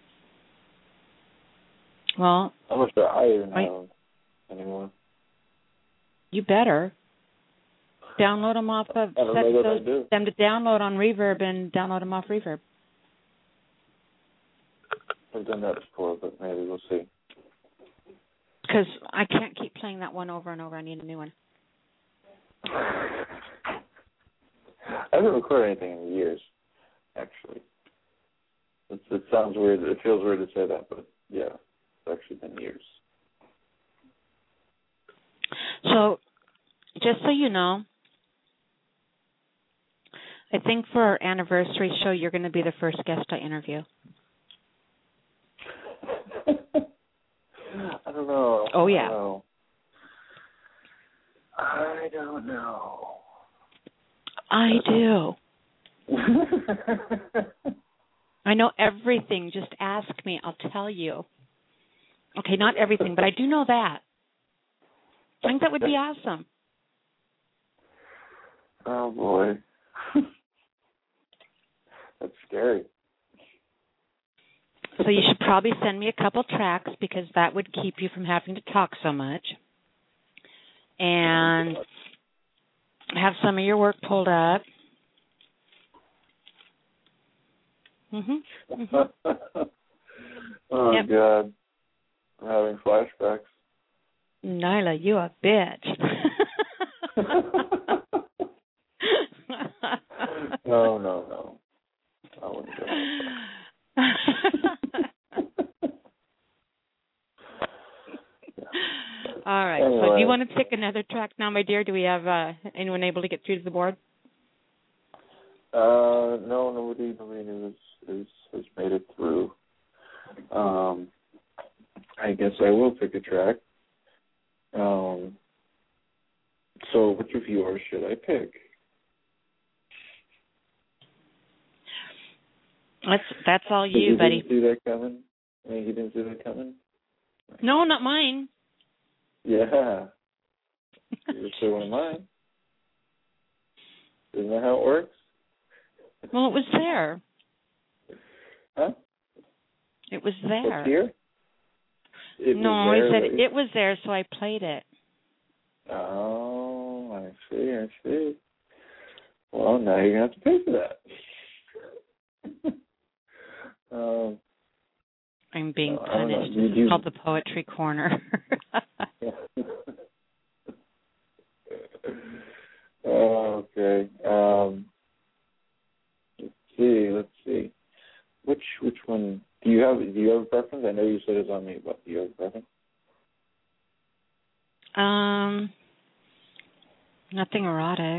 Well, I'm not sure I even have anymore. You better. Download them off of, set them to download on Reverb and download them off Reverb. I've done that before, but maybe we'll see. Because I can't keep playing that one over and over. I need a new one. I haven't recorded anything in years, actually. It sounds weird. It feels weird to say that, but yeah, it's actually been years. So, just so you know, I think for our anniversary show, you're going to be the first guest I interview. I don't know. Oh, yeah. I don't know. I do. I know everything. Just ask me. I'll tell you. Okay, not everything, but I do know that. I think that would be awesome. Oh, boy. That's scary. So you should probably send me a couple tracks because that would keep you from having to talk so much. And have some of your work pulled up. Oh, yep. God. I'm having flashbacks. Nyla, you a bitch. No. I wouldn't do that. All right. Anyway. So do you want to pick another track now, my dear? Do we have anyone able to get through to the board? No, nobody has made it through. Yes, I will pick a track. So which of yours should I pick? That's all you, buddy. Didn't see that coming? I mean, you didn't see that coming? No, not mine. Yeah. You say one of mine. Isn't that how it works? Well, it was there. Huh? It was there. What's here? I said it was there, so I played it. Oh, I see. Well, now you're going to have to pay for that. I'm being punished. It's called the Poetry Corner. Okay. Let's see. Which one do you have a preference? I know you said it's on me, but do you have a preference? Nothing erotic.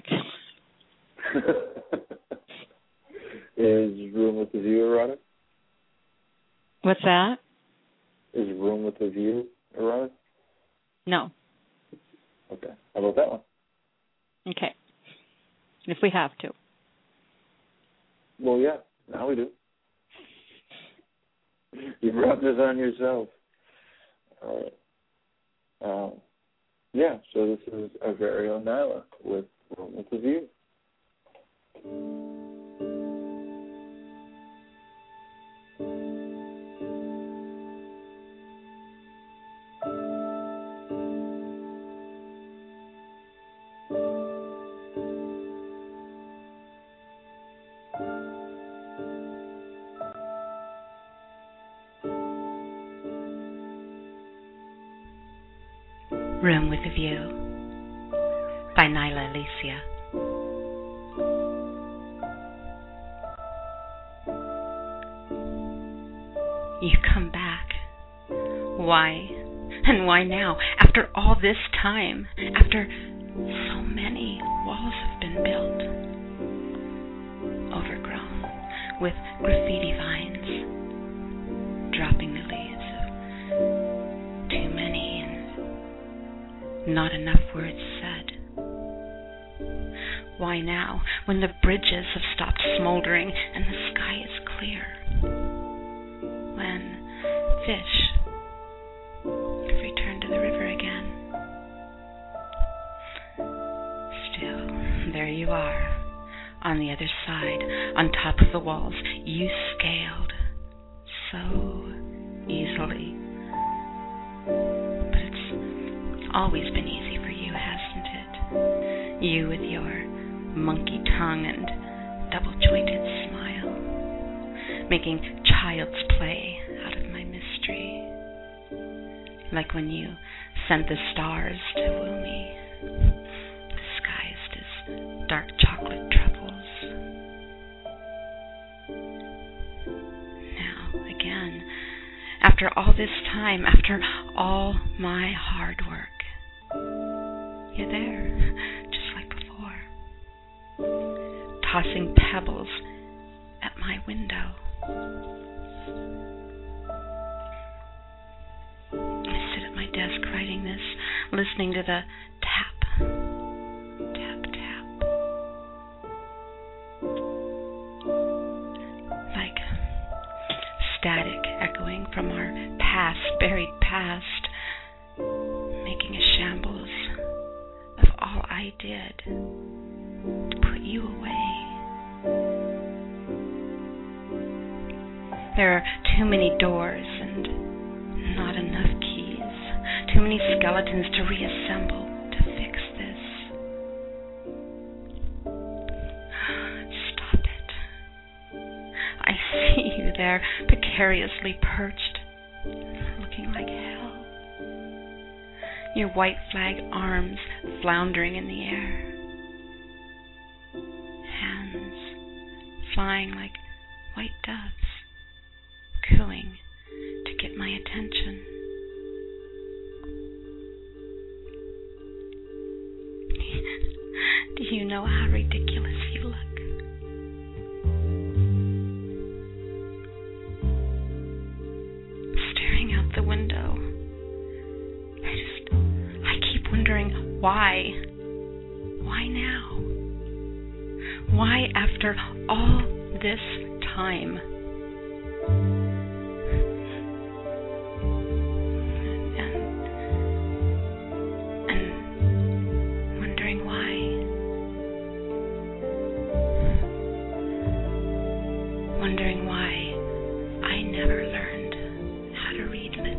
Is Room with a View erotic? What's that? Is Room with a View erotic? No. Okay. How about that one? Okay. If we have to. Well, yeah. Now we do. You brought this on yourself. All right. Yeah, so this is our very own Nyla with Room with a View. Room with a View by Nyla Alicia. You come back. Why? And why now? After all this time, after so many walls have been built, overgrown with graffiti vines, dropping the leaves of too many and not enough words said. Why now, when the bridges have stopped smoldering and the sky is clear? When fish have returned to the river again? Still, there you are, on the other side, on top of the walls. You scaled so easily. But it's always been easy for you, hasn't it? You with your monkey tongue and double-jointed smile, making child's play out of my mystery. Like when you sent the stars to woo me, disguised as dark chocolate troubles. Now, again, after all this time, after all my hard work, you're there, just like before, tossing pebbles at my window. I sit at my desk writing this, listening to the tap, tap, tap. Like static echoing from our past, buried past, making a shambles of all I did to put you away. There are too many doors and not enough keys, too many skeletons to reassemble to fix this. Stop it. I see you there, precariously perched, looking like hell. Your white flag arms floundering in the air. Hands flying like white doves, cooing to get my attention. Do you know how ridiculous you look? Staring out the window, why? Why now? Why after all this time? And wondering why. Wondering why I never learned how to read lips.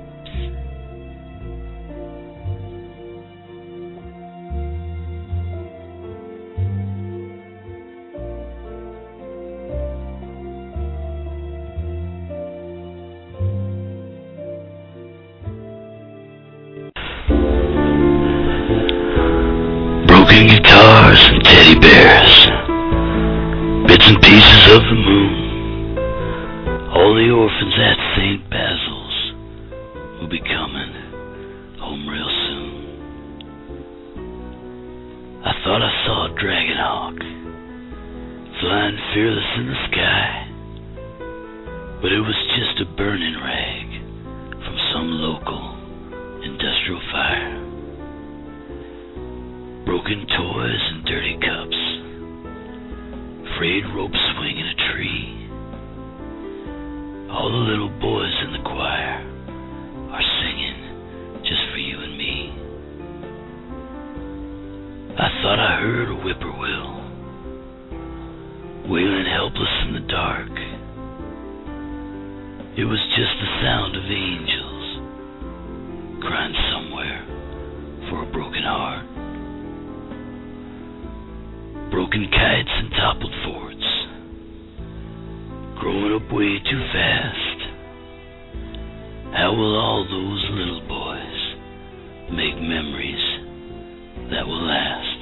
Broken guitars and teddy bears, bits and pieces of the moon. All the orphans at St. Basil's will be coming home real soon. I thought I saw a dragon hawk flying fearless in the sky, but it was just a burning rag from some local industrial fire. Broken toys and dirty cups, frayed rope swing in a tree. All the little boys in the choir are singing just for you and me. I thought I heard a whippoorwill wailing helpless in the dark. It was just the sound of angels crying somewhere for a broken heart. Broken kites and toppled forts, growing up way too fast. How will all those little boys make memories that will last?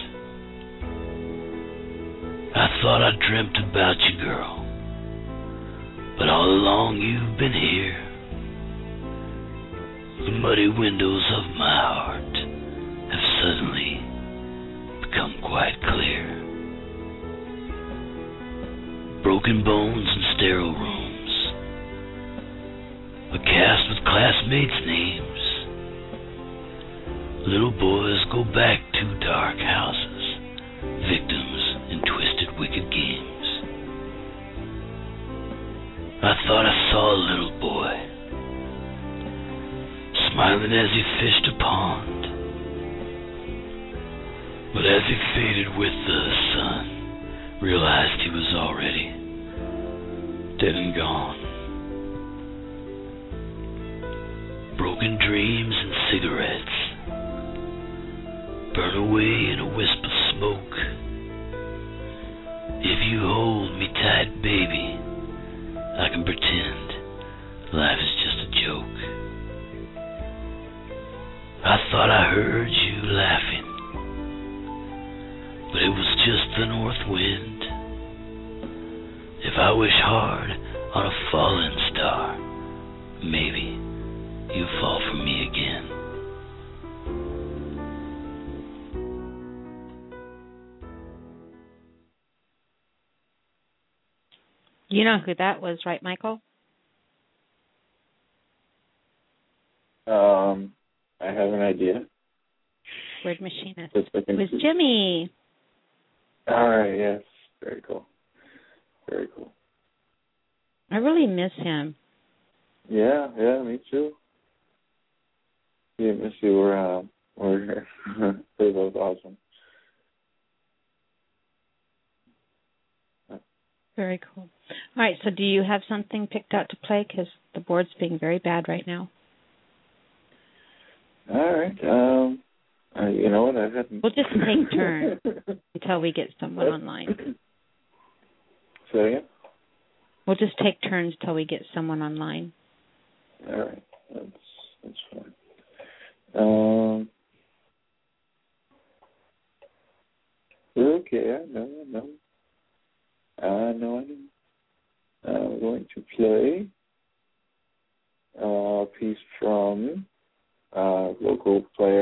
I thought I dreamt about you, girl, but all along you've been here. The muddy windows of my heart have suddenly become quite clear. Broken bones and sterile rooms, a cast with classmates' names. Little boys go back to dark houses, victims in twisted, wicked games. I thought I saw a little boy smiling as he fished a pond, but as he faded with the sun, realized he was already dead and gone. Broken dreams and cigarettes burn away in a wisp of smoke. If you hold me tight, baby, I can pretend life is just a joke. I thought I heard you laughing, but it was just the north wind. If I wish hard on a fallen star, maybe you fall for me again. You know who that was, right, Michael? I have an idea. Word Machinist. It was Jimmy. All right, yes. Very cool. Very cool. I really miss him. Yeah, me too. Yeah, miss you. We're they're both awesome. Very cool. All right, so do you have something picked out to play? Because the board's being very bad right now. All right. You know what? I hadn't. We'll just take turns until we get someone online. Say again? We'll just take turns till we get someone online. All right. That's fine. Okay, I know. I'm going to play a piece from local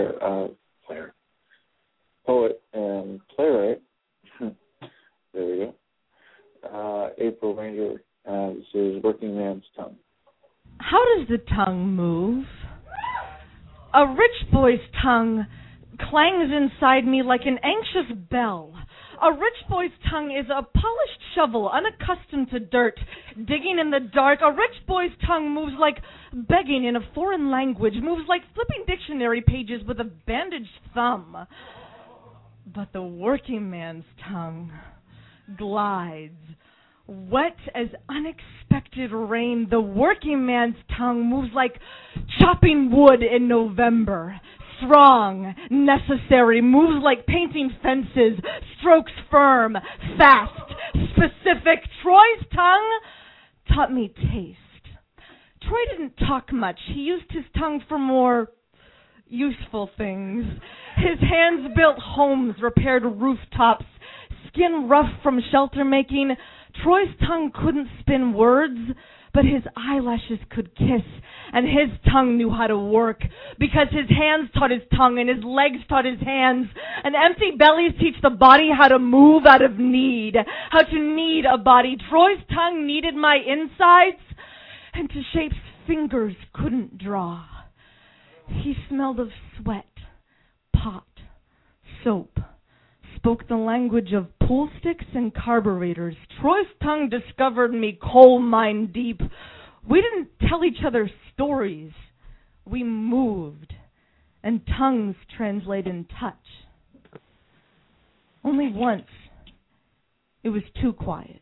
poet and playwright. There we go. April Ranger. This is Working Man's Tongue. How does the tongue move? A rich boy's tongue clangs inside me like an anxious bell. A rich boy's tongue is a polished shovel, unaccustomed to dirt, digging in the dark. A rich boy's tongue moves like begging in a foreign language, moves like flipping dictionary pages with a bandaged thumb. But the working man's tongue glides, wet as unexpected rain. The working man's tongue moves like chopping wood in November. Strong, necessary, moves like painting fences, strokes firm, fast, specific. Troy's tongue taught me taste. Troy didn't talk much. He used his tongue for more useful things. His hands built homes, repaired rooftops, skin rough from shelter making. Troy's tongue couldn't spin words, but his eyelashes could kiss, and his tongue knew how to work, because his hands taught his tongue, and his legs taught his hands, and empty bellies teach the body how to move out of need, how to need a body. Troy's tongue needed my insides, and to shapes fingers couldn't draw. He smelled of sweat, pot, soap, spoke the language of pool sticks and carburetors. Troy's tongue discovered me coal mine deep. We didn't tell each other stories. We moved, and tongues translate in touch. Only once, it was too quiet.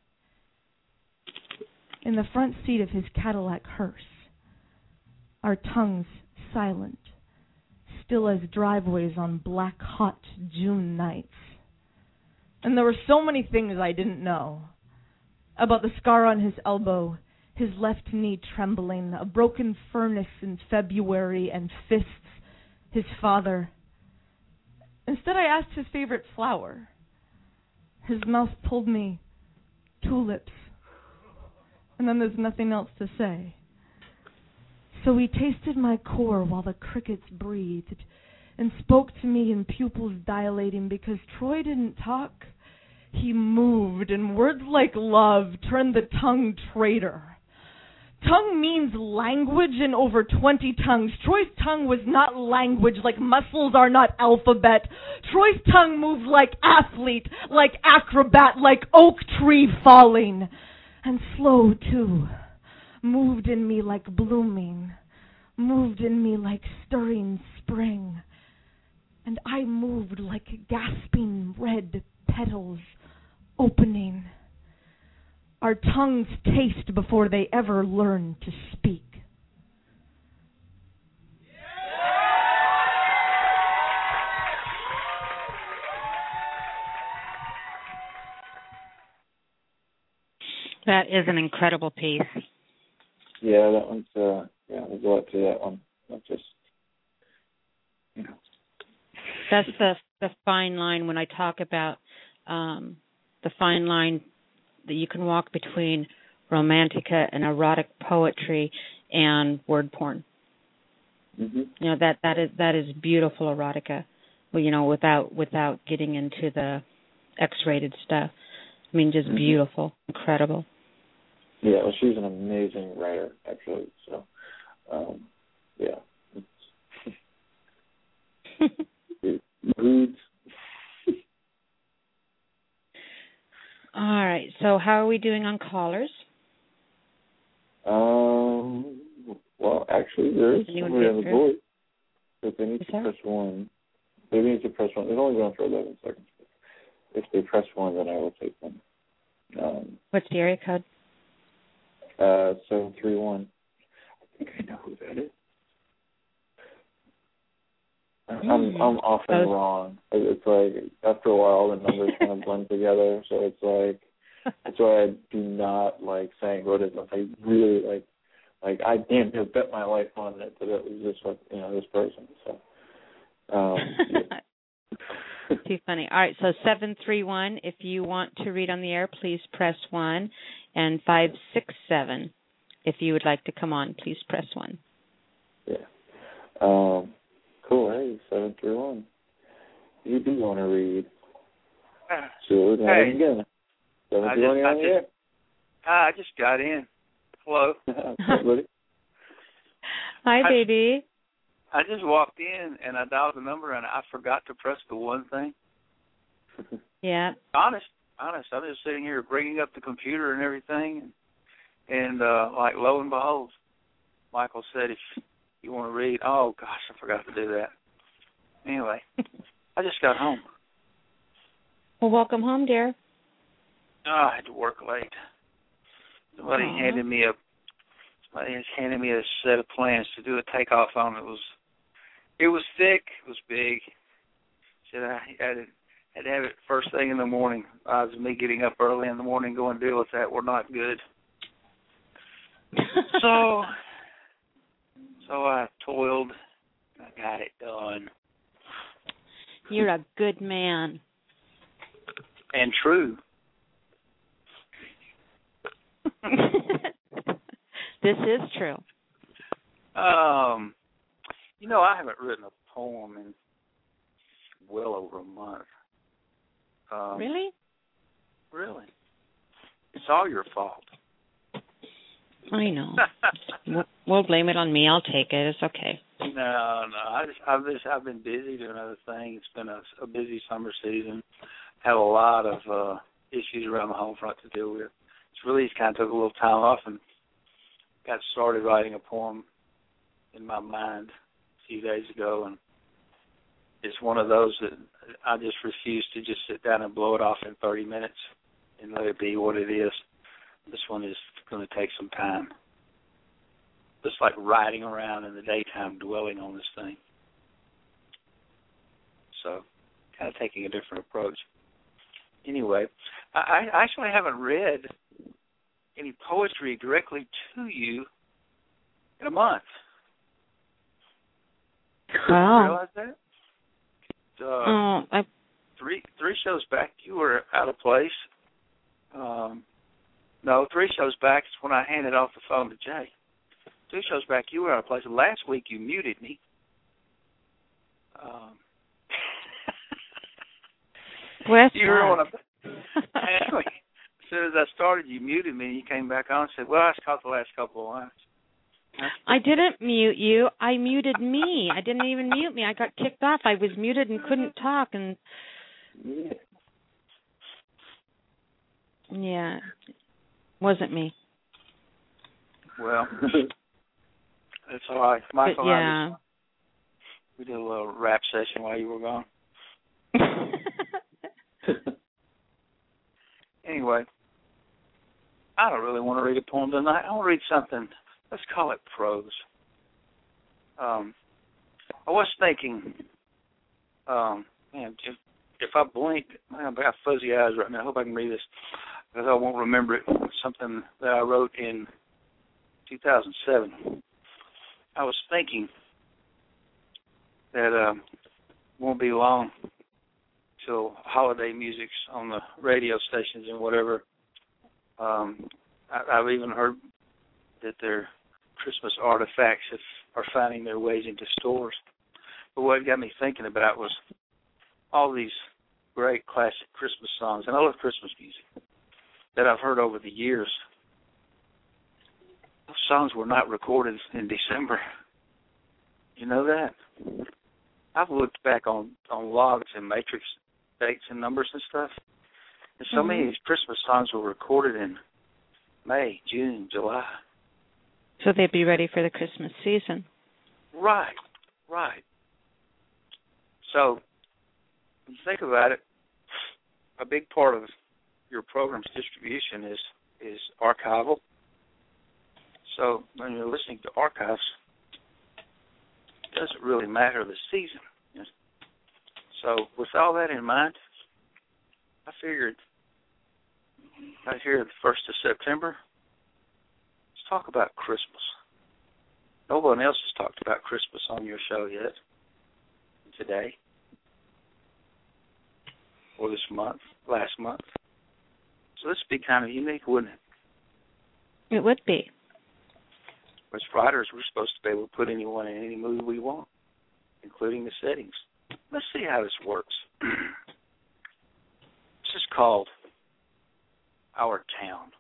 In the front seat of his Cadillac hearse, our tongues silent, still as driveways on black, hot June nights. And there were so many things I didn't know. About the scar on his elbow, his left knee trembling, a broken furnace in February, and fists, his father. Instead, I asked his favorite flower. His mouth told me tulips. And then there's nothing else to say. So he tasted my core while the crickets breathed and spoke to me in pupils dilating, because Troy didn't talk. He moved, and words like love turned the tongue traitor. Tongue means language in over 20 tongues. Troy's tongue was not language, like muscles are not alphabet. Troy's tongue moved like athlete, like acrobat, like oak tree falling. And slow, too. Moved in me like blooming, moved in me like stirring spring. And I moved like gasping red petals opening. Our tongues taste before they ever learn to speak. That is an incredible piece. Yeah, that one's, there's a lot to that one. Not just, That's the fine line when I talk about the fine line that you can walk between romantica and erotic poetry and word porn. Mm-hmm. That is beautiful erotica. Well, without getting into the X-rated stuff. I mean, just beautiful, incredible. Yeah, well, she's an amazing writer, actually. So, Moods. All right. So, how are we doing on callers? Well, actually, there is somebody on the board. If they need to press 1, they need to press 1. They've only gone for 11 seconds. If they press 1, then I will take them. What's the area code? 731. I think I know who that is. I'm often wrong. It's like after a while the numbers kind of blend together, so it's like that's why I do not like saying what it is. I really like I damn near bet my life on it that it was this person. So Too funny. All right, so 731. If you want to read on the air, please press 1, and 567. If you would like to come on, please press 1. Yeah. Cool. Hey, 731. You do want to read? So hey. Again. 731 I just got in. Hello. Hi, buddy. Hi, baby. I just walked in and I dialed the number and I forgot to press the one thing. Yeah. Honest. I'm just sitting here bringing up the computer and everything, and like lo and behold, Michael said, "If you want to read," oh gosh, I forgot to do that. Anyway, I just got home. Well, welcome home, dear. Oh, I had to work late. Somebody handed me a set of plans to do a takeoff on. It was thick. It was big. Said I had to have it first thing in the morning. Odds of me getting up early in the morning going to deal with that were not good. So I toiled. I got it done. You're a good man. And true. This is true. I haven't written a poem in well over a month. Really? Really. It's all your fault. I know. We'll blame it on me. I'll take it. It's okay. No. I've been busy doing other things. It's been a busy summer season. Had a lot of issues around the home front to deal with. It's really kind of took a little time off and got started writing a poem in my mind a few days ago, and it's one of those that I just refuse to just sit down and blow it off in 30 minutes and let it be what it is. This one is going to take some time. Just like riding around in the daytime dwelling on this thing. So, kind of taking a different approach. Anyway, I actually haven't read any poetry directly to you in a month. Wow. You realize that? Three shows back, you were out of place. No, 3 shows back is when I handed off the phone to Jay. 2 shows back, you were out of place. Last week, you muted me. Where's you were on anyway, as soon as I started, you muted me, and you came back on and said, well, I caught the last couple of lines. I didn't mute you. I muted me. I didn't even mute me. I got kicked off. I was muted and couldn't talk. And yeah, wasn't me. Well, it's all right. Michael, yeah. We did a little rap session while you were gone. Anyway, I don't really want to read a poem tonight. I want to read something. Let's call it prose. I was thinking, if I blink, I've got fuzzy eyes right now. I hope I can read this because I won't remember it. Something that I wrote in 2007. I was thinking that won't be long till holiday music's on the radio stations and whatever. I've even heard that their Christmas artifacts are finding their ways into stores. But what got me thinking about was all these great classic Christmas songs, and I love Christmas music, that I've heard over the years. Those songs were not recorded in December. You know that? I've looked back on logs and matrix dates and numbers and stuff, and so many of these Christmas songs were recorded in May, June, July. So they'd be ready for the Christmas season. Right. So, when you think about it, a big part of your program's distribution is archival. So, when you're listening to archives, it doesn't really matter the season. So, with all that in mind, I figured right here the 1st of September, let's talk about Christmas. No one else has talked about Christmas on your show yet, today, or this month, last month. So this would be kind of unique, wouldn't it? It would be. As writers, we're supposed to be able to put anyone in any mood we want, including the settings. Let's see how this works. This is called Our Town.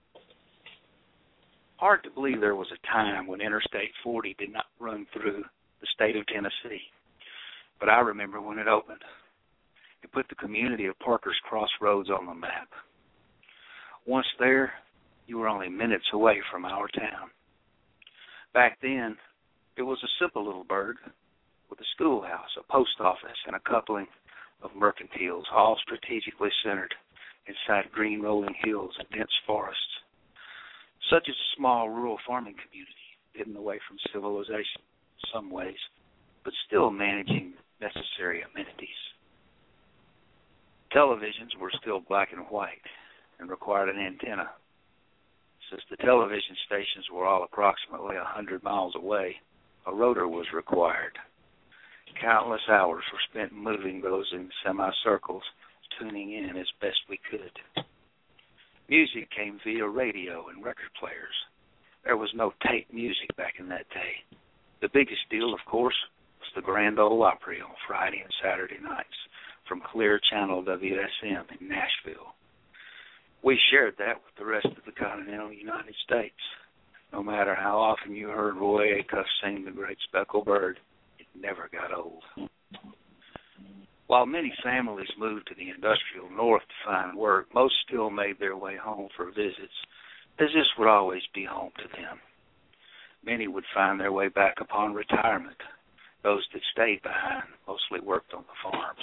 Hard to believe there was a time when Interstate 40 did not run through the state of Tennessee. But I remember when it opened. It put the community of Parker's Crossroads on the map. Once there, you were only minutes away from our town. Back then, it was a simple little burg with a schoolhouse, a post office, and a coupling of mercantiles, all strategically centered inside green rolling hills and dense forests. Such a small rural farming community, hidden away from civilization in some ways, but still managing necessary amenities. Televisions were still black and white and required an antenna. Since the television stations were all approximately 100 miles away, a rotor was required. Countless hours were spent moving those in semicircles, tuning in as best we could. Music came via radio and record players. There was no tape music back in that day. The biggest deal, of course, was the Grand Ole Opry on Friday and Saturday nights from Clear Channel WSM in Nashville. We shared that with the rest of the continental United States. No matter how often you heard Roy Acuff sing The Great Speckled Bird, it never got old. While many families moved to the industrial north to find work, most still made their way home for visits, as this would always be home to them. Many would find their way back upon retirement. Those that stayed behind mostly worked on the farms.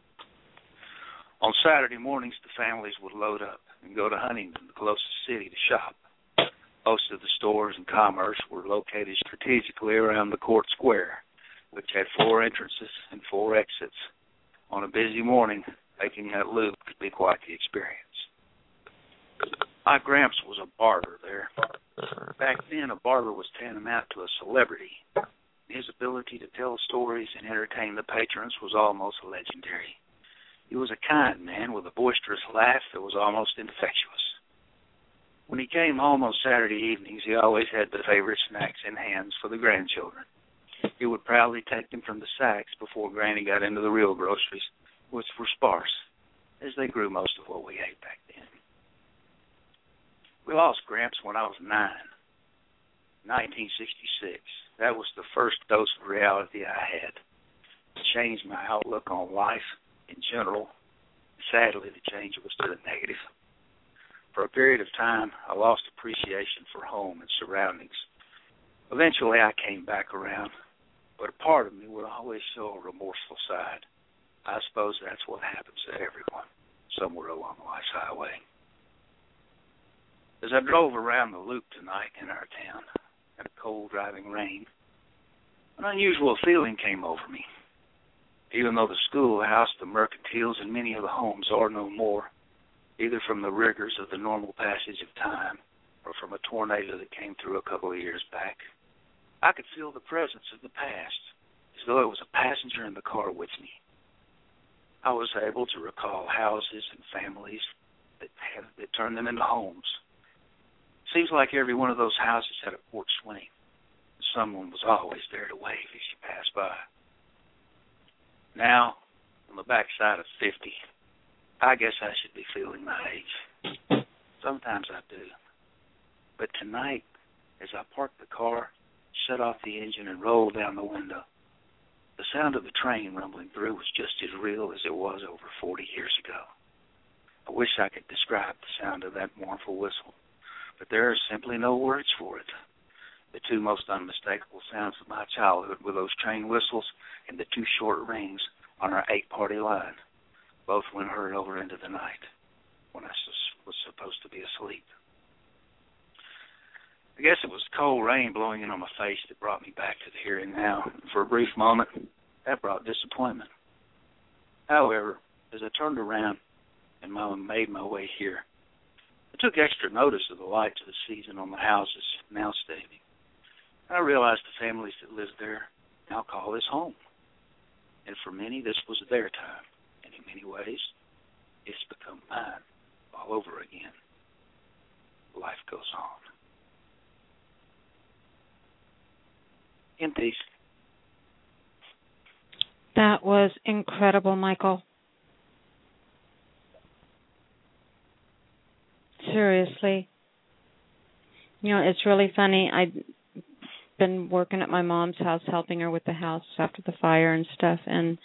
On Saturday mornings, the families would load up and go to Huntington, the closest city, to shop. Most of the stores and commerce were located strategically around the Court Square, which had 4 entrances and 4 exits. On a busy morning, making that loop could be quite the experience. My Gramps was a barber there. Back then, a barber was tantamount to a celebrity. His ability to tell stories and entertain the patrons was almost legendary. He was a kind man with a boisterous laugh that was almost infectious. When he came home on Saturday evenings, he always had the favorite snacks in hands for the grandchildren. He would proudly take them from the sacks before Granny got into the real groceries, which were sparse, as they grew most of what we ate back then. We lost Gramps when I was 9, 1966. That was the first dose of reality I had. It changed my outlook on life in general. Sadly, the change was to the negative. For a period of time, I lost appreciation for home and surroundings. Eventually, I came back around, but a part of me would always show a remorseful side. I suppose that's what happens to everyone, somewhere along life's highway. As I drove around the loop tonight in our town, in a cold driving rain, an unusual feeling came over me. Even though the schoolhouse, the mercantiles, and many of the homes are no more, either from the rigors of the normal passage of time or from a tornado that came through a couple of years back, I could feel the presence of the past, as though it was a passenger in the car with me. I was able to recall houses and families that turned them into homes. Seems like every one of those houses had a porch swing. Someone was always there to wave as you passed by. Now, on the backside of 50, I guess I should be feeling my age. Sometimes I do. But tonight, as I parked the car, shut off the engine, and rolled down the window, the sound of the train rumbling through was just as real as it was over 40 years ago. I wish I could describe the sound of that mournful whistle, but there are simply no words for it. The 2 most unmistakable sounds of my childhood were those train whistles and the 2 short rings on our 8-party line, both when heard over into the night, when I was supposed to be asleep. I guess it was cold rain blowing in on my face that brought me back to the here and now. For a brief moment, that brought disappointment. However, as I turned around and made my way here, I took extra notice of the lights of the season on the houses now standing. And I realized the families that lived there now call this home. And for many, this was their time. And in many ways, it's become mine all over again. Life goes on. In peace. That was incredible, Michael. Seriously. You know, it's really funny. been working at my mom's house, helping her with the house after the fire and stuff, and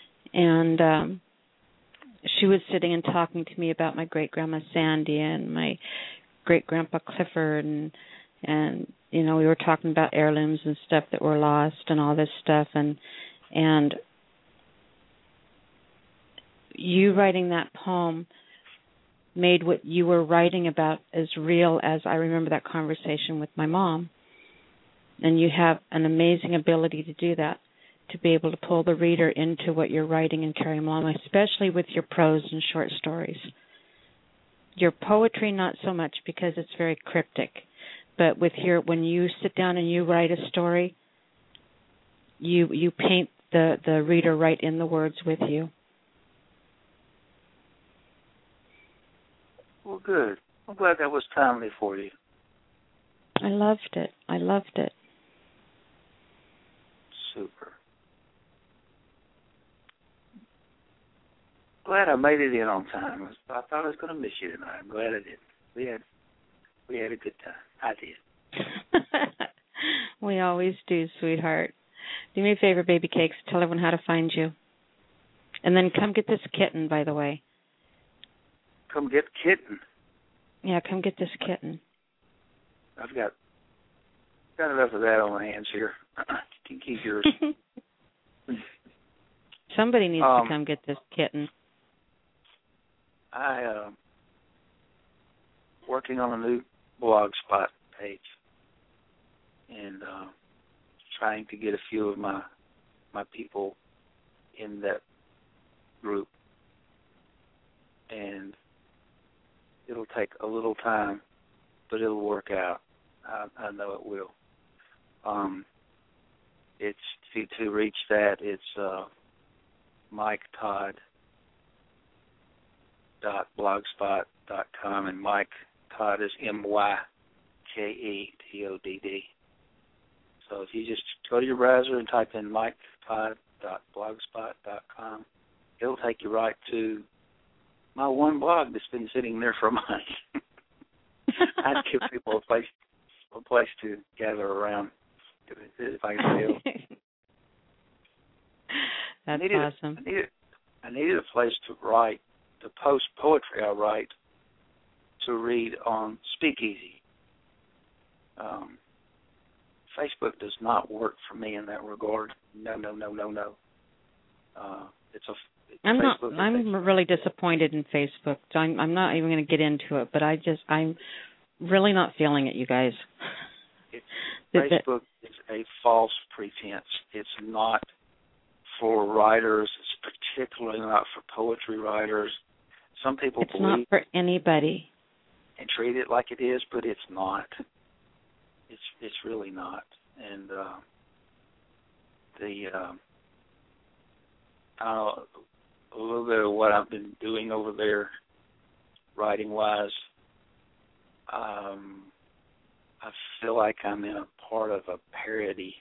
she was sitting and talking to me about my great grandma Sandy and my great grandpa Clifford, and you know, we were talking about heirlooms and stuff that were lost and all this stuff, and you writing that poem made what you were writing about as real as I remember that conversation with my mom. And you have an amazing ability to do that, to be able to pull the reader into what you're writing and carry them along, especially with your prose and short stories. Your poetry, not so much, because it's very cryptic. But with when you sit down and you write a story, you paint the reader right in the words with you. Well, good. I'm glad that was timely for you. I loved it. Super. Glad I made it in on time. I thought I was going to miss you tonight. I'm glad I did. We had a good time. I did. We always do, sweetheart. Do me a favor, baby cakes. Tell everyone how to find you. And then come get this kitten, by the way. Come get kitten. Yeah, come get this kitten. I've got enough of that on my hands here. You can keep yours. Somebody needs to come get this kitten. I working on a new Blogspot page and trying to get a few of my people in that group, and it'll take a little time, but it'll work out. I know it will. It's to reach that. It's MikeTodd.blogspot.com, and Mike Todd is MYKETODD. So if you just go to your browser and type in MikeTodd.blogspot.com, it'll take you right to my one blog that's been sitting there for a month. I'd give people a place to gather around, if I can tell. That's awesome. I needed a place to write, to post poetry I write, to read on Speakeasy. Facebook does not work for me in that regard. No. I'm really disappointed in Facebook. So I'm not even going to get into it, but I'm really not feeling it, you guys. Facebook is a false pretense. It's not for writers. It's particularly not for poetry writers. Some people believe it's not for anybody and treat it like it is, but it's not. It's really not. And I don't know, a little bit of what I've been doing over there, writing wise. I feel like I'm in a part of a parody.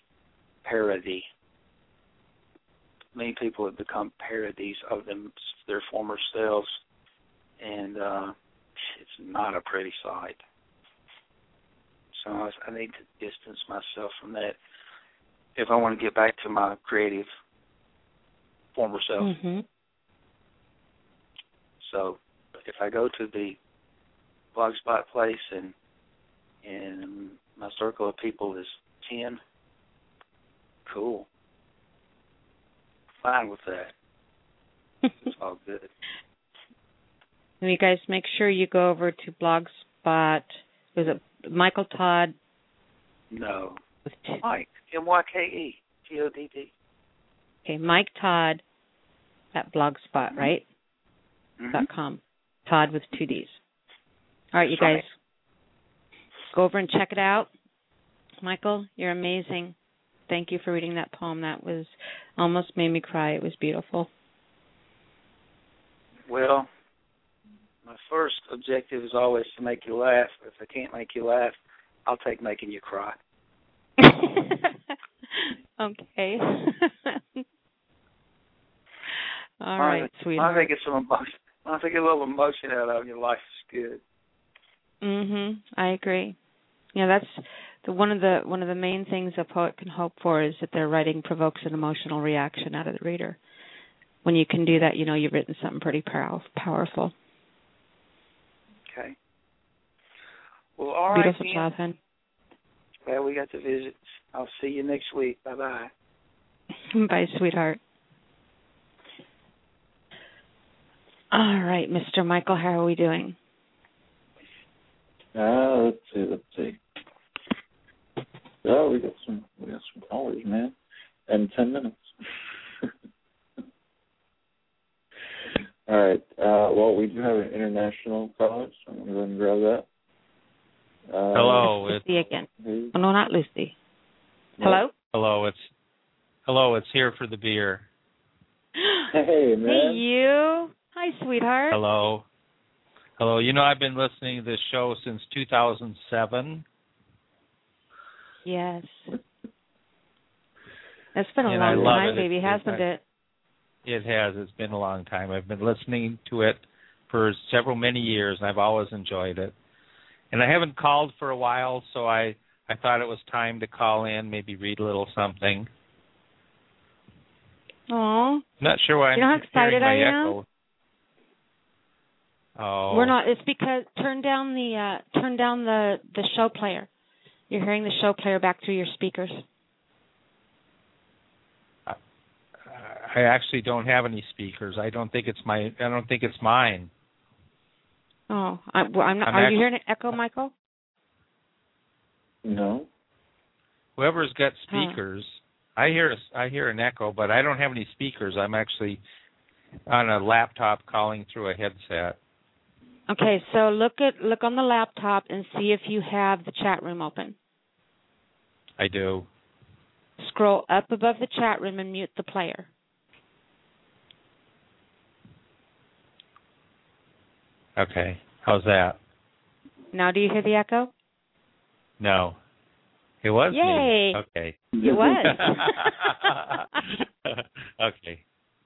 Many people have become parodies of their former selves, and it's not a pretty sight. So I need to distance myself from that if I want to get back to my creative former self. Mm-hmm. So if I go to the Blogspot place and my circle of people is 10, cool. Fine with that. It's all good. And you guys make sure you go over to Blogspot. Was it Michael Todd? No. Mike, MYKETODD. Okay, Mike Todd at Blogspot, right? Mm-hmm. .com. Todd with 2 Ds. All right, you guys. Go over and check it out. Michael, you're amazing. Thank you for reading that poem. That was almost made me cry. It was beautiful. Well, my first objective is always to make you laugh. If I can't make you laugh, I'll take making you cry. Okay. All right, sweetheart. I think it's some emotion. I think a little emotion out of your life is good. I agree. Yeah, One of the main things a poet can hope for is that their writing provokes an emotional reaction out of the reader. When you can do that, you know you've written something pretty powerful. Okay. Well, all right. Beautiful job, hon. Well, we got to visit. I'll see you next week. Bye-bye. Bye, sweetheart. All right, Mr. Michael, how are we doing? Let's see. Oh, we got some callers, man. And 10 minutes. All right. Well, we do have an international caller, so I'm going to go ahead and grab that. Hello. Lucy again. Oh, no, not Lucy. Hello? Hello, it's here for the beer. Hey, man. Hey, you. Hi, sweetheart. Hello. You know, I've been listening to this show since 2007. Yes. It's been a long time, baby, hasn't it? It has. It's been a long time. I've been listening to it for many years, and I've always enjoyed it. And I haven't called for a while, so I thought it was time to call in, maybe read a little something. Aw. Not sure why I'm how excited I am? Echo. Oh. We're not. It's because turn down the show player. You're hearing the show player back through your speakers. I actually don't have any speakers. I don't think it's mine. Oh, I'm not. Are you hearing an echo, Michael? No. Whoever's got speakers, I hear an echo, but I don't have any speakers. I'm actually on a laptop calling through a headset. Okay, so look on the laptop and see if you have the chat room open. I do. Scroll up above the chat room and mute the player. Okay. How's that? Now do you hear the echo? No. It was Yay. me. Okay. It was. Okay.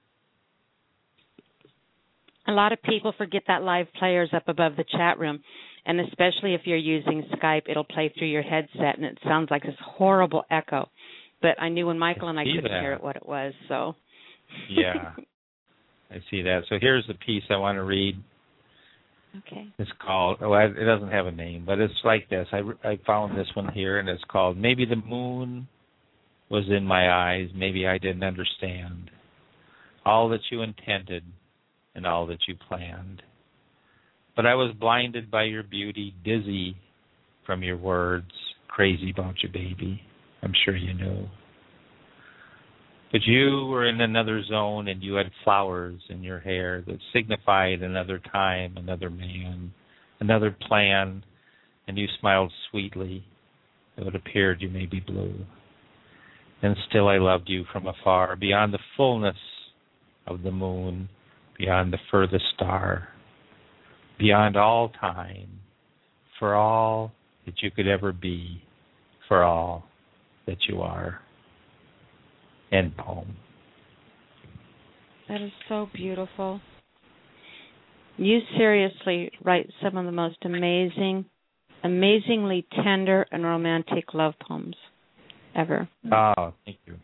A lot of people forget that live player's up above the chat room, and especially if you're using Skype, it'll play through your headset, and it sounds like this horrible echo. But I knew when Michael and I couldn't hear it what it was, so. Yeah. I see that. So here's the piece I want to read. Okay. It's called, it doesn't have a name, but it's like this. I found this one here, and it's called Maybe the Moon Was in My Eyes, Maybe I Didn't Understand All That You Intended and all that you planned. But I was blinded by your beauty, dizzy from your words, crazy about your baby. I'm sure you know. But you were in another zone, and you had flowers in your hair that signified another time, another man, another plan, and you smiled sweetly, though it appeared you may be blue. And still I loved you from afar, beyond the fullness of the moon, beyond the furthest star, beyond all time, for all that you could ever be, for all that you are. End poem. That is so beautiful. You seriously write some of the most amazingly tender and romantic love poems ever. Oh, thank you.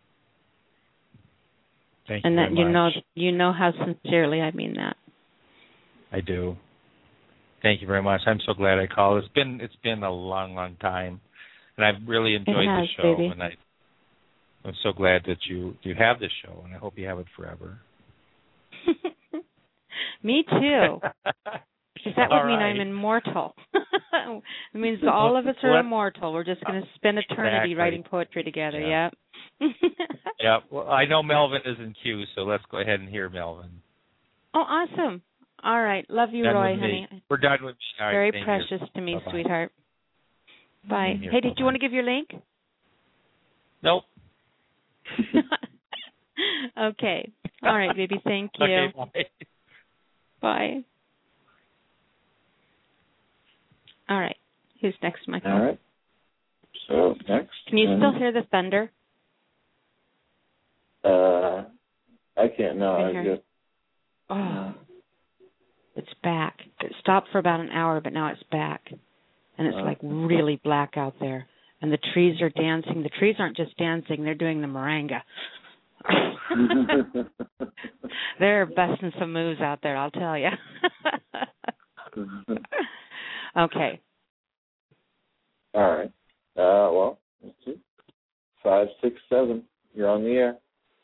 Thank you and very much. you know how sincerely I mean that. I do. Thank you very much. I'm so glad I called. It's been a long time, and I've really enjoyed the show. Baby. And I'm so glad that you have this show, and I hope you have it forever. Me too. Because that would mean I'm immortal. It means all of us are immortal. We're just going to spend eternity writing poetry together. Yeah. Yeah. Well, I know Melvin is in queue, so let's go ahead and hear Melvin. Oh, awesome. All right. Love you, Done Roy, with honey. Me. We're done with me. All right, very precious to me, Bye-bye. sweetheart. Bye. Here. Hey, did you want to give your link? Nope. Okay. All right, baby. Thank you. Okay, bye. Bye. All right. Who's next, Michael? All right. So next. Can you still hear the thunder? I can't. No, I just. Oh, it's back. It stopped for about an hour, but now it's back, and it's like really black out there. and the trees are dancing. The trees aren't just dancing, they're doing the merengue. They're busting some moves out there, I'll tell you. Okay. All right. Well, let's see. 567. You're on the air.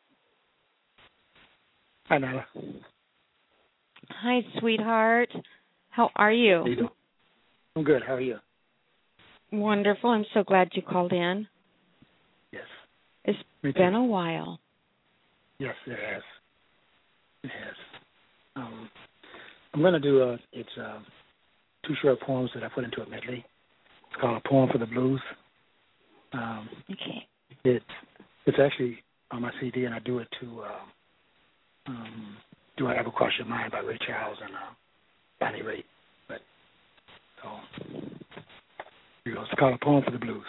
Hi, Nala. Hi, sweetheart. How are you? How you doing? I'm good. How are you? Wonderful. I'm so glad you called in. Yes. It's been a while. Yes, it has. It has. I'm going to do two short poems that I put into a medley. It's called A Poem for the Blues. Okay. It's actually on my CD, and I do it to Do I Ever Cross Your Mind by Ray Charles and Bonnie Raitt. But so here goes. It's called A Poem for the Blues.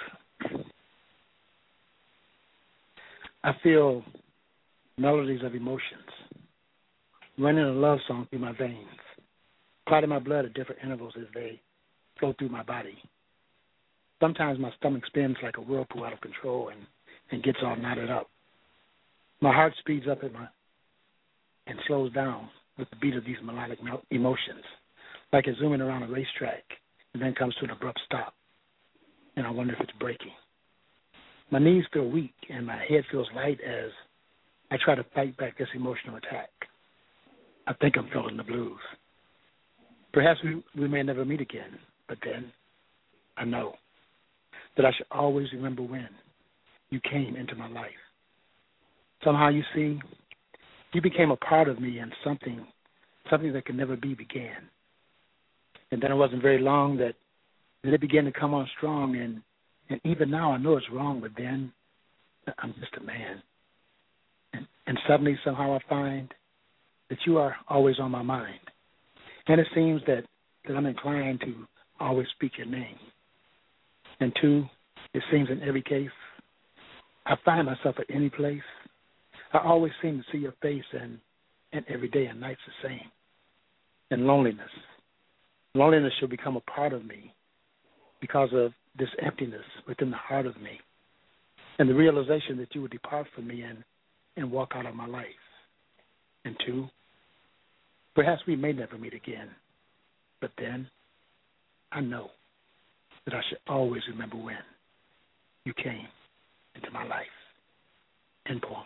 I feel melodies of emotions running a love song through my veins, clotting my blood at different intervals as they flow through my body. Sometimes my stomach spins like a whirlpool out of control and gets all knotted up. My heart speeds up and slows down with the beat of these melodic emotions, like it's zooming around a racetrack and then comes to an abrupt stop, and I wonder if it's breaking. My knees feel weak and my head feels light as I try to fight back this emotional attack. I think I'm feeling the blues. Perhaps we may never meet again, but then I know that I should always remember when you came into my life. Somehow, you see, you became a part of me and something that could never be began. And then it wasn't very long that it began to come on strong, and even now I know it's wrong, but then I'm just a man. And suddenly, somehow I find that you are always on my mind. And it seems that I'm inclined to always speak your name. And two, it seems in every case, I find myself at any place. I always seem to see your face, and every day and night's the same. And loneliness should become a part of me because of this emptiness within the heart of me, and the realization that you would depart from me and walk out of my life. And two, perhaps we may never meet again, but then I know that I should always remember when you came into my life. End poem.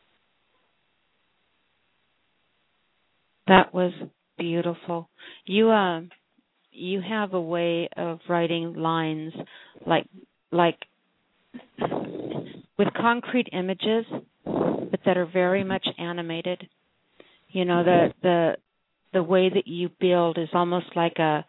That was beautiful. You have a way of writing lines like with concrete images, but that are very much animated. You know, the way that you build is almost like a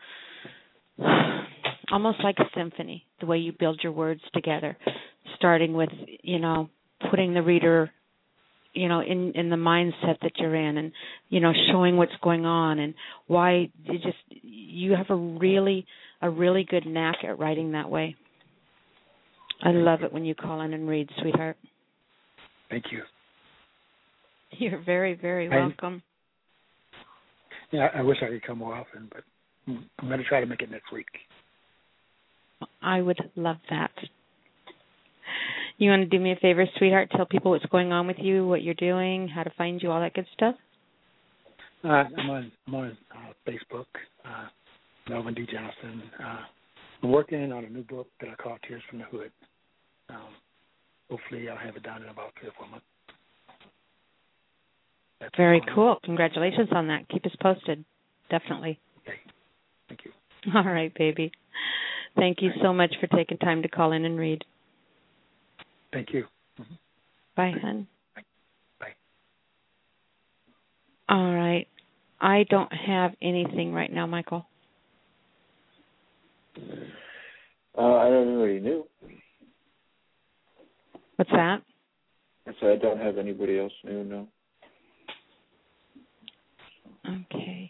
symphony. The way you build your words together, starting with putting the reader in the mindset that you're in, and showing what's going on and why. You have a really good knack at writing that way. I love it when you call in and read, sweetheart. Thank you. You're very, very welcome. Yeah, I wish I could come more often, but I'm going to try to make it next week. I would love that. You want to do me a favor, sweetheart? Tell people what's going on with you, what you're doing, how to find you, all that good stuff. I'm on Facebook, Melvin D. Johnson. I'm working on a new book that I call Tears from the Hood. Hopefully I'll have it done in about 3 or 4 months. That's very cool. Congratulations on that. Keep us posted. Definitely. Okay. Thank you. All right, baby. Thank you so much for taking time to call in and read. Thank you. Mm-hmm. Bye, hon. Bye. All right. I don't have anything right now, Michael. I don't know anybody new. What's that? I said I don't have anybody else new, no. Okay.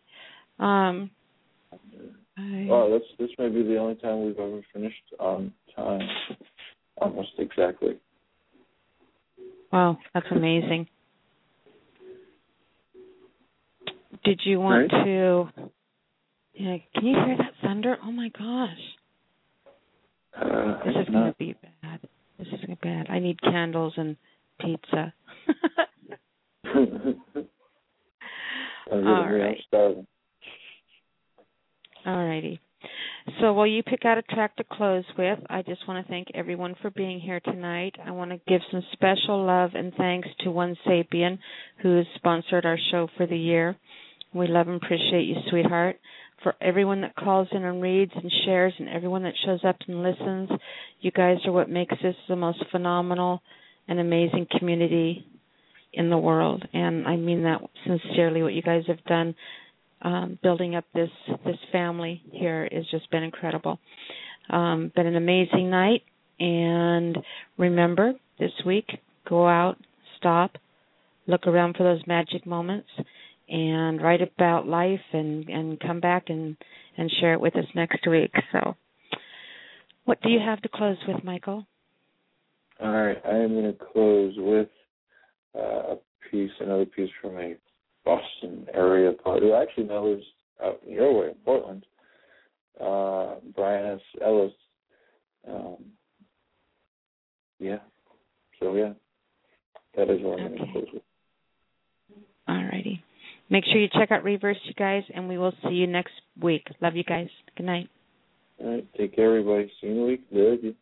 Well, this may be the only time we've ever finished on time, almost exactly. Wow, that's amazing. Did you want to? Yeah, can you hear that thunder? Oh my gosh! This is going to be bad. This is going to be bad. I need candles and pizza. All right. All righty. So while you pick out a track to close with, I just want to thank everyone for being here tonight. I want to give some special love and thanks to One Sapien, who has sponsored our show for the year. We love and appreciate you, sweetheart. For everyone that calls in and reads and shares and everyone that shows up and listens, you guys are what makes this the most phenomenal and amazing community in the world. And I mean that sincerely. What you guys have done building up this family here has just been incredible. Been an amazing night. And remember, this week, go out, stop, look around for those magic moments, and write about life and come back and share it with us next week. So what do you have to close with, Michael? All right. I am going to close with another piece from a Boston area poet who actually now lives out in your way, in Portland, Brian S. Ellis. That is what I'm going to close with. All righty. Make sure you check out Reverse, you guys, and we will see you next week. Love you guys. Good night. All right. Take care, everybody. See you in a week. Love you.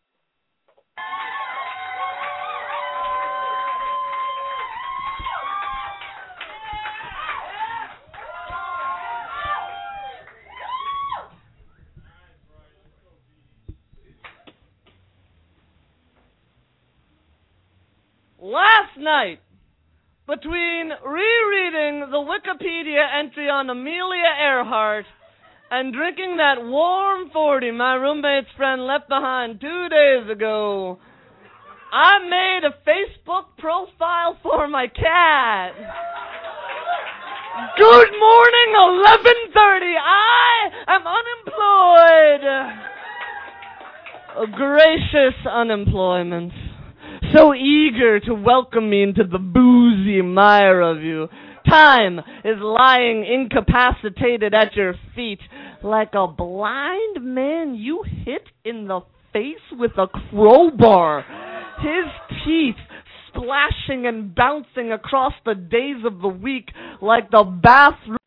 Last night, between rereading the Wikipedia entry on Amelia Earhart and drinking that warm 40 my roommate's friend left behind 2 days ago, I made a Facebook profile for my cat. Good morning, 11:30. I am unemployed. A gracious unemployment. So eager to welcome me into the boozy mire of you. Time is lying incapacitated at your feet like a blind man you hit in the face with a crowbar. His teeth splashing and bouncing across the days of the week like the bathroom